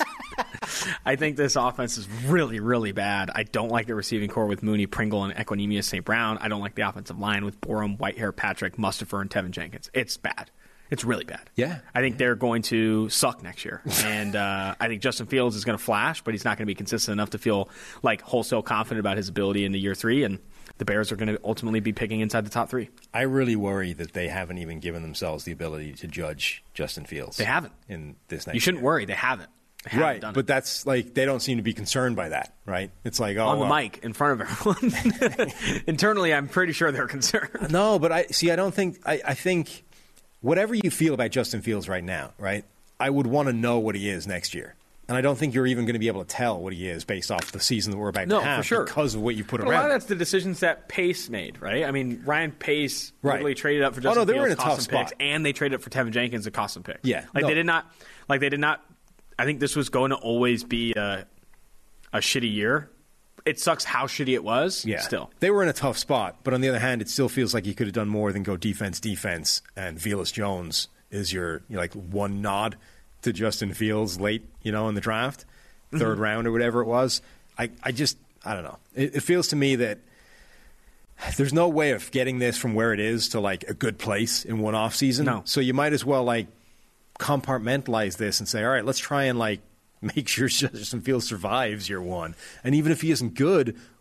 I think this offense is really, really bad. I don't like the receiving core with Mooney, Pringle, and Equanimeous Saint Brown. I don't like the offensive line with Borum, Whitehair, Patrick, Mustipher, and Tevin Jenkins. It's bad. It's really bad. Yeah. I think they're going to suck next year. And uh, I think Justin Fields is going to flash, but he's not going to be consistent enough to feel like wholesale confident about his ability into year three. And the Bears are going to ultimately be picking inside the top three. I really worry that they haven't even given themselves the ability to judge Justin Fields. They haven't. In this next You shouldn't year. worry. They haven't. They haven't right. done it. But that's like, they don't seem to be concerned by that, right? It's like, oh, on the well. mic in front of everyone. Internally, I'm pretty sure they're concerned. No, but I see, I don't think, I, I think whatever you feel about Justin Fields right now, right, I would want to know what he is next year. And I don't think you're even going to be able to tell what he is based off the season that we're about no, to have for sure. because of what you put but around. A lot of that's the decisions that Pace made, right? I mean, Ryan Pace right. literally traded up for Justin oh, no, they Fields, were in a cost tough him spot. picks, and they traded up for Tevin Jenkins and cost him picks. Yeah, like no. they did not, like they did not. I think this was going to always be a, a shitty year. It sucks how shitty it was. Yeah, still they were in a tough spot. But on the other hand, it still feels like you could have done more than go defense, defense, and Velus Jones is your you know, like one nod to Justin Fields late, you know, in the draft. Third mm-hmm. round or whatever it was. I, I just, I don't know. It, it feels to me that there's no way of getting this from where it is to like a good place in one off season. No. So you might as well like compartmentalize this and say, all right, let's try and like make sure Justin Fields survives year one. And even if he isn't good,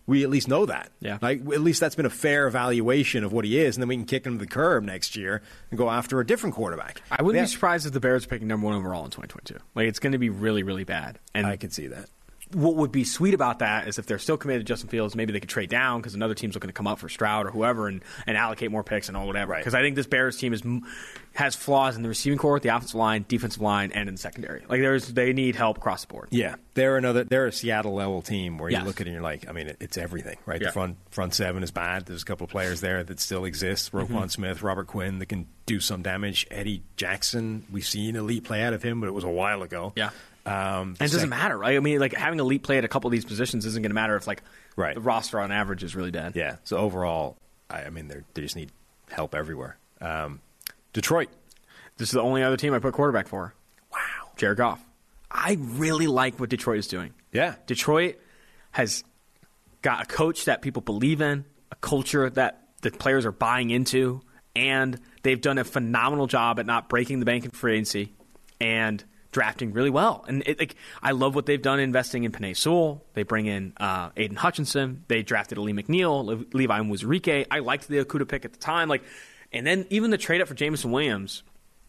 we at least know that. Yeah. Like, at least that's been a fair evaluation of what he is, and then we can kick him to the curb next year and go after a different quarterback. I wouldn't Yeah. be surprised if the Bears are picking number one overall in twenty twenty-two. Like, it's going to be really, really bad. And I could see that. what would be sweet about that is if they're still committed to Justin Fields, maybe they could trade down because another team's looking to come up for Stroud or whoever and, and allocate more picks and all whatever. Because Right. I think this Bears team is has flaws in the receiving core, the offensive line, defensive line, and in the secondary. Like there's they need help across the board. Yeah, they're another. They're a Seattle level team where Yes. you look at it and you're like, I mean, it, it's everything, right? Yeah. The front front seven is bad. There's a couple of players there that still exist. Roquan Mm-hmm. Smith, Robert Quinn, that can do some damage. Eddie Jackson, we've seen elite play out of him, but it was a while ago. Yeah. Um, And it doesn't matter, right? I mean, like having elite play at a couple of these positions isn't going to matter if like Right. the roster on average is really dead. Yeah. So overall, I, I mean, they they just need help everywhere. Um, Detroit. This is the only other team I put quarterback for. Wow. Jared Goff. I really like what Detroit is doing. Yeah. Detroit has got a coach that people believe in, a culture that the players are buying into, and they've done a phenomenal job at not breaking the bank in free agency and drafting really well. And it, like, I love what they've done investing in Penei Sewell. They bring in uh, Aiden Hutchinson. They drafted Lee McNeil, Le- Levi Onwuzurike. I liked the Okudah pick at the time. Like, and then even the trade up for Jameson Williams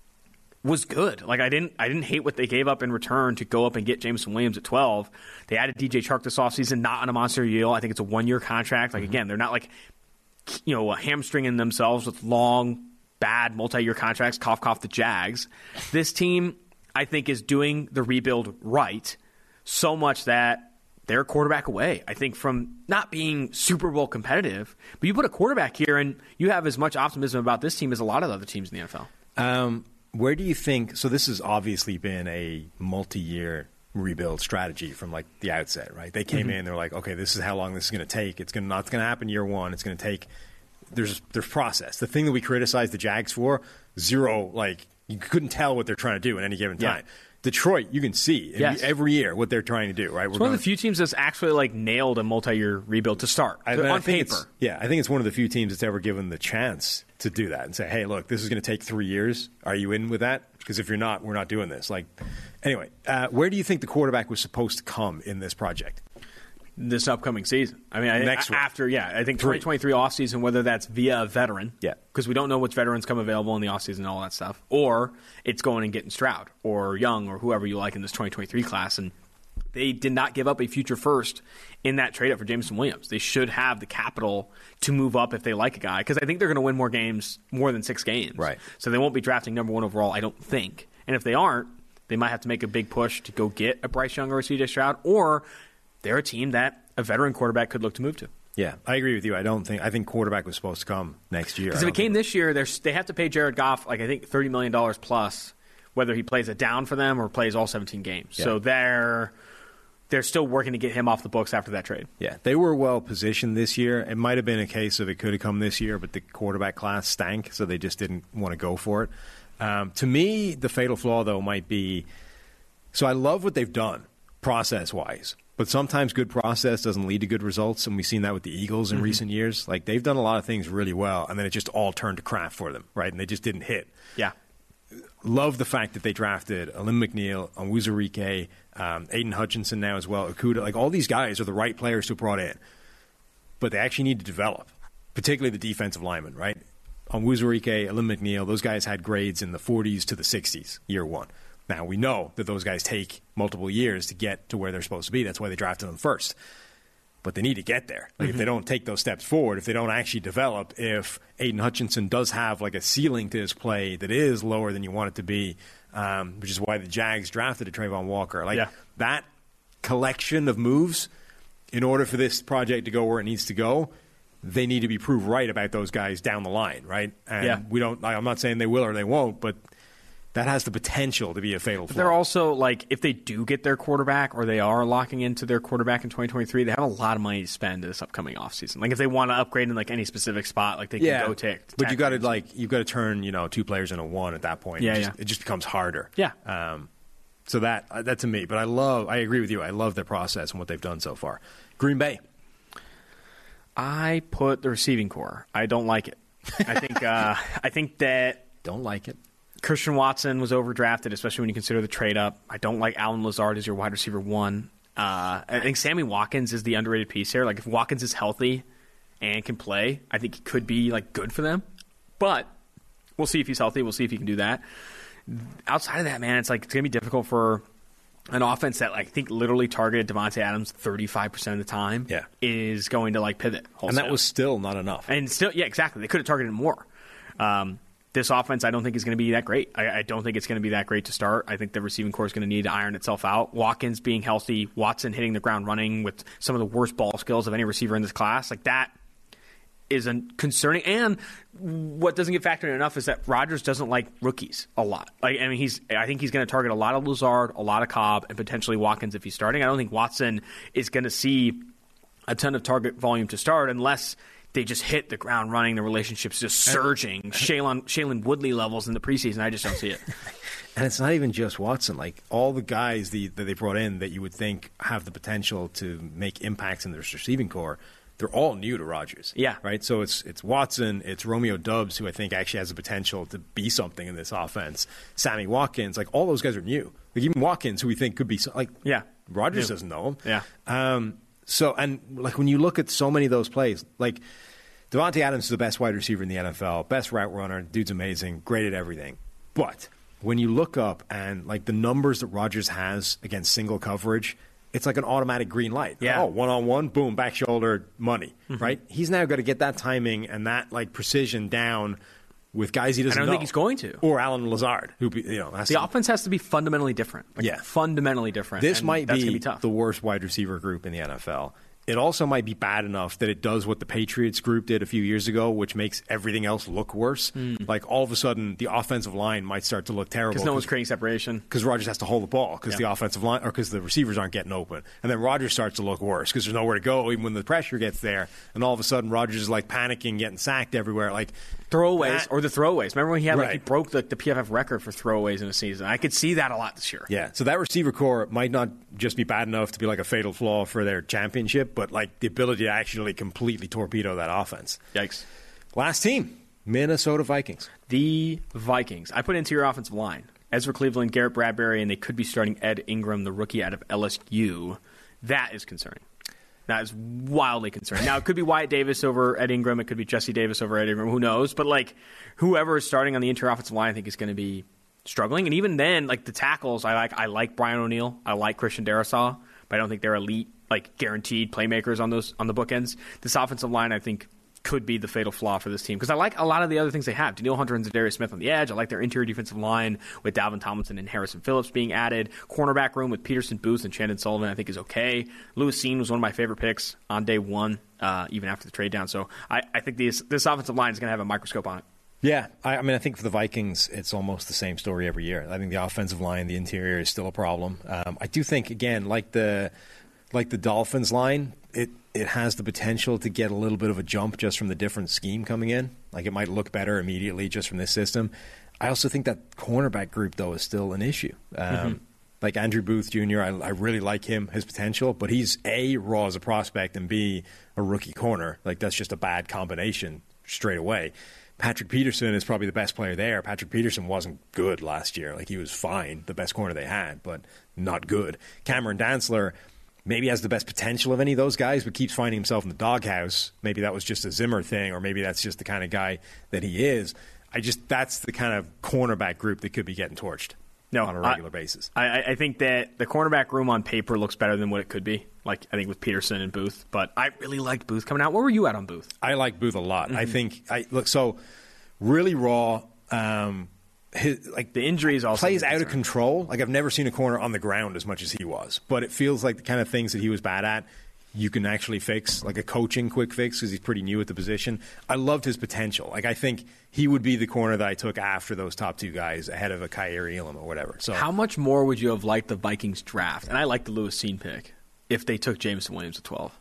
was good. Like I didn't I didn't hate what they gave up in return to go up and get Jameson Williams at twelve. They added D J Chark this offseason, not on a monster deal. I think it's a one year contract. Like again, they're not like you know, hamstringing themselves with long, bad multi year contracts, cough cough the Jags. This team, I think, is doing the rebuild right, so much that they're a quarterback away, I think, from not being Super Bowl competitive. But you put a quarterback here and you have as much optimism about this team as a lot of other teams in the N F L. Um, where do you think? So this has obviously been a multi-year rebuild strategy from like the outset, right? They came Mm-hmm. in, they're like, okay, this is how long this is going to take. It's going to not going to happen year one. It's going to take. There's there's process. The thing that we criticize the Jags for, zero. Like you couldn't tell what they're trying to do at any given Yeah. time. Detroit, you can see Yes. every year what they're trying to do, right? We're It's one going- of the few teams that's actually like nailed a multi-year rebuild to start I to- mean, I on think paper. it's- Yeah, I think it's one of the few teams that's ever given the chance to do that and say, hey, look, this is going to take three years. Are you in with that? Because if you're not, we're not doing this. Like, anyway, uh, where do you think the quarterback was supposed to come in this project? This upcoming season. I mean, I, Next one. after, yeah, I think Three. twenty twenty-three offseason, whether that's via a veteran, Yeah. because we don't know which veterans come available in the offseason and all that stuff, or it's going and getting Stroud or Young or whoever you like in this twenty twenty-three class. And they did not give up a future first in that trade up for Jameson Williams. They should have the capital to move up if they like a guy, because I think they're going to win more games, more than six games. Right. So they won't be drafting number one overall, I don't think. And if they aren't, they might have to make a big push to go get a Bryce Young or a C J Stroud, or they're a team that a veteran quarterback could look to move to. Yeah, I agree with you. I don't think I think quarterback was supposed to come next year. Because if it came this year, they're- they have to pay Jared Goff, like I think thirty million dollars plus, whether he plays it down for them or plays all seventeen games. Yeah. So they're they're still working to get him off the books after that trade. Yeah, they were well positioned this year. It might have been a case of it could have come this year, but the quarterback class stank, so they just didn't want to go for it. Um, to me, the fatal flaw, though, might be so I love what they've done process-wise, but sometimes good process doesn't lead to good results, and we've seen that with the Eagles in Mm-hmm. recent years. Like, they've done a lot of things really well, and then it just all turned to crap for them, right? And they just didn't hit. Yeah. Love the fact that they drafted Alim McNeil, Onwuzurike, um, Aiden Hutchinson now as well, Okudah. Like, all these guys are the right players to brought in. But they actually need to develop, particularly the defensive linemen, right? Onwuzurike, Alim McNeil, those guys had grades in the forties to the sixties year one. Now, we know that those guys take multiple years to get to where they're supposed to be. That's why they drafted them first. But they need to get there. Like, if they don't take those steps forward, if they don't actually develop, if Aiden Hutchinson does have like a ceiling to his play that is lower than you want it to be, um, which is why the Jags drafted a Trayvon Walker. Like, Yeah. that collection of moves, in order for this project to go where it needs to go, they need to be proved right about those guys down the line, right? And Yeah. we don't. I'm not saying they will or they won't, but that has the potential to be a fatal But flaw. they're also, like, if they do get their quarterback or they are locking into their quarterback in twenty twenty-three, they have a lot of money to spend this upcoming offseason. Like, if they want to upgrade in, like, any specific spot, like, they can yeah, go take. but you got to tack like you've got to turn you know two players into one at that point. Yeah, it just, yeah. It just becomes harder. Yeah. Um, so that uh, that to me, but I love. I agree with you. I love their process and what they've done so far. Green Bay. I put the receiving core. I don't like it. I think uh, I think that Don't like it. Christian Watson was overdrafted, especially when you consider the trade up. I don't like Alan Lazard as your wide receiver one. Uh, I think Sammy Watkins is the underrated piece here. Like, if Watkins is healthy and can play, I think he could be like good for them. But we'll see if he's healthy. We'll see if he can do that. Outside of that, man, it's like it's gonna be difficult for an offense that like, I think literally targeted Devontae Adams thirty-five percent of the time. Yeah. Is going to like pivot wholesale. And that was still not enough. And still, yeah, exactly. They could have targeted more. Um, This offense, I don't think is going to be that great. I, I don't think it's going to be that great to start. I think the receiving core is going to need to iron itself out. Watkins being healthy, Watson hitting the ground running with some of the worst ball skills of any receiver in this class, like that is a concerning. And what doesn't get factored in enough is that Rodgers doesn't like rookies a lot. Like, I mean, he's. I think he's going to target a lot of Lazard, a lot of Cobb, and potentially Watkins if he's starting. I don't think Watson is going to see a ton of target volume to start unless they just hit the ground running. The relationship's just surging. Shailene, Shailene Woodley levels in the preseason. I just don't see it. And it's not even just Watson. Like, all the guys the, that they brought in that you would think have the potential to make impacts in their receiving core, they're all new to Rodgers. Yeah. Right? So it's it's Watson, it's Romeo Doubs, who I think actually has the potential to be something in this offense. Sammy Watkins, like, all those guys are new. Like, even Watkins, who we think could be, like, yeah, Rodgers new. doesn't know him. Yeah. Um, So, and like when you look at so many of those plays, like Devontae Adams is the best wide receiver in the N F L, best route runner, dude's amazing, great at everything. But when you look up and like the numbers that Rodgers has against single coverage, it's like an automatic green light. Yeah. Oh, one-on-one, boom, back shoulder, money, mm-hmm. right? He's now got to get that timing and that like precision down with guys he doesn't know. I don't think he's going to. Or Alan Lazard, who, you know, has the to, offense has to be fundamentally different. Like, yeah. fundamentally different. This and might that's be, gonna be tough. the worst wide receiver group in the N F L. It also might be bad enough that it does what the Patriots group did a few years ago, which makes everything else look worse. Mm. Like, all of a sudden, the offensive line might start to look terrible. Because no one's creating separation. Because Rodgers has to hold the ball because yeah. the offensive line, or because the receivers aren't getting open. And then Rodgers starts to look worse because there's nowhere to go even when the pressure gets there. And all of a sudden, Rodgers is like panicking, getting sacked everywhere. Like, throwaways, that, or the throwaways. Remember when he had right. like he broke the, the P F F record for throwaways in a season? I could see that a lot this year. Yeah. So that receiver core might not just be bad enough to be like a fatal flaw for their championship, but like the ability to actually completely torpedo that offense. Yikes. Last team, Minnesota Vikings. The Vikings. I put interior offensive line. Ezra Cleveland, Garrett Bradbury, and they could be starting Ed Ingram, the rookie out of L S U. That is concerning. That is wildly concerning. Now, it could be Wyatt Davis over Ed Ingram. It could be Jesse Davis over Ed Ingram. Who knows? But, like, whoever is starting on the interior offensive line, I think, is going to be struggling. And even then, like, the tackles, I like I like Brian O'Neill. I like Christian Darrisaw. But I don't think they're elite, like, guaranteed playmakers on those on the bookends. This offensive line, I think, could be the fatal flaw for this team. Because I like a lot of the other things they have. Danielle Hunter and Zadarius Smith on the edge. I like their interior defensive line with Dalvin Tomlinson and Harrison Phillips being added. Cornerback room with Peterson, Booth, and Chandon Sullivan I think is okay. Lewis Cine was one of my favorite picks on day one, uh, even after the trade down. So I, I think this, this offensive line is going to have a microscope on it. Yeah, I, I mean, I think for the Vikings, it's almost the same story every year. I think the offensive line, the interior is still a problem. Um, I do think, again, like the like the Dolphins line, it it has the potential to get a little bit of a jump just from the different scheme coming in. Like, it might look better immediately just from this system. I also think that cornerback group, though, is still an issue. Um, mm-hmm. Like Andrew Booth Junior, I, I really like him, his potential, but he's A, raw as a prospect, and B, a rookie corner. Like, that's just a bad combination straight away. Patrick Peterson is probably the best player there. Patrick Peterson wasn't good last year. Like, he was fine, the best corner they had, but not good. Cameron Dantzler maybe has the best potential of any of those guys, but keeps finding himself in the doghouse. Maybe that was just a Zimmer thing, or maybe that's just the kind of guy that he is. I just that's the kind of cornerback group that could be getting torched no, on a regular I, basis. I, I think that the cornerback room on paper looks better than what it could be. Like, I think with Peterson and Booth, but I really liked Booth coming out. Where were you at on Booth? I like Booth a lot. Mm-hmm. I think I look so really raw. Um, his, like the injuries also plays out of control. Like, I've never seen a corner on the ground as much as he was, but it feels like the kind of things that he was bad at you can actually fix, like a coaching quick fix, because he's pretty new at the position. I loved his potential. Like, I think he would be the corner that I took after those top two guys, ahead of a Kaiir Elam or whatever. So, how much more would you have liked the Vikings draft? And I like the Lewis Cine pick if they took Jameson Williams at twelve.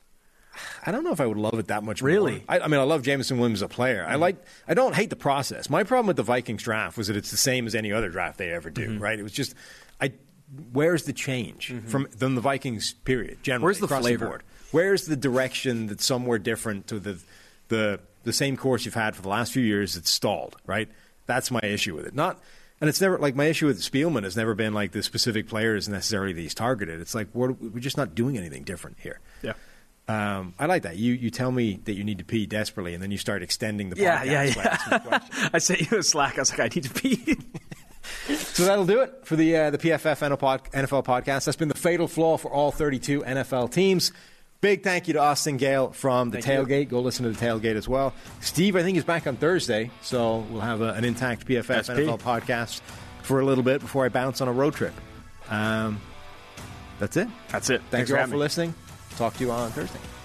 I don't know if I would love it that much really? more. I, I mean, I love Jameson Williams as a player. I like. I don't hate the process. My problem with the Vikings draft was that it's the same as any other draft they ever do. Mm-hmm. Right? It was just, I. Where's the change mm-hmm. from from the Vikings period? Generally, where's the flavor? The board? Where's the direction that's somewhere different to the the the same course you've had for the last few years that's stalled? Right? That's my issue with it. Not. And it's never like my issue with Spielman has never been like the specific players necessarily that he's targeted. It's like we're, we're just not doing anything different here. Yeah. Um, I like that. You you tell me that you need to pee desperately, and then you start extending the Yeah, podcast. yeah, by asking yeah. questions. I sent you a Slack. I was like, I need to pee. So that'll do it for the uh, the P F F N F L podcast. That's been the fatal flaw for all thirty-two N F L teams. Big thank you to Austin Gale from the Thank Tailgate. you. Go listen to the Tailgate as well. Steve, I think, is back on Thursday, so we'll have a, an intact P F F S P. N F L podcast for a little bit before I bounce on a road trip. Um, that's it. That's it. Thanks, Thanks you for all having for me. listening. Talk to you on Thursday.